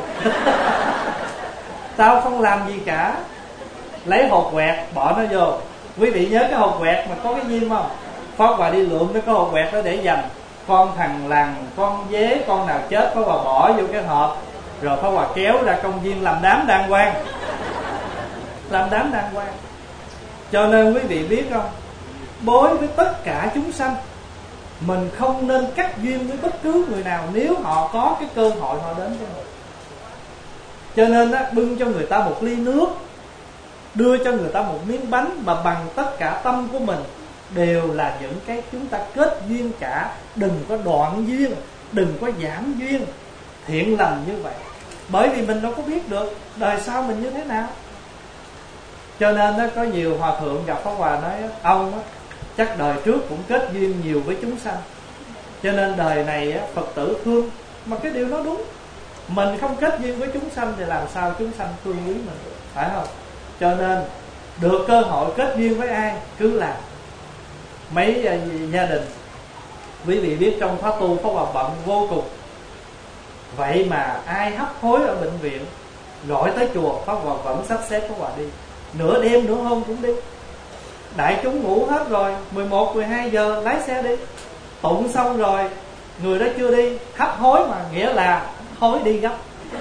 Tao không làm gì cả. Lấy hột quẹt bỏ nó vô. Quý vị nhớ cái hột quẹt mà có cái diêm không? Pháp Hòa đi lượm cái hột quẹt đó để dành. Con thằng lằn, con dế, con nào chết Pháp Hòa bỏ vô cái hộp, rồi Pháp Hòa kéo ra công viên làm đám đàng hoàng. Làm đám đàng hoàng. Cho nên quý vị biết không, đối với tất cả chúng sanh, mình không nên cắt duyên với bất cứ người nào nếu họ có cái cơ hội họ đến cho mình. Cho nên á, bưng cho người ta một ly nước, đưa cho người ta một miếng bánh, mà bằng tất cả tâm của mình, đều là những cái chúng ta kết duyên cả. Đừng có đoạn duyên, đừng có giảm duyên. Thiện lành như vậy, bởi vì mình đâu có biết được đời sau mình như thế nào. Cho nên đó, có nhiều hòa thượng gặp Pháp Hòa nói ông á, chắc đời trước cũng kết duyên nhiều với chúng sanh, Cho nên đời này á, Phật tử thương, mà cái điều đó đúng. Mình không kết duyên với chúng sanh thì làm sao chúng sanh thương quý mình được, phải không? Cho nên được cơ hội kết duyên với ai cứ làm. Mấy gia đình quý vị biết trong khóa tu Pháp Hòa bận vô cùng, vậy mà ai hấp hối ở bệnh viện gọi tới chùa, Pháp Hòa vẫn sắp xếp Pháp Hòa đi. Nửa đêm nửa hôm cũng đi. Đại chúng ngủ hết rồi, 11, 12 giờ lái xe đi. Tụng xong rồi, người đó chưa đi, hấp hối mà, nghĩa là hối đi gấp.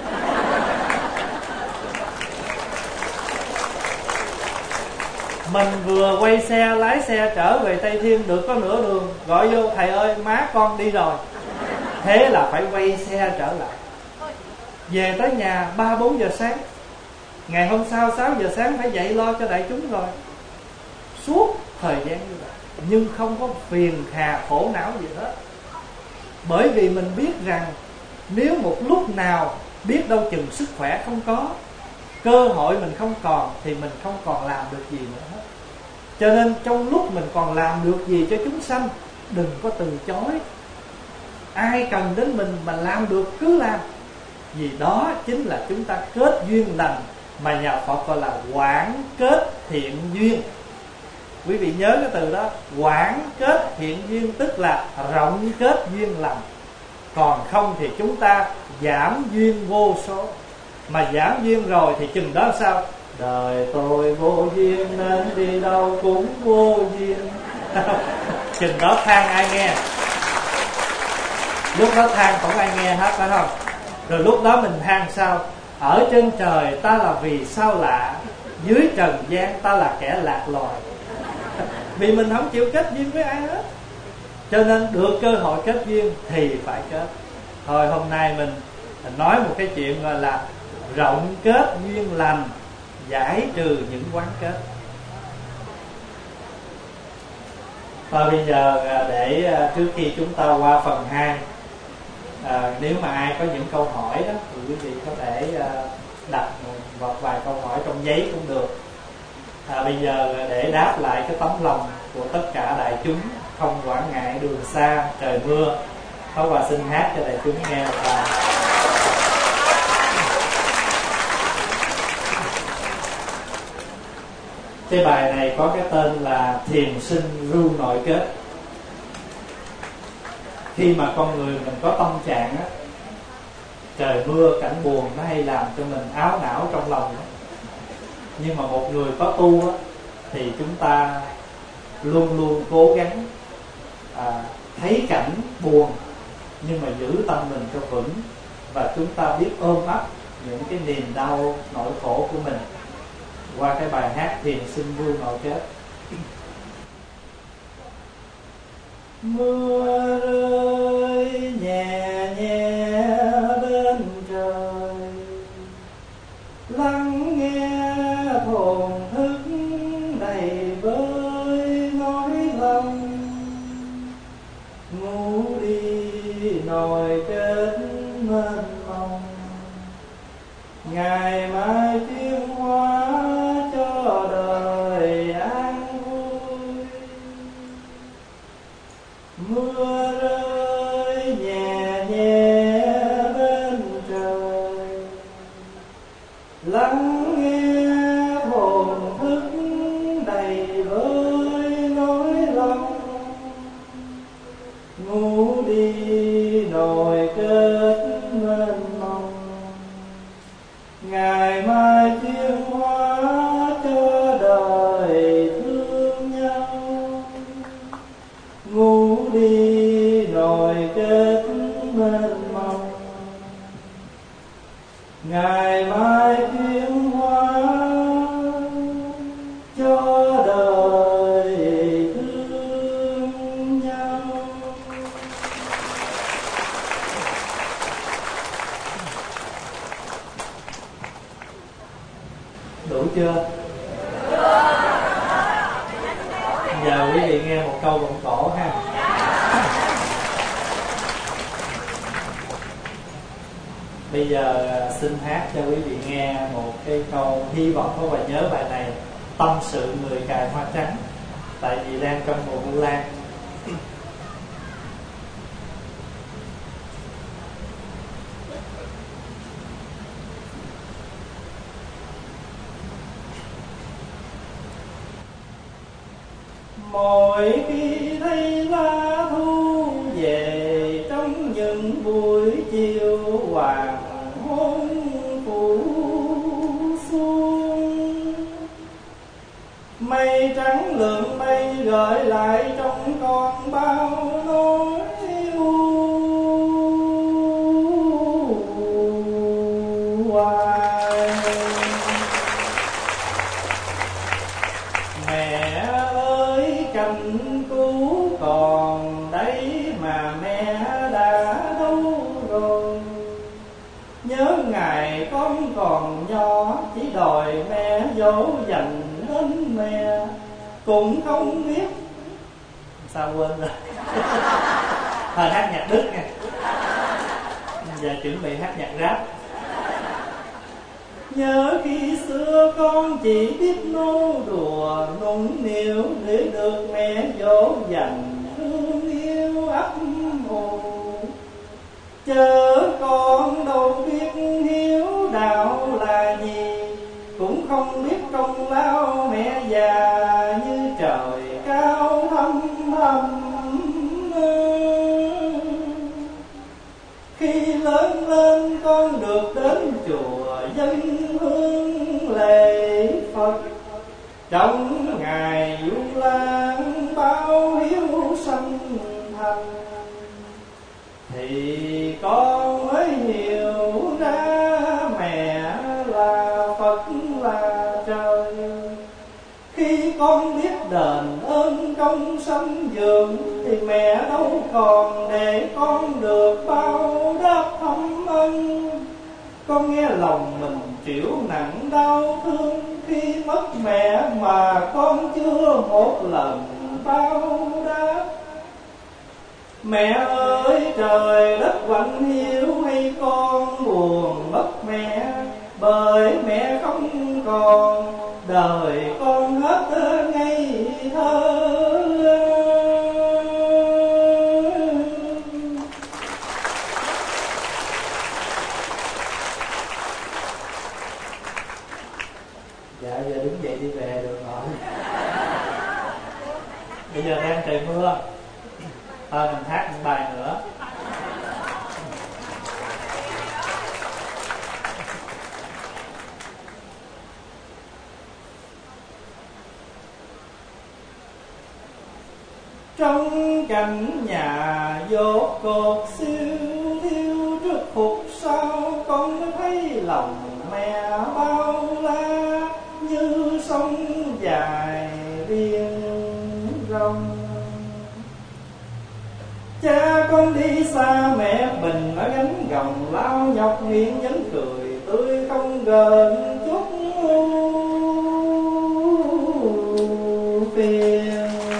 Mình vừa quay xe, lái xe trở về Tây Thiên được có nửa đường, gọi vô: thầy ơi, má con đi rồi. Thế là phải quay xe trở lại. Về tới nhà 3-4 giờ sáng. Ngày hôm sau 6 giờ sáng phải dậy lo cho đại chúng rồi. Suốt thời gian như vậy, nhưng không có phiền hà khổ não gì hết. Bởi vì mình biết rằng nếu một lúc nào biết đâu chừng sức khỏe không có, cơ hội mình không còn, thì mình không còn làm được gì nữa hết. Cho nên trong lúc mình còn làm được gì cho chúng sanh, đừng có từ chối. Ai cần đến mình mà làm được cứ làm. Vì đó chính là chúng ta kết duyên lành, mà nhà Phật gọi là quảng kết thiện duyên. Quý vị nhớ cái từ đó, quảng kết thiện duyên, tức là rộng kết duyên lành. Còn không thì chúng ta giảm duyên vô số. Mà giảm duyên rồi thì chừng đó sao? Đời tôi vô duyên nên đi đâu cũng vô duyên. Chừng đó than ai nghe? Lúc đó than không ai nghe hết, phải không? Rồi lúc đó mình than sao? Ở trên trời ta là vì sao lạ, dưới trần gian ta là kẻ lạc loài. Vì mình không chịu kết duyên với ai hết. Cho nên được cơ hội kết duyên thì phải kết. Thôi hôm nay mình nói một cái chuyện gọi là rộng kết duyên lành, giải trừ những quán kết. Và bây giờ để trước khi chúng ta qua phần 2, nếu mà ai có những câu hỏi đó thì quý vị có thể đặt một vài câu hỏi trong giấy cũng được. Bây giờ để đáp lại cái tấm lòng của tất cả đại chúng, không quản ngại đường xa trời mưa, Pháp Hòa xin hát cho đại chúng nghe một bài. Cái bài này có cái tên là Thiền sinh ru nội kết. Khi mà con người mình có tâm trạng á, trời mưa cảnh buồn nó hay làm cho mình áo não trong lòng đó. Nhưng mà một người có tu á, thì chúng ta luôn luôn cố gắng thấy cảnh buồn nhưng mà giữ tâm mình cho vững, và chúng ta biết ôm ấp những cái niềm đau nỗi khổ của mình qua cái bài hát Thiền sinh ru nội kết. Mưa rơi nhẹ nhẹ bên trời, lắng nghe thổn thức đầy vơi nỗi lòng. Ngủ đi nồi kết mênh mông, ngày mai tiến hóa cho đời an vui. Mưa rơi nhẹ nhẹ bên trời, lắng nghe hồn thức đầy vơi nỗi lòng. Ngủ đi nồi kết mênh mông, ngày mai tiến hóa cho đời thương nhau. Ngủ đi nồi kết mênh mông, ngày mai tiến hóa cho đời thương nhau. Đủ chưa? Giờ quý vị nghe một câu vọng cổ ha. Bây giờ xin hát cho quý vị nghe một cái câu, hy vọng có bài nhớ bài này, tâm sự người cài hoa trắng, tại vì đang trong mùa Vu Lan. Mỗi khi thấy lá thu về trong những buổi chiều hoàng hôn phủ xuống, mây trắng lượn mây gợi lại trong con bao nỗi u hoài. Mẹ ơi cành cứu còn đấy mà mẹ đã đâu rồi. Nhớ ngày con còn nhỏ chỉ đòi mẹ dỗ dành đến mẹ cũng không biết sao quên rồi. Thời hát nhạc Đức nha, giờ chuẩn bị hát nhạc rap. Nhớ khi xưa con chỉ biết nô đùa nũng nịu để được mẹ dỗ dành thương yêu ấp ủ. Chớ con đâu biết hiếu đạo là gì, cũng không biết công lao mẹ già như trời cao thăm thăm. Khi lớn lên con được đến chùa dân hương lễ Phật, trong ngày du lan bao hiếu sanh thành, thì con mới hiểu ra mẹ là Phật là trời. Khi con biết đền ơn công sanh dưỡng, thì mẹ đâu còn để con được bao đáp thâm ân. Con nghe lòng mình chịu nặng đau thương, khi mất mẹ mà con chưa một lần bao đáp. Mẹ ơi trời đất quạnh hiu hay con buồn mất mẹ, bởi mẹ không còn đời con hết ngây thơ. Dạ giờ đứng dậy đi về được rồi. Bây giờ đang trời mưa, thôi mình hát một bài nữa. Trong cảnh nhà dốt cột siêu thiêu trước phục sau, con mới thấy lòng mẹ bao la như sông dài biển rộng. Cha con đi xa mẹ bình ở gánh gồng lao nhọc, miệng vẫn cười tươi không gợn chút phiền.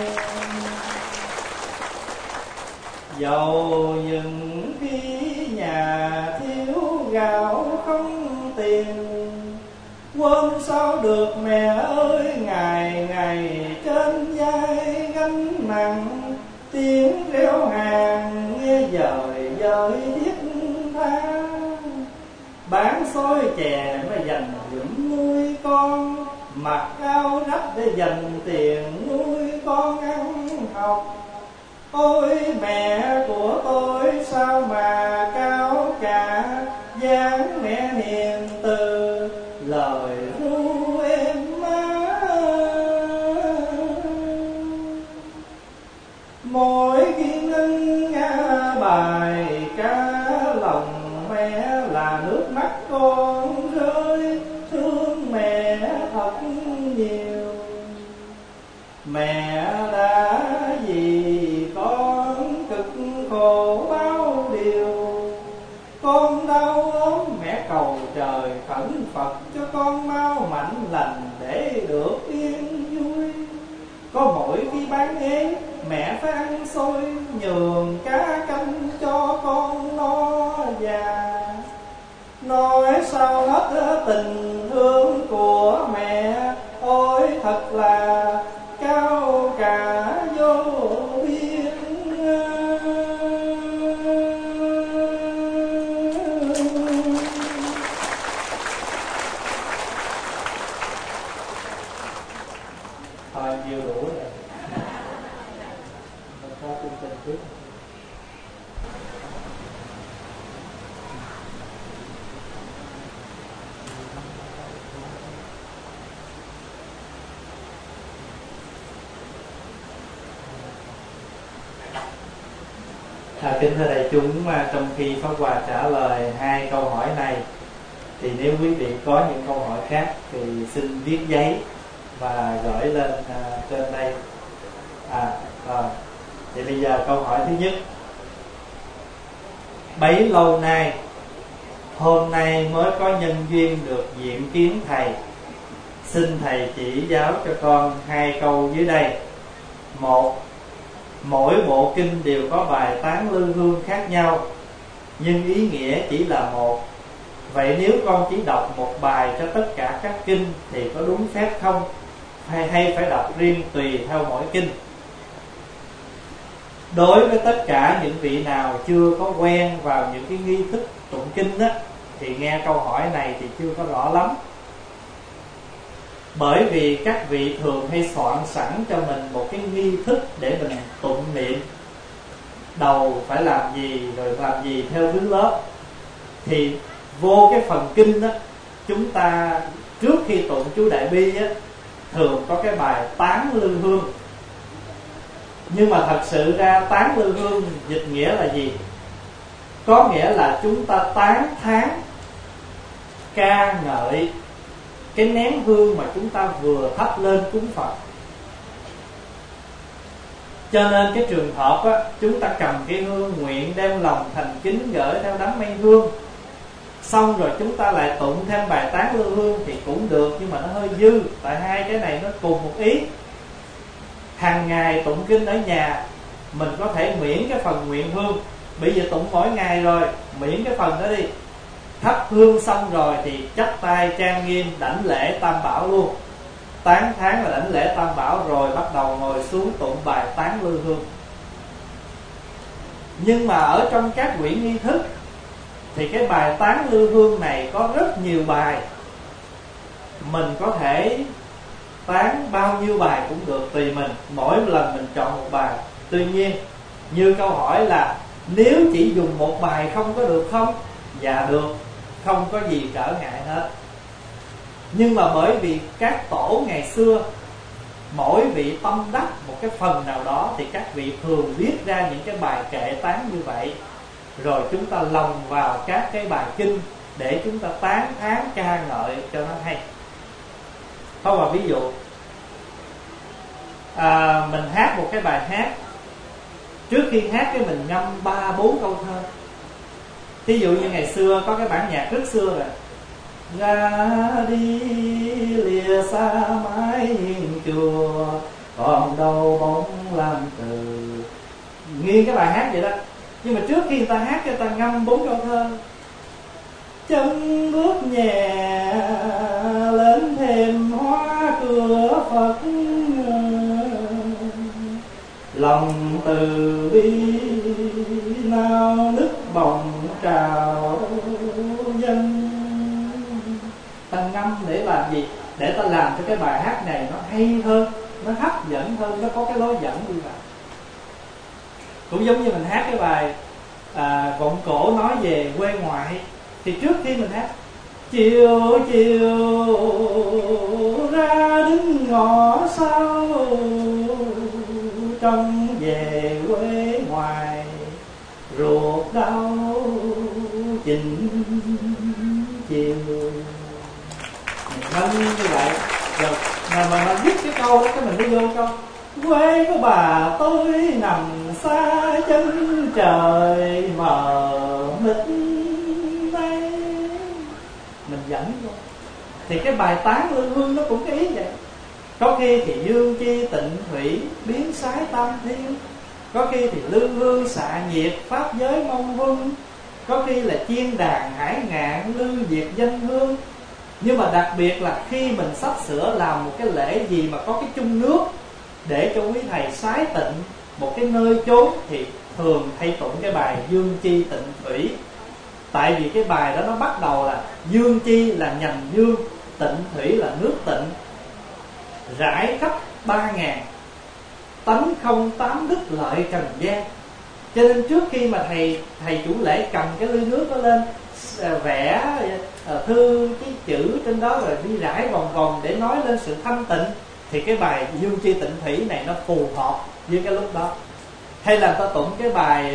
Dầu những khi nhà thiếu gạo không tiền, quên sao được mẹ ơi ngày ngày trên vai gánh nặng. Tiếng reo hàng nghe dời dời thiết tha, bán xôi chè mà dành dụm nuôi con, mặc áo rách để dành tiền nuôi con ăn học. Ôi mẹ của tôi sao mà cao cả, dáng mẹ hiền từ lời ru êm má. Mỗi khi ngân nga bài ca lòng mẹ là nước mắt con rơi, thương mẹ thật nhiều. Mẹ đã vì con cực khổ bao điều, con đau ốm mẹ cầu trời khẩn Phật cho con mau mạnh lành để được yên vui. Có mỗi khi bán ế mẹ phải ăn xôi, nhường cá canh cho con no già. Nói sao hết tình thương của mẹ, ôi thật là cao cả vô biên. Thôi nhiều đủ rồi. Kính thưa đại chúng, trong khi Pháp Hòa trả lời 2 câu hỏi này thì nếu quý vị có những câu hỏi khác thì xin viết giấy và gửi lên trên đây. Rồi. Thì bây giờ câu hỏi thứ nhất: bấy lâu nay, hôm nay mới có nhân duyên được diện kiến thầy, xin thầy chỉ giáo cho con 2 câu dưới đây. 1. Mỗi bộ kinh đều có bài tán lư hương khác nhau, nhưng ý nghĩa chỉ là một. Vậy nếu con chỉ đọc một bài cho tất cả các kinh thì có đúng phép không? Hay phải đọc riêng tùy theo mỗi kinh? Đối với tất cả những vị nào chưa có quen vào những cái nghi thức tụng kinh á, thì nghe câu hỏi này thì chưa có rõ lắm. Bởi vì các vị thường hay soạn sẵn cho mình một cái nghi thức để mình tụng niệm, đầu phải làm gì rồi làm gì theo thứ lớp. Thì vô cái phần kinh đó, chúng ta trước khi tụng chú Đại Bi á, thường có cái bài tán lư hương. Nhưng mà thật sự ra tán lư hương dịch nghĩa là gì? Có nghĩa là chúng ta tán thán, ca ngợi cái nén hương mà chúng ta vừa thắp lên cúng Phật. Cho nên cái trường hợp á, chúng ta cầm cái hương nguyện đem lòng thành kính gửi theo đám mây hương, xong rồi chúng ta lại tụng thêm bài tán lư hương thì cũng được, nhưng mà nó hơi dư. Tại hai cái này nó cùng một ý. Hàng ngày tụng kinh ở nhà, mình có thể miễn cái phần nguyện hương. Bây giờ tụng mỗi ngày rồi, miễn cái phần đó đi. Thắp hương xong rồi thì chắp tay trang nghiêm đảnh lễ Tam Bảo luôn. Tán thán là đảnh lễ Tam Bảo rồi bắt đầu ngồi xuống tụng bài tán lư hương. Nhưng mà ở trong các quyển nghi thức thì cái bài tán lư hương này có rất nhiều bài. Mình có thể tán bao nhiêu bài cũng được, tùy mình. Mỗi lần mình chọn một bài. Tuy nhiên như câu hỏi là nếu chỉ dùng một bài không có được không? Dạ được, không có gì trở ngại hết. Nhưng mà bởi vì các tổ ngày xưa, mỗi vị tâm đắc một cái phần nào đó, thì các vị thường viết ra những cái bài kệ tán như vậy, rồi chúng ta lồng vào các cái bài kinh để chúng ta tán thán ca ngợi cho nó hay. Không, mà ví dụ mình hát một cái bài hát, trước khi hát cái mình ngâm 3-4 câu thơ. Thí dụ như ngày xưa có cái bản nhạc rất xưa rồi: ra đi lìa xa mái hiên chùa, còn đâu bóng làm từ. Nghiêng cái bài hát vậy đó. Nhưng mà trước khi người ta hát, người ta ngâm 4 câu thơ: chân bước nhẹ lên thềm hoa cửa Phật, lòng từ bi nao nức bồng trào dân. Ta ngâm để làm gì? Để ta làm cho cái bài hát này nó hay hơn, nó hấp dẫn hơn, nó có cái lối dẫn đi vào. Cũng giống như mình hát cái bài vọng cổ nói về quê ngoại, thì trước khi mình hát chiều chiều ra đứng ngõ sau, trông về quê ngoài ruột đau chỉnh chiều. Mình như vậy rồi mà mình viết cái câu đó, cái mình đi vô câu: quê của bà tôi nằm xa chân trời mờ mịt đây. Mình dẫn vô. Thì cái bài tán lư hương nó cũng cái ý vậy. Có khi thì dương chi tịnh thủy biến sái tam thiên, có khi thì lư hương xạ nhiệt pháp giới mong huân, có khi là chiên đàn hải ngạn lư diệt danh hương. Nhưng mà đặc biệt là khi mình sắp sửa làm một cái lễ gì mà có cái chung nước để cho quý thầy sái tịnh một cái nơi chốn, thì thường hay tụng cái bài dương chi tịnh thủy. Tại vì cái bài đó nó bắt đầu là dương chi là nhằm dương, tịnh thủy là nước tịnh, rải khắp 3.000 tánh không tám đức lợi trần gian. Cho nên trước khi mà thầy chủ lễ cầm cái ly nước đó lên, vẽ thư cái chữ trên đó rồi đi rải vòng vòng để nói lên sự thanh tịnh, thì cái bài dương chi tịnh thủy này nó phù hợp với cái lúc đó. Hay là ta tụng cái bài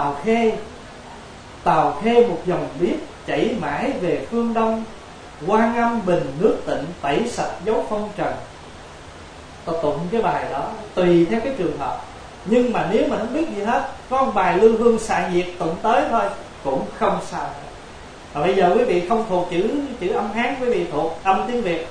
Tàu khê một dòng biếc chảy mãi về phương đông, Quan Âm bình nước tịnh tẩy sạch dấu phong trần. Ta tụng cái bài đó tùy theo cái trường hợp. Nhưng mà nếu mà không biết gì hết, có một bài Lưu Hương xạ nhiệt tụng tới thôi cũng không sao. Bây giờ quý vị không thuộc chữ âm Hán, quý vị thuộc âm tiếng Việt.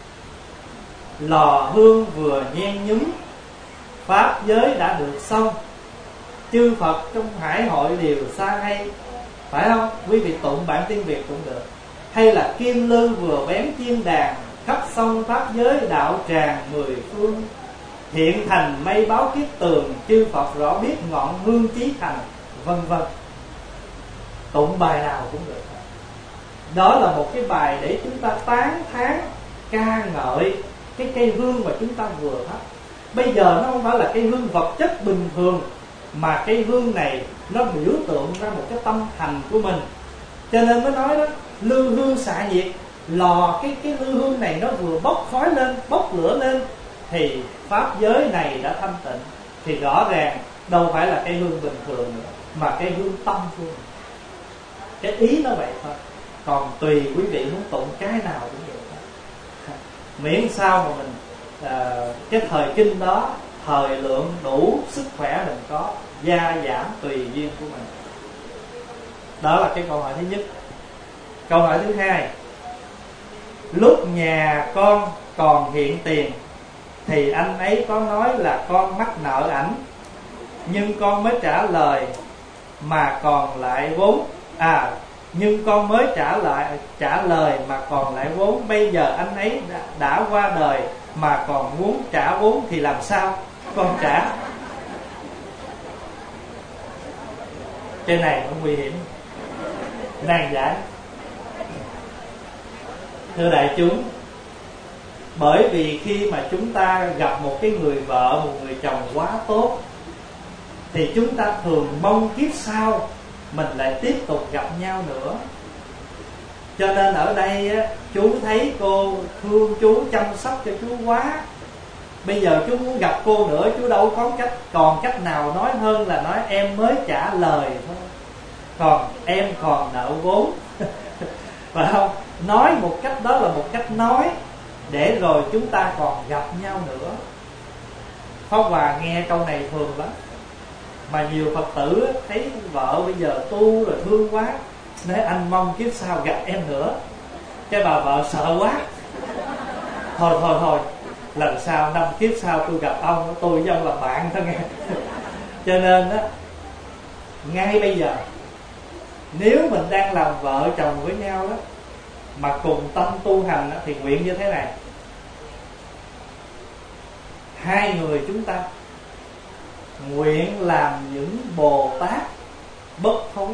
Lò hương vừa nhen nhúm, pháp giới đã được xong, chư Phật trong hải hội đều xa hay. Phải không? Quý vị tụng bản tiếng Việt cũng được. Hay là kim lư vừa bén chiên đàn, khắp sông pháp giới đạo tràng mười phương, hiện thành mây báo kiết tường, chư Phật rõ biết ngọn hương chí thành, vân vân. Tụng bài nào cũng được. Đó là một cái bài để chúng ta tán thán ca ngợi cái cây hương mà chúng ta vừa thắp. Bây giờ nó không phải là cây hương vật chất bình thường, mà cây hương này nó biểu tượng ra một cái tâm thành của mình. Cho nên mới nói đó, lư hương xạ nhiệt, lò cái lư hương này nó vừa bốc khói lên, bốc lửa lên, thì pháp giới này đã thanh tịnh. Thì rõ ràng đâu phải là cây hương bình thường nữa, mà cây hương tâm của mình. Cái ý nó vậy thôi. Còn tùy quý vị muốn tụng cái nào cũng được. Miễn sao mà mình cái thời kinh đó, thời lượng đủ, sức khỏe mình có, gia giảm tùy duyên của mình. Đó là cái câu hỏi thứ nhất. Câu hỏi thứ hai: lúc nhà con còn hiện tiền thì anh ấy có nói là con mắc nợ ảnh, nhưng con mới trả lời mà còn lại vốn. Nhưng con mới trả lời mà còn lại vốn. Bây giờ anh ấy đã qua đời mà còn muốn trả vốn thì làm sao con trả? Cái này nó nguy hiểm, nan giải. Thưa đại chúng, bởi vì khi mà chúng ta gặp một cái người vợ, một người chồng quá tốt, thì chúng ta thường mong kiếp sau mình lại tiếp tục gặp nhau nữa. Cho nên ở đây á, chú thấy cô thương chú, chăm sóc cho chú quá. Bây giờ chú muốn gặp cô nữa, chú đâu có còn cách nào nói hơn là nói em mới trả lời thôi, còn em còn nợ vốn. Phải không? Nói một cách đó là một cách nói để rồi chúng ta còn gặp nhau nữa. Pháp Hòa nghe câu này thường lắm. Mà nhiều Phật tử thấy vợ bây giờ tu rồi thương quá, nói anh mong kiếp sau gặp em nữa. Cái bà vợ sợ quá, Thôi lần sau, năm kiếp sau tôi gặp ông, tôi với ông là bạn thôi nghe. Cho nên á, ngay bây giờ nếu mình đang làm vợ chồng với nhau đó, mà cùng tâm tu hành đó, thì nguyện như thế này: hai người chúng ta nguyện làm những Bồ Tát bất thối,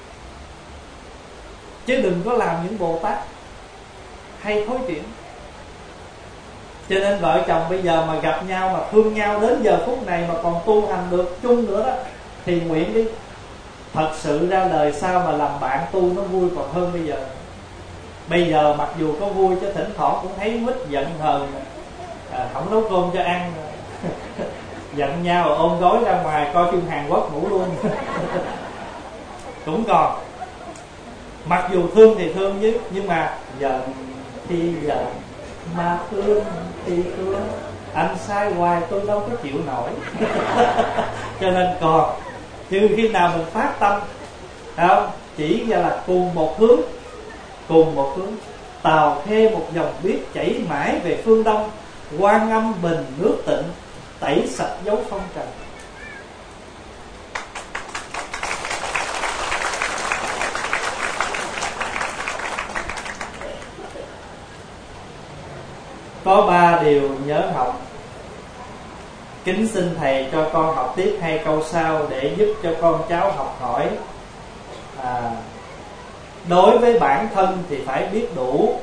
chứ đừng có làm những Bồ Tát hay thối chuyển. Cho nên vợ chồng bây giờ mà gặp nhau mà thương nhau đến giờ phút này mà còn tu hành được chung nữa đó, thì nguyện đi. Thật sự ra đời sau mà làm bạn tu nó vui còn hơn bây giờ. Bây giờ mặc dù có vui chứ thỉnh thoảng cũng thấy mít giận hờn, không nấu cơm cho ăn, giận nhau rồi ôm gối ra ngoài coi phim Hàn Quốc ngủ luôn. Cũng còn. Mặc dù thương thì thương chứ, nhưng mà giận thì giận, mà thương thì thương, anh sai hoài tôi đâu có chịu nổi. Cho nên còn, chứ khi nào mình phát tâm không, chỉ ra là cùng một hướng, tàu khê một dòng biếc chảy mãi về phương đông, Quan Âm bình nước tịnh tẩy sạch dấu phong trần. Có 3 điều nhớ học. Kính xin thầy cho con học tiếp 2 câu sau để giúp cho con cháu học hỏi. Đối với bản thân thì phải biết đủ,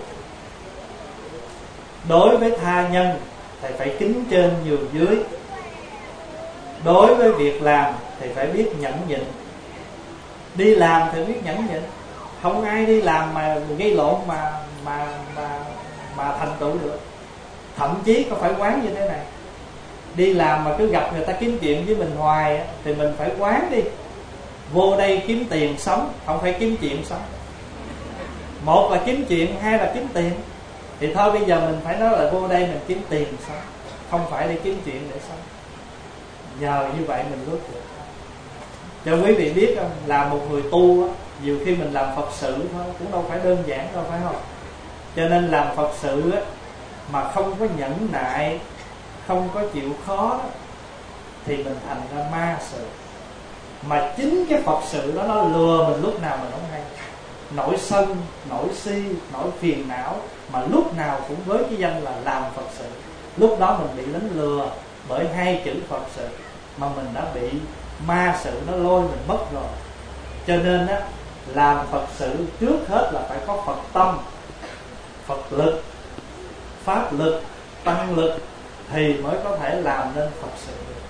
đối với tha nhân thì phải kính trên nhường dưới, đối với việc làm thì phải biết nhẫn nhịn. Đi làm thì biết nhẫn nhịn, không ai đi làm mà gây lộn mà thành tựu được. Thậm chí có phải quán như thế này: Đi làm mà cứ gặp người ta kiếm chuyện với mình hoài thì mình phải quán đi, vô đây kiếm tiền sống, không phải kiếm chuyện sống. Một là kiếm chuyện, hai là kiếm tiền. Thì thôi bây giờ mình phải nói là vô đây mình kiếm tiền sống, không phải để kiếm chuyện để sống. Nhờ như vậy mình rút được. Cho quý vị biết không, là một người tu á, nhiều khi mình làm Phật sự thôi cũng đâu phải đơn giản đâu, phải không? Cho nên làm Phật sự á, mà không có nhẫn nại, không có chịu khó thì mình thành ra ma sự. Mà chính cái Phật sự đó nó lừa mình lúc nào mình không hay. Nổi sân, nổi si, nổi phiền não, mà lúc nào cũng với cái danh là làm Phật sự. Lúc đó mình bị đánh lừa bởi hai chữ Phật sự, mà mình đã bị ma sự nó lôi mình mất rồi. Cho nên á, làm Phật sự trước hết là phải có Phật tâm, Phật lực, Pháp lực, Tăng lực thì mới có thể làm nên Phật sự được.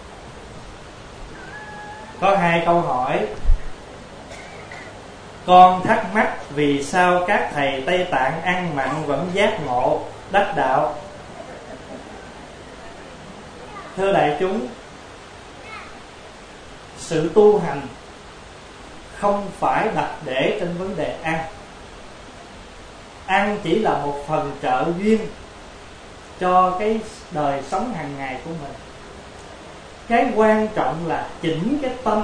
Có hai câu hỏi. Con thắc mắc vì sao các thầy Tây Tạng ăn mặn vẫn giác ngộ đắc đạo? Thưa đại chúng, sự tu hành không phải đặt để trên vấn đề ăn. Ăn chỉ là một phần trợ duyên cho cái đời sống hàng ngày của mình. Cái quan trọng là chỉnh cái tâm.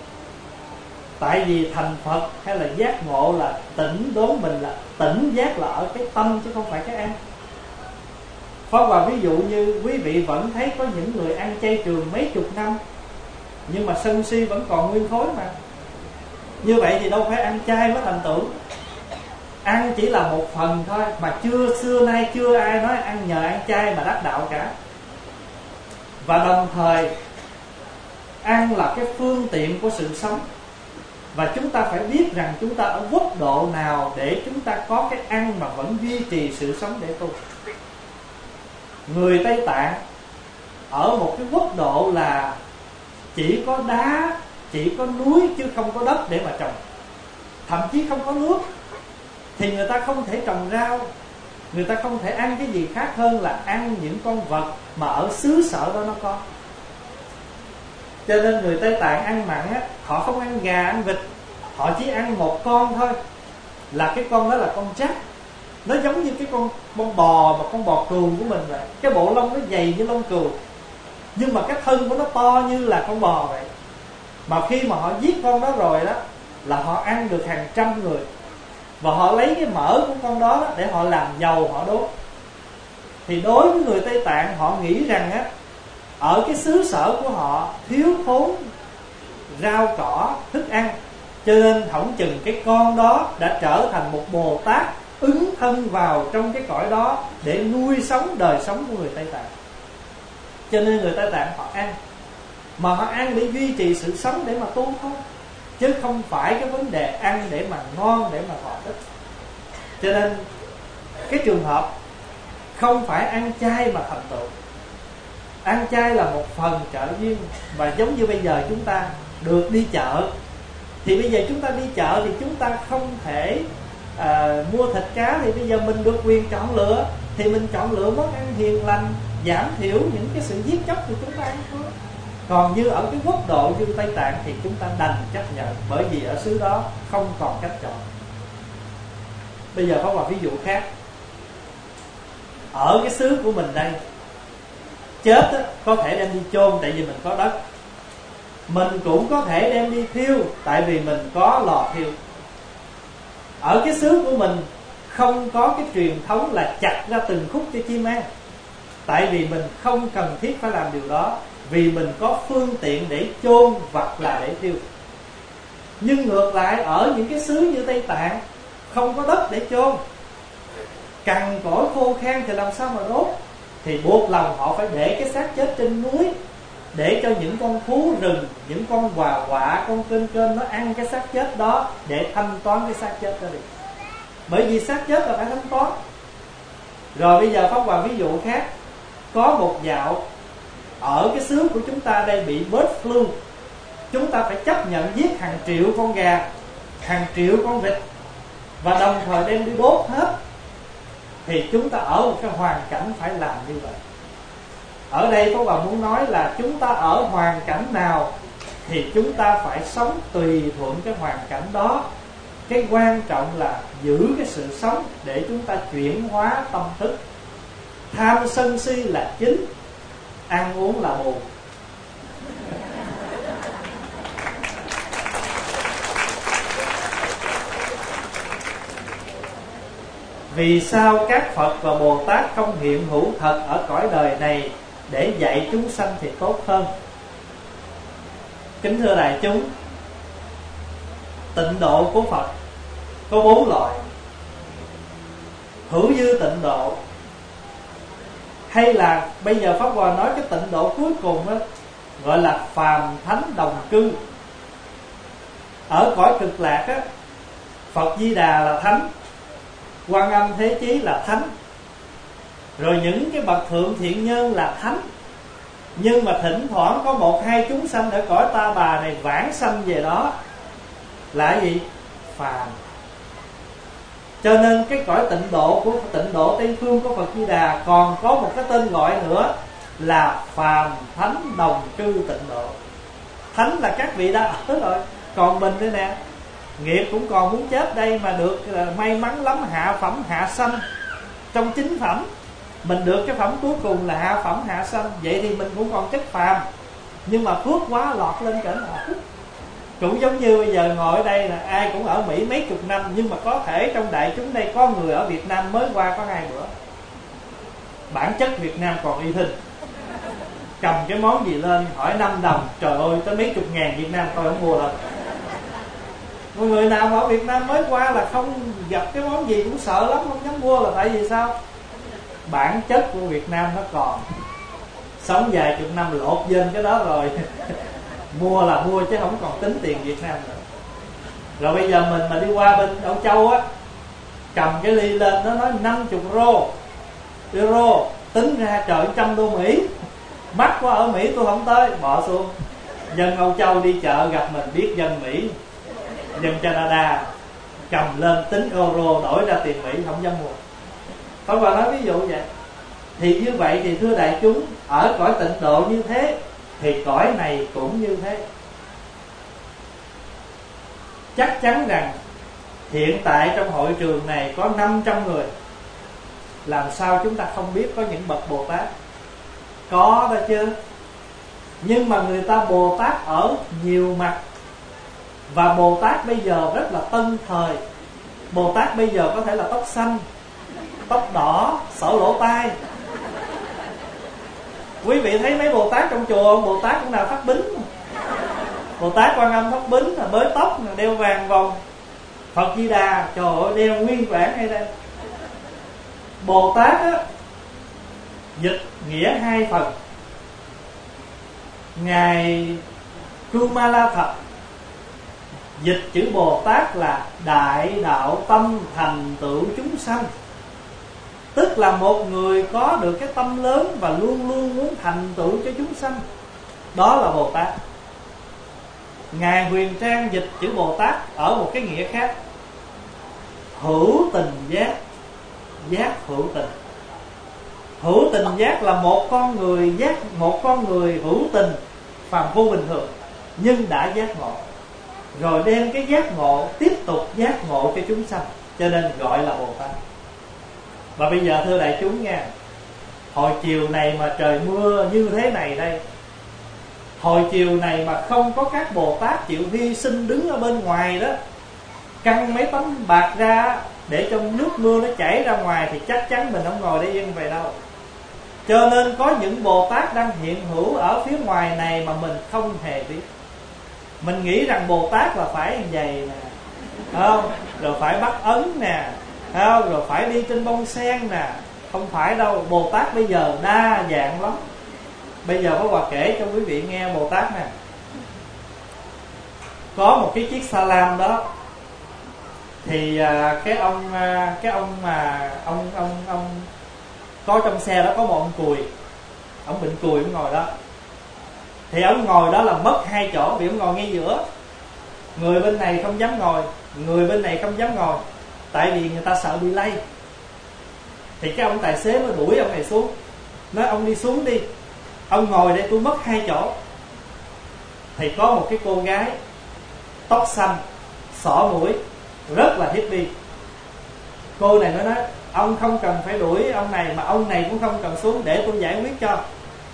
Tại vì thành Phật hay là giác ngộ là tỉnh đốn mình, là tỉnh giác là ở cái tâm chứ không phải cái ăn. Pháp Hòa ví dụ như quý vị vẫn thấy có những người ăn chay trường mấy chục năm nhưng mà sân si vẫn còn nguyên khối mà. Như vậy thì đâu phải ăn chay mới thành tựu. Ăn chỉ là một phần thôi, mà xưa nay chưa ai nói ăn nhờ ăn chay mà đắc đạo cả. Và đồng thời ăn là cái phương tiện của sự sống. Và chúng ta phải biết rằng chúng ta ở quốc độ nào để chúng ta có cái ăn mà vẫn duy trì sự sống để tu. Người Tây Tạng ở một cái quốc độ là chỉ có đá, chỉ có núi chứ không có đất để mà trồng. Thậm chí không có nước thì người ta không thể trồng rau, người ta không thể ăn cái gì khác hơn là ăn những con vật mà ở xứ sở đó nó có. Cho nên người Tây Tạng ăn mặn á, họ không ăn gà, ăn vịt, họ chỉ ăn một con thôi, là cái con đó là con trắc. Nó giống như cái con bò, mà con bò cừu của mình vậy. Cái bộ lông nó dày như lông cừu, nhưng mà cái thân của nó to như là con bò vậy. Mà khi mà họ giết con đó rồi đó, là họ ăn được hàng trăm người. Và họ lấy cái mỡ của con đó để họ làm dầu họ đốt. Thì đối với người Tây Tạng, họ nghĩ rằng á, ở cái xứ sở của họ thiếu thốn rau cỏ, thức ăn, cho nên hổng chừng cái con đó đã trở thành một Bồ Tát ứng thân vào trong cái cõi đó để nuôi sống đời sống của người Tây Tạng. Cho nên người Tây Tạng họ ăn, mà họ ăn để duy trì sự sống để mà tu thôi, chứ không phải cái vấn đề ăn để mà ngon, để mà thọ ích. Cho nên cái trường hợp không phải ăn chay mà thành tựu. Ăn chay là một phần trợ duyên. Và giống như bây giờ chúng ta được đi chợ, thì bây giờ chúng ta đi chợ thì chúng ta không thể mua thịt cá, thì bây giờ mình được quyền chọn lựa, thì mình chọn lựa món ăn hiền lành, giảm thiểu những cái sự giết chóc thì chúng ta ăn thôi. Còn như ở cái quốc độ như Tây Tạng thì chúng ta đành chấp nhận, bởi vì ở xứ đó không còn cách chọn. Bây giờ có một ví dụ khác. Ở cái xứ của mình đây, chết á, có thể đem đi chôn tại vì mình có đất. Mình cũng có thể đem đi thiêu tại vì mình có lò thiêu. Ở cái xứ của mình không có cái truyền thống là chặt ra từng khúc cho chim ăn, tại vì mình không cần thiết phải làm điều đó, vì mình có phương tiện để chôn hoặc là để thiêu. Nhưng ngược lại, ở những cái xứ như Tây Tạng không có đất để chôn, cằn cỗi khô khan thì làm sao mà đốt, thì buộc lòng họ phải để cái xác chết trên núi, để cho những con thú rừng, những con quà quạ, con kênh nó ăn cái xác chết đó để thanh toán cái xác chết đó đi. Bởi vì xác chết là phải thanh toán. Rồi bây giờ Pháp Hòa ví dụ khác. Có một dạo ở cái xứ của chúng ta đây bị bird flu, chúng ta phải chấp nhận giết hàng triệu con gà, hàng triệu con vịt, và đồng thời đem đi đốt hết. Thì chúng ta ở một cái hoàn cảnh phải làm như vậy. Ở đây có bà muốn nói là chúng ta ở hoàn cảnh nào thì chúng ta phải sống tùy thuận cái hoàn cảnh đó. Cái quan trọng là giữ cái sự sống để chúng ta chuyển hóa tâm thức. Tham sân si là chính, ăn uống là bù. Vì sao các Phật và Bồ Tát không hiện hữu thật ở cõi đời này để dạy chúng sanh thì tốt hơn? Kính thưa đại chúng, tịnh độ của Phật có 4 loại: hữu dư tịnh độ, hay là bây giờ Pháp Hòa nói cái tịnh độ cuối cùng đó, gọi là phàm thánh đồng cư. Ở cõi cực lạc á, Phật Di Đà là thánh, Quan Âm Thế Chí là thánh, rồi những cái bậc thượng thiện nhân là thánh. Nhưng mà thỉnh thoảng có một hai chúng sanh ở cõi ta bà này vãng sanh về đó là gì? Phàm. Cho nên cái cõi tịnh độ Tây Phương của Phật Di Đà còn có một cái tên gọi nữa là phàm thánh đồng cư tịnh độ. Thánh là các vị đã ở rồi, còn mình đây nè, nghiệp cũng còn muốn chết đây mà được may mắn lắm, hạ phẩm hạ sanh. Trong chính phẩm mình được cái phẩm cuối cùng là hạ phẩm hạ sanh. Vậy thì mình cũng còn chất phàm, nhưng mà phước quá lọt lên cỡ nào. Cũng giống như bây giờ ngồi ở đây là ai cũng ở Mỹ mấy chục năm, nhưng mà có thể trong đại chúng đây có người ở Việt Nam mới qua có 2 bữa. Bản chất Việt Nam còn y thinh. Cầm cái món gì lên hỏi 5 đồng, trời ơi tới mấy chục ngàn Việt Nam tôi không mua đâu. Mọi người nào ở Việt Nam mới qua là không gặp cái món gì cũng sợ lắm, không dám mua, là tại vì sao? Bản chất của Việt Nam nó còn sống vài chục năm lột dên cái đó rồi. Mua là mua chứ không còn tính tiền Việt Nam nữa. Rồi bây giờ mình mà đi qua bên Âu Châu á, cầm cái ly lên nó nói 50 euro, tính ra trời 100 đô Mỹ. Mắc quá, ở Mỹ tôi không tới, bỏ xuống. Dân Âu Châu đi chợ gặp mình biết dân Mỹ, dân Canada, cầm lên tính euro đổi ra tiền Mỹ không dám mua. Tôi vào nói ví dụ vậy. Thì như vậy thì thưa đại chúng, ở cõi tịnh độ như thế thì cõi này cũng như thế. Chắc chắn rằng hiện tại trong hội trường này có 500 người, làm sao chúng ta không biết có những bậc Bồ Tát? Có đó chứ. Nhưng mà người ta Bồ Tát ở nhiều mặt. Và Bồ Tát bây giờ rất là tân thời. Bồ Tát bây giờ có thể là tóc xanh, tóc đỏ, sổ lỗ tai. Quý vị thấy mấy Bồ Tát trong chùa, Bồ Tát cũng nào thắt bính. Bồ Tát Quan Âm thắt bính, là bới tóc, đeo vàng vòng. Phật Di Đà trời ơi đeo nguyên bản hay đây. Bồ Tát á, dịch nghĩa 2 phần. Ngài Kumala Thập dịch chữ Bồ Tát là đại đạo tâm thành tựu chúng sanh. Tức là một người có được cái tâm lớn và luôn luôn muốn thành tựu cho chúng sanh. Đó là Bồ Tát. Ngài Huyền Trang dịch chữ Bồ Tát ở một cái nghĩa khác: hữu tình giác, giác hữu tình. Hữu tình giác là một con người hữu tình phàm phu bình thường, nhưng đã giác ngộ, rồi đem cái giác ngộ tiếp tục giác ngộ cho chúng sanh, cho nên gọi là Bồ Tát. Và bây giờ thưa đại chúng nha, hồi chiều này mà trời mưa như thế này đây, hồi chiều này mà không có các Bồ Tát chịu hy sinh đứng ở bên ngoài đó, căng mấy tấm bạc ra để cho nước mưa nó chảy ra ngoài, thì chắc chắn mình không ngồi đây yên vậy đâu. Cho nên có những Bồ Tát đang hiện hữu ở phía ngoài này mà mình không hề biết. Mình nghĩ rằng Bồ Tát là phải như vậy nè, không? Rồi phải bắt ấn nè, không? Rồi phải đi trên bông sen nè. Không phải đâu. Bồ Tát bây giờ đa dạng lắm. Bây giờ có Hòa kể cho quý vị nghe Bồ Tát nè. Có một cái chiếc sa lam đó, thì cái ông có trong xe đó có một ông cùi. Ông bệnh cùi, ông ngồi đó. Thì ông ngồi đó là mất 2 chỗ, vì ông ngồi ngay giữa. Người bên này không dám ngồi, người bên này không dám ngồi, tại vì người ta sợ bị lây. Thì cái ông tài xế mới đuổi ông này xuống, nói ông đi xuống đi, ông ngồi đây tôi mất 2 chỗ. Thì có một cái cô gái tóc xanh, xỏ mũi, rất là hippie. Cô này nó nói ông không cần phải đuổi ông này, mà ông này cũng không cần xuống, để tôi giải quyết cho.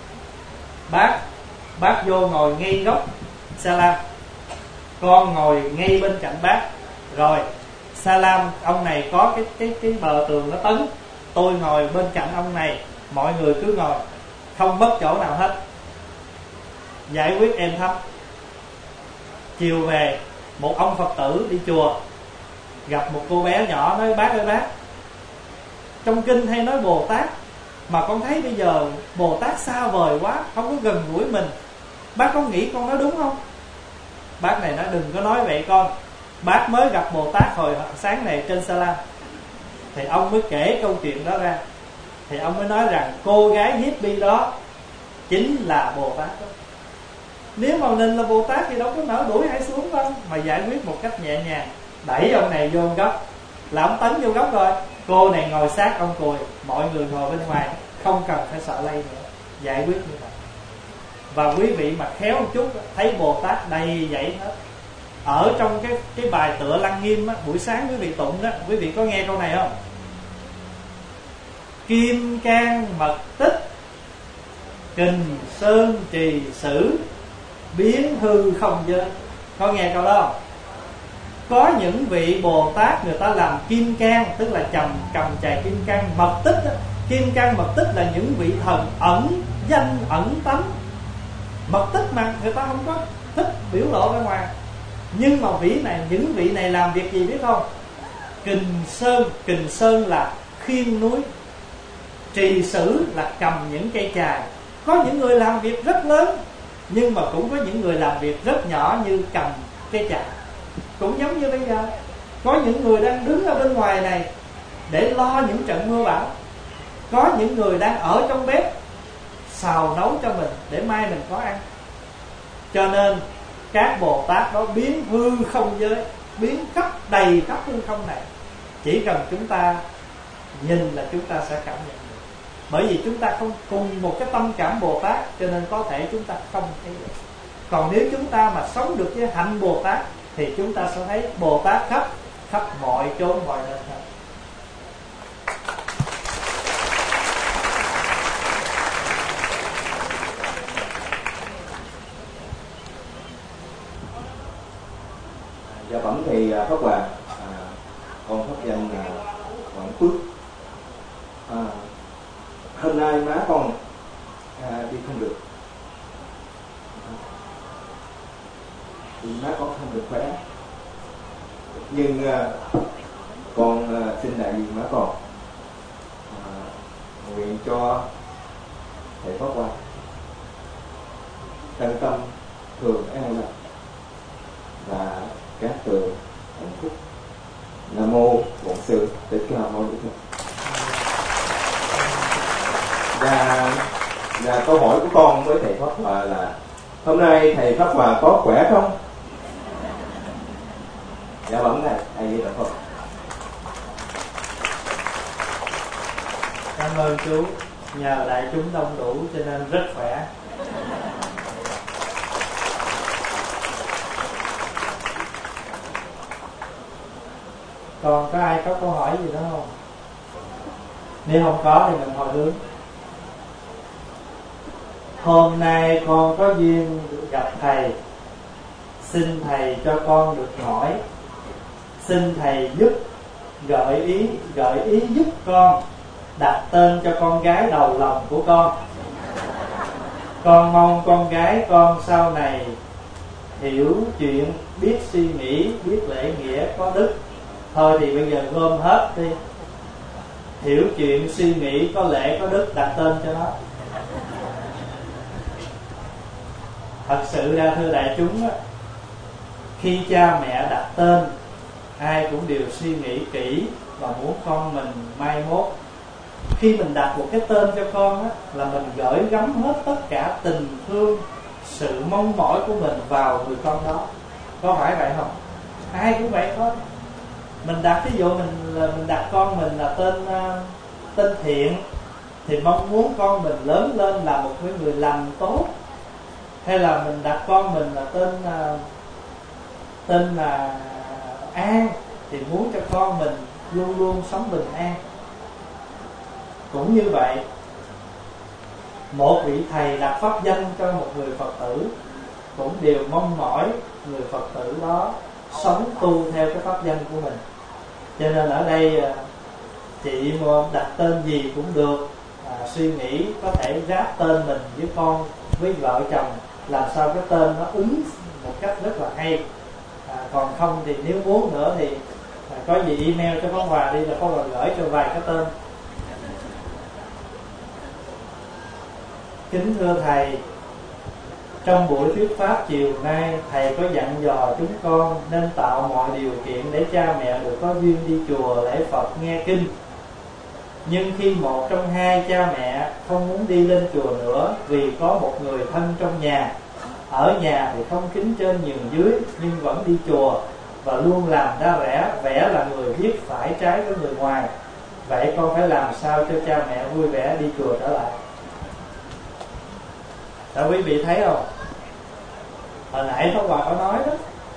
Bác vô ngồi ngay góc Salam, con ngồi ngay bên cạnh bác. Rồi Salam, ông này có cái bờ tường nó tấn, tôi ngồi bên cạnh ông này, mọi người cứ ngồi, không mất chỗ nào hết, giải quyết êm thấm. Chiều về, một ông Phật tử đi chùa gặp một cô bé nhỏ, nói bác ơi bác, trong kinh hay nói Bồ Tát, mà con thấy bây giờ Bồ Tát xa vời quá, không có gần gũi mình, bác có nghĩ con nói đúng không? Bác này nói đừng có nói vậy con, bác mới gặp Bồ Tát hồi sáng này trên Salam. Thì ông mới kể câu chuyện đó ra. Thì ông mới nói rằng cô gái hippie đó chính là Bồ Tát đó. Nếu mà mình là Bồ Tát thì đâu có nỡ đuổi ai xuống đâu, mà giải quyết một cách nhẹ nhàng, đẩy ông này vô góc, là ông tấn vô góc rồi. Cô này ngồi sát ông Cùi, mọi người ngồi bên ngoài, không cần phải sợ lây nữa, giải quyết như vậy. Và quý vị mà khéo một chút, thấy Bồ Tát đầy vậy hết. Ở trong cái bài tựa Lăng Nghiêm á, buổi sáng quý vị tụng đó, quý vị có nghe câu này không? Kim cang mật tích, kình sơn trì sử, biến hư không giới. Có nghe câu đó không? Có những vị Bồ Tát người ta làm kim cang, tức là cầm chài kim cang. Mật tích đó, kim cang mật tích là những vị thần ẩn danh ẩn tánh. Mật tích mà người ta không có thích biểu lộ ra ngoài. Nhưng mà những vị này làm việc gì biết không? Kình sơn là khiêng núi, trì sử là cầm những cây chài. Có những người làm việc rất lớn, nhưng mà cũng có những người làm việc rất nhỏ như cầm cây chài. Cũng giống như bây giờ, có những người đang đứng ở bên ngoài này để lo những trận mưa bão. Có những người đang ở trong bếp xào nấu cho mình để mai mình có ăn. Cho nên các Bồ Tát đó biến hư không giới, biến khắp đầy khắp hư không này. Chỉ cần chúng ta nhìn là chúng ta sẽ cảm nhận được. Bởi vì chúng ta không cùng một cái tâm cảm Bồ Tát, cho nên có thể chúng ta không thấy được. Còn nếu chúng ta mà sống được với hạnh Bồ Tát thì chúng ta sẽ thấy Bồ Tát khắp mọi chốn mọi nơi hết. Dạ bẩm thì Pháp Hòa, con pháp danh là Hoàng Phước. Hôm nay má con đi không được, má con không được khỏe, nhưng con xin đại diện má con nguyện cho thầy Pháp Hòa thân tâm thường an lành và các tường hạnh phúc. Nam mô Bổn Sư Thích Ca Mâu Ni Phật. Và câu hỏi của con với thầy Pháp Hòa là hôm nay thầy Pháp Hòa có khỏe không? Dạ bẩm thầy, thầy Di Đà Phật. Cảm ơn chú, nhờ đại chúng đông đủ cho nên rất khỏe. Còn có ai có câu hỏi gì nữa không? Nếu không có thì mình hồi hướng. Hôm nay con có duyên gặp thầy, xin thầy cho con được hỏi. Xin thầy giúp gợi ý giúp con đặt tên cho con gái đầu lòng của con. Con mong con gái con sau này hiểu chuyện, biết suy nghĩ, biết lễ nghĩa, có đức. Thôi thì bây giờ gom hết đi. Hiểu chuyện, suy nghĩ, có lễ, có đức, đặt tên cho nó. Thật sự ra thưa đại chúng á, khi cha mẹ đặt tên, ai cũng đều suy nghĩ kỹ và muốn con mình mai mốt. Khi mình đặt một cái tên cho con á, là mình gửi gắm hết tất cả tình thương, sự mong mỏi của mình vào người con đó. Có phải vậy không? Ai cũng vậy thôi. Mình đặt, ví dụ mình đặt con mình là tên Thiện, thì mong muốn con mình lớn lên là một người lành tốt, hay là mình đặt con mình là tên là An thì muốn cho con mình luôn luôn sống bình an. Cũng như vậy, một vị thầy đặt pháp danh cho một người Phật tử cũng đều mong mỏi người Phật tử đó sống tu theo cái pháp danh của mình. Cho nên ở đây chị đặt tên gì cũng được, suy nghĩ có thể ráp tên mình với con, với vợ chồng, làm sao cái tên nó ứng một cách rất là hay. Còn không thì nếu muốn nữa thì có gì email cho Pháp Hòa đi, là Pháp Hòa gửi cho vài cái tên. Kính thưa Thầy, trong buổi thuyết pháp chiều nay, Thầy có dặn dò chúng con nên tạo mọi điều kiện để cha mẹ được có duyên đi chùa lễ Phật nghe kinh. Nhưng khi một trong hai cha mẹ không muốn đi lên chùa nữa vì có một người thân trong nhà, ở nhà thì không kính trên nhường dưới nhưng vẫn đi chùa và luôn làm ra vẻ là người biết phải trái với người ngoài, vậy con phải làm sao cho cha mẹ vui vẻ đi chùa trở lại? Đã quý vị thấy không? Hồi nãy Pháp Hòa có nói đó,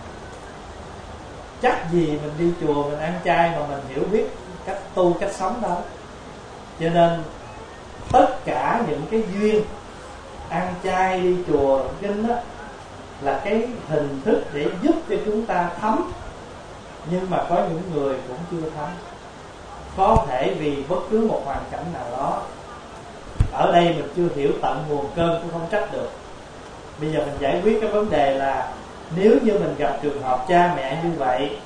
chắc gì mình đi chùa mình ăn chay mà mình hiểu biết cách tu cách sống đâu. Cho nên tất cả những cái duyên ăn chay đi chùa kinh đó là cái hình thức để giúp cho chúng ta thấm. Nhưng mà có những người cũng chưa thấm, có thể vì bất cứ một hoàn cảnh nào đó. Ở đây mình chưa hiểu tận nguồn cơn cũng không trách được. Bây giờ mình giải quyết cái vấn đề là nếu như mình gặp trường hợp cha mẹ như vậy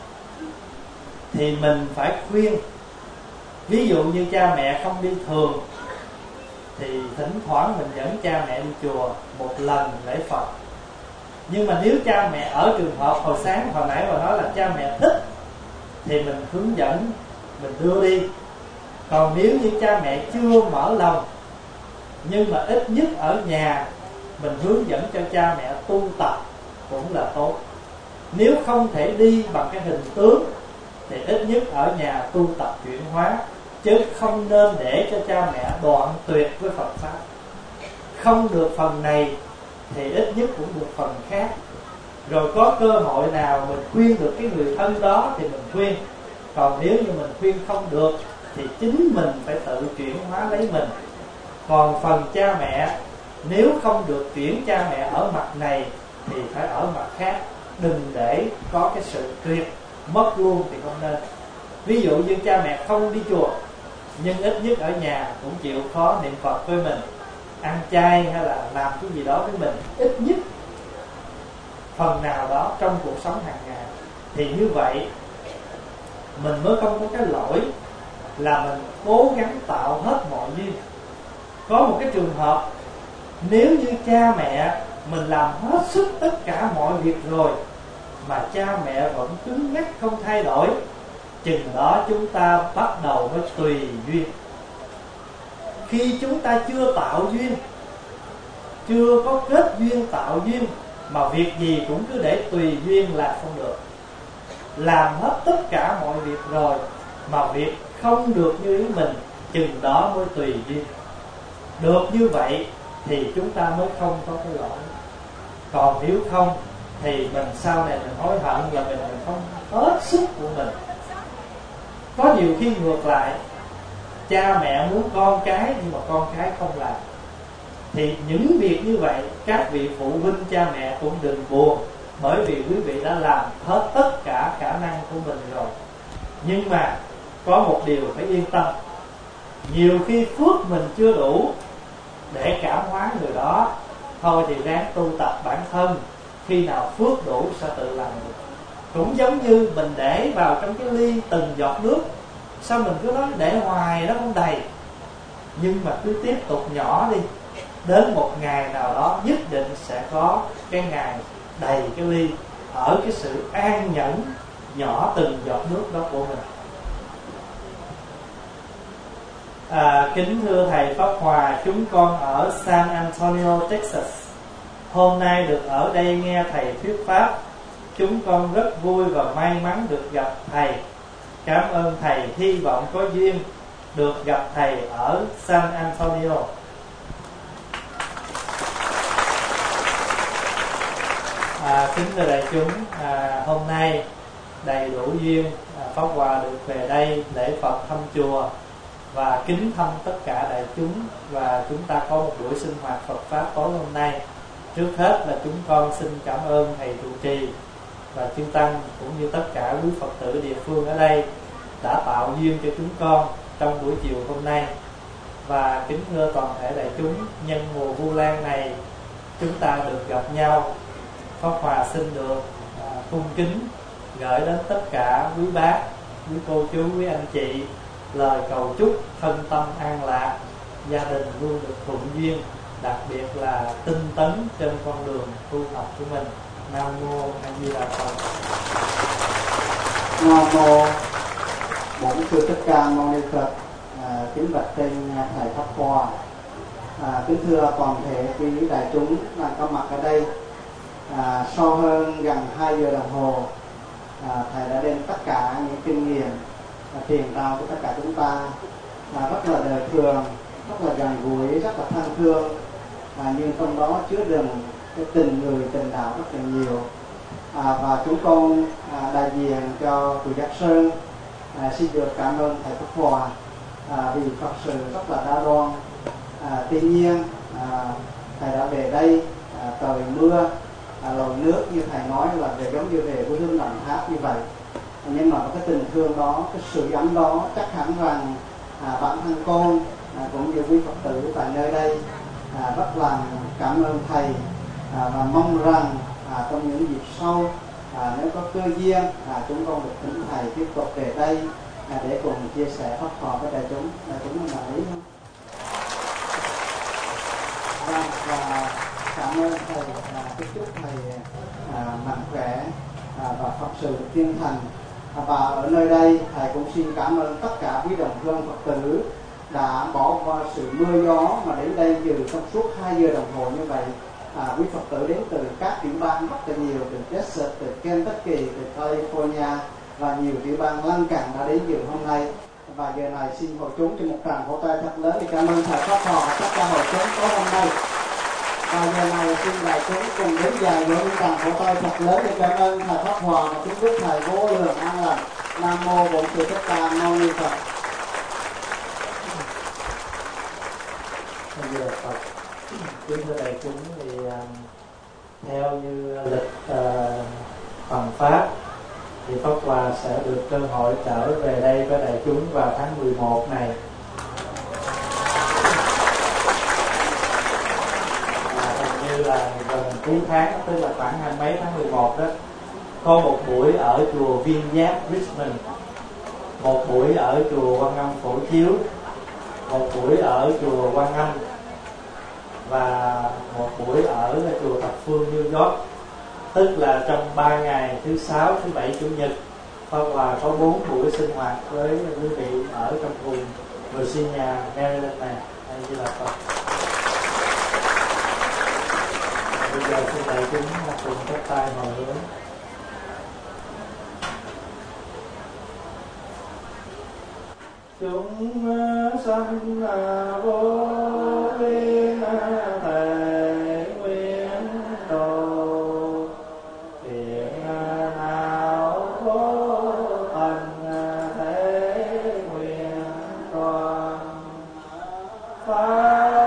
thì mình phải khuyên. Ví dụ như cha mẹ không đi thường thì thỉnh thoảng mình dẫn cha mẹ đi chùa một lần lễ Phật. Nhưng mà nếu cha mẹ ở trường hợp hồi sáng hồi nãy mà nói là cha mẹ thích thì mình hướng dẫn, mình đưa đi. Còn nếu như cha mẹ chưa mở lòng nhưng mà ít nhất ở nhà mình hướng dẫn cho cha mẹ tu tập cũng là tốt. Nếu không thể đi bằng cái hình tướng thì ít nhất ở nhà tu tập chuyển hóa, chứ không nên để cho cha mẹ đoạn tuyệt với Phật pháp. Không được phần này thì ít nhất cũng được phần khác. Rồi có cơ hội nào mình khuyên được cái người thân đó thì mình khuyên. Còn nếu như mình khuyên không được thì chính mình phải tự chuyển hóa lấy mình. Còn phần cha mẹ, nếu không được chuyển cha mẹ ở mặt này thì phải ở mặt khác. Đừng để có cái sự tuyệt mất luôn thì không nên. Ví dụ như cha mẹ không đi chùa nhưng ít nhất ở nhà cũng chịu khó niệm Phật với mình, ăn chay hay là làm cái gì đó với mình, ít nhất phần nào đó trong cuộc sống hàng ngày. Thì như vậy mình mới không có cái lỗi là mình cố gắng tạo hết mọi duyên. Có một cái trường hợp, nếu như cha mẹ mình làm hết sức tất cả mọi việc rồi mà cha mẹ vẫn cứng nhắc không thay đổi, chừng đó chúng ta bắt đầu mới tùy duyên. Khi chúng ta chưa tạo duyên, chưa có kết duyên tạo duyên, mà việc gì cũng cứ để tùy duyên là không được. Làm hết tất cả mọi việc rồi mà việc không được như ý mình, chừng đó mới tùy duyên. Được như vậy thì chúng ta mới không có cái lỗi. Còn nếu không thì mình sau này mình hối hận là mình không hết sức của mình. Có nhiều khi ngược lại, cha mẹ muốn con cái nhưng mà con cái không làm. Thì những việc như vậy các vị phụ huynh cha mẹ cũng đừng buồn, bởi vì quý vị đã làm hết tất cả khả năng của mình rồi. Nhưng mà có một điều phải yên tâm, nhiều khi phước mình chưa đủ để cảm hóa người đó, thôi thì ráng tu tập bản thân, khi nào phước đủ sẽ tự làm được. Cũng giống như mình để vào trong cái ly từng giọt nước, sao mình cứ nói để hoài nó không đầy. Nhưng mà cứ tiếp tục nhỏ đi, đến một ngày nào đó nhất định sẽ có cái ngày đầy cái ly, ở cái sự an nhẫn nhỏ từng giọt nước đó của mình. Kính thưa Thầy Pháp Hòa, chúng con ở San Antonio, Texas. Hôm nay được ở đây nghe Thầy thuyết pháp, chúng con rất vui và may mắn được gặp Thầy. Cảm ơn Thầy, hy vọng có duyên được gặp thầy ở San Antonio. Kính thưa đại chúng, hôm nay đầy đủ duyên Pháp Hòa được về đây lễ Phật thăm chùa và kính thăm tất cả đại chúng, và chúng ta có một buổi sinh hoạt Phật Pháp tối hôm nay. Trước hết là chúng con xin cảm ơn thầy trụ trì và chư tăng cũng như tất cả quý Phật tử địa phương ở đây đã tạo duyên cho chúng con trong buổi chiều hôm nay. Và kính thưa toàn thể đại chúng, nhân mùa Vu Lan này chúng ta được gặp nhau, Pháp Hòa xin được cung kính gửi đến tất cả quý bác, quý cô chú, quý anh chị lời cầu chúc thân tâm an lạc, gia đình luôn được thuận duyên, đặc biệt là tinh tấn trên con đường tu học của mình. Nam mô A Di Đà Phật. Nam mô Bổn Sư Thích Ca Mâu Ni Phật. Kính bạch trên thầy Pháp Hòa. Kính thưa toàn thể quý đại chúng đang có mặt ở đây. Sau hơn gần 2 giờ đồng hồ, thầy đã đem tất cả những kinh nghiệm truyền trao cho tất cả chúng ta, rất là đời thường, rất là gần gũi, rất là thân thương, nhưng trong đó chứa đựng cái tình người, tình đạo rất là nhiều. Và chúng con đại diện cho chùa Giác Sơn xin được cảm ơn thầy Pháp Hòa vì Phật sự rất là đa đoan. Tuy nhiên thầy đã về đây trời mưa lội nước, như thầy nói là về giống như về quê hương Đồng Tháp như vậy, nhưng mà cái tình thương đó, cái sự ấm đó chắc hẳn rằng bản thân con cũng như quý Phật tử tại nơi đây rất là cảm ơn thầy, và mong rằng trong những dịp sau nếu có cơ duyên chúng con được thỉnh thầy tiếp tục về đây để cùng chia sẻ pháp hòa với đại chúng. Đại chúng đồng ý không? Và cảm ơn thầy, chúc thầy mạnh khỏe và Phật sự được thiên thành. Và ở nơi đây thầy cũng xin cảm ơn tất cả quý đồng hương Phật tử đã bỏ qua sự mưa gió mà đến đây dự trong suốt 2 giờ đồng hồ như vậy. Quý Phật tử đến từ các tiểu bang rất là nhiều, từ Texas, từ Kentucky, từ California và nhiều tiểu bang lân cận đã đến dự hôm nay. Và giờ này xin hội chúng cho một tràng vỗ tay thật lớn để cảm ơn thầy Pháp Hòa và tất cả hội chúng tối hôm nay. Và giờ này xin đại chúng cùng đến dài với một tràng vỗ tay thật lớn để cảm ơn thầy Pháp Hòa và kính chúc thầy vô lượng an lành. Nam mô Bổn Sư Thích Ca Mâu Ni Phật. Bây giờ Phật, kính thưa đại chúng, thì theo như lịch phần pháp thì Pháp Hòa sẽ được cơ hội trở về đây với đại chúng vào tháng 11 này. Hình như là gần cuối tháng, tức là khoảng 20 mấy tháng 11 đó, có một buổi ở chùa Viên Giác Richmond, một buổi ở chùa Quan Âm Phổ Chiếu, một buổi ở chùa Quan Âm và một buổi ở chùa Thập Phương New York. Tức là trong 3 ngày, thứ Sáu, thứ Bảy, Chủ nhật, Pháp Hòa có 4 buổi sinh hoạt với quý vị ở trong vùng Virginia, Maryland này. Đây như là Phật. Bây giờ xin đại chúng cùng chắp tay hồi hướng. Chúng sanh vô biên thể nguyện độ, thiện nào vô thành thể nguyện toàn pháp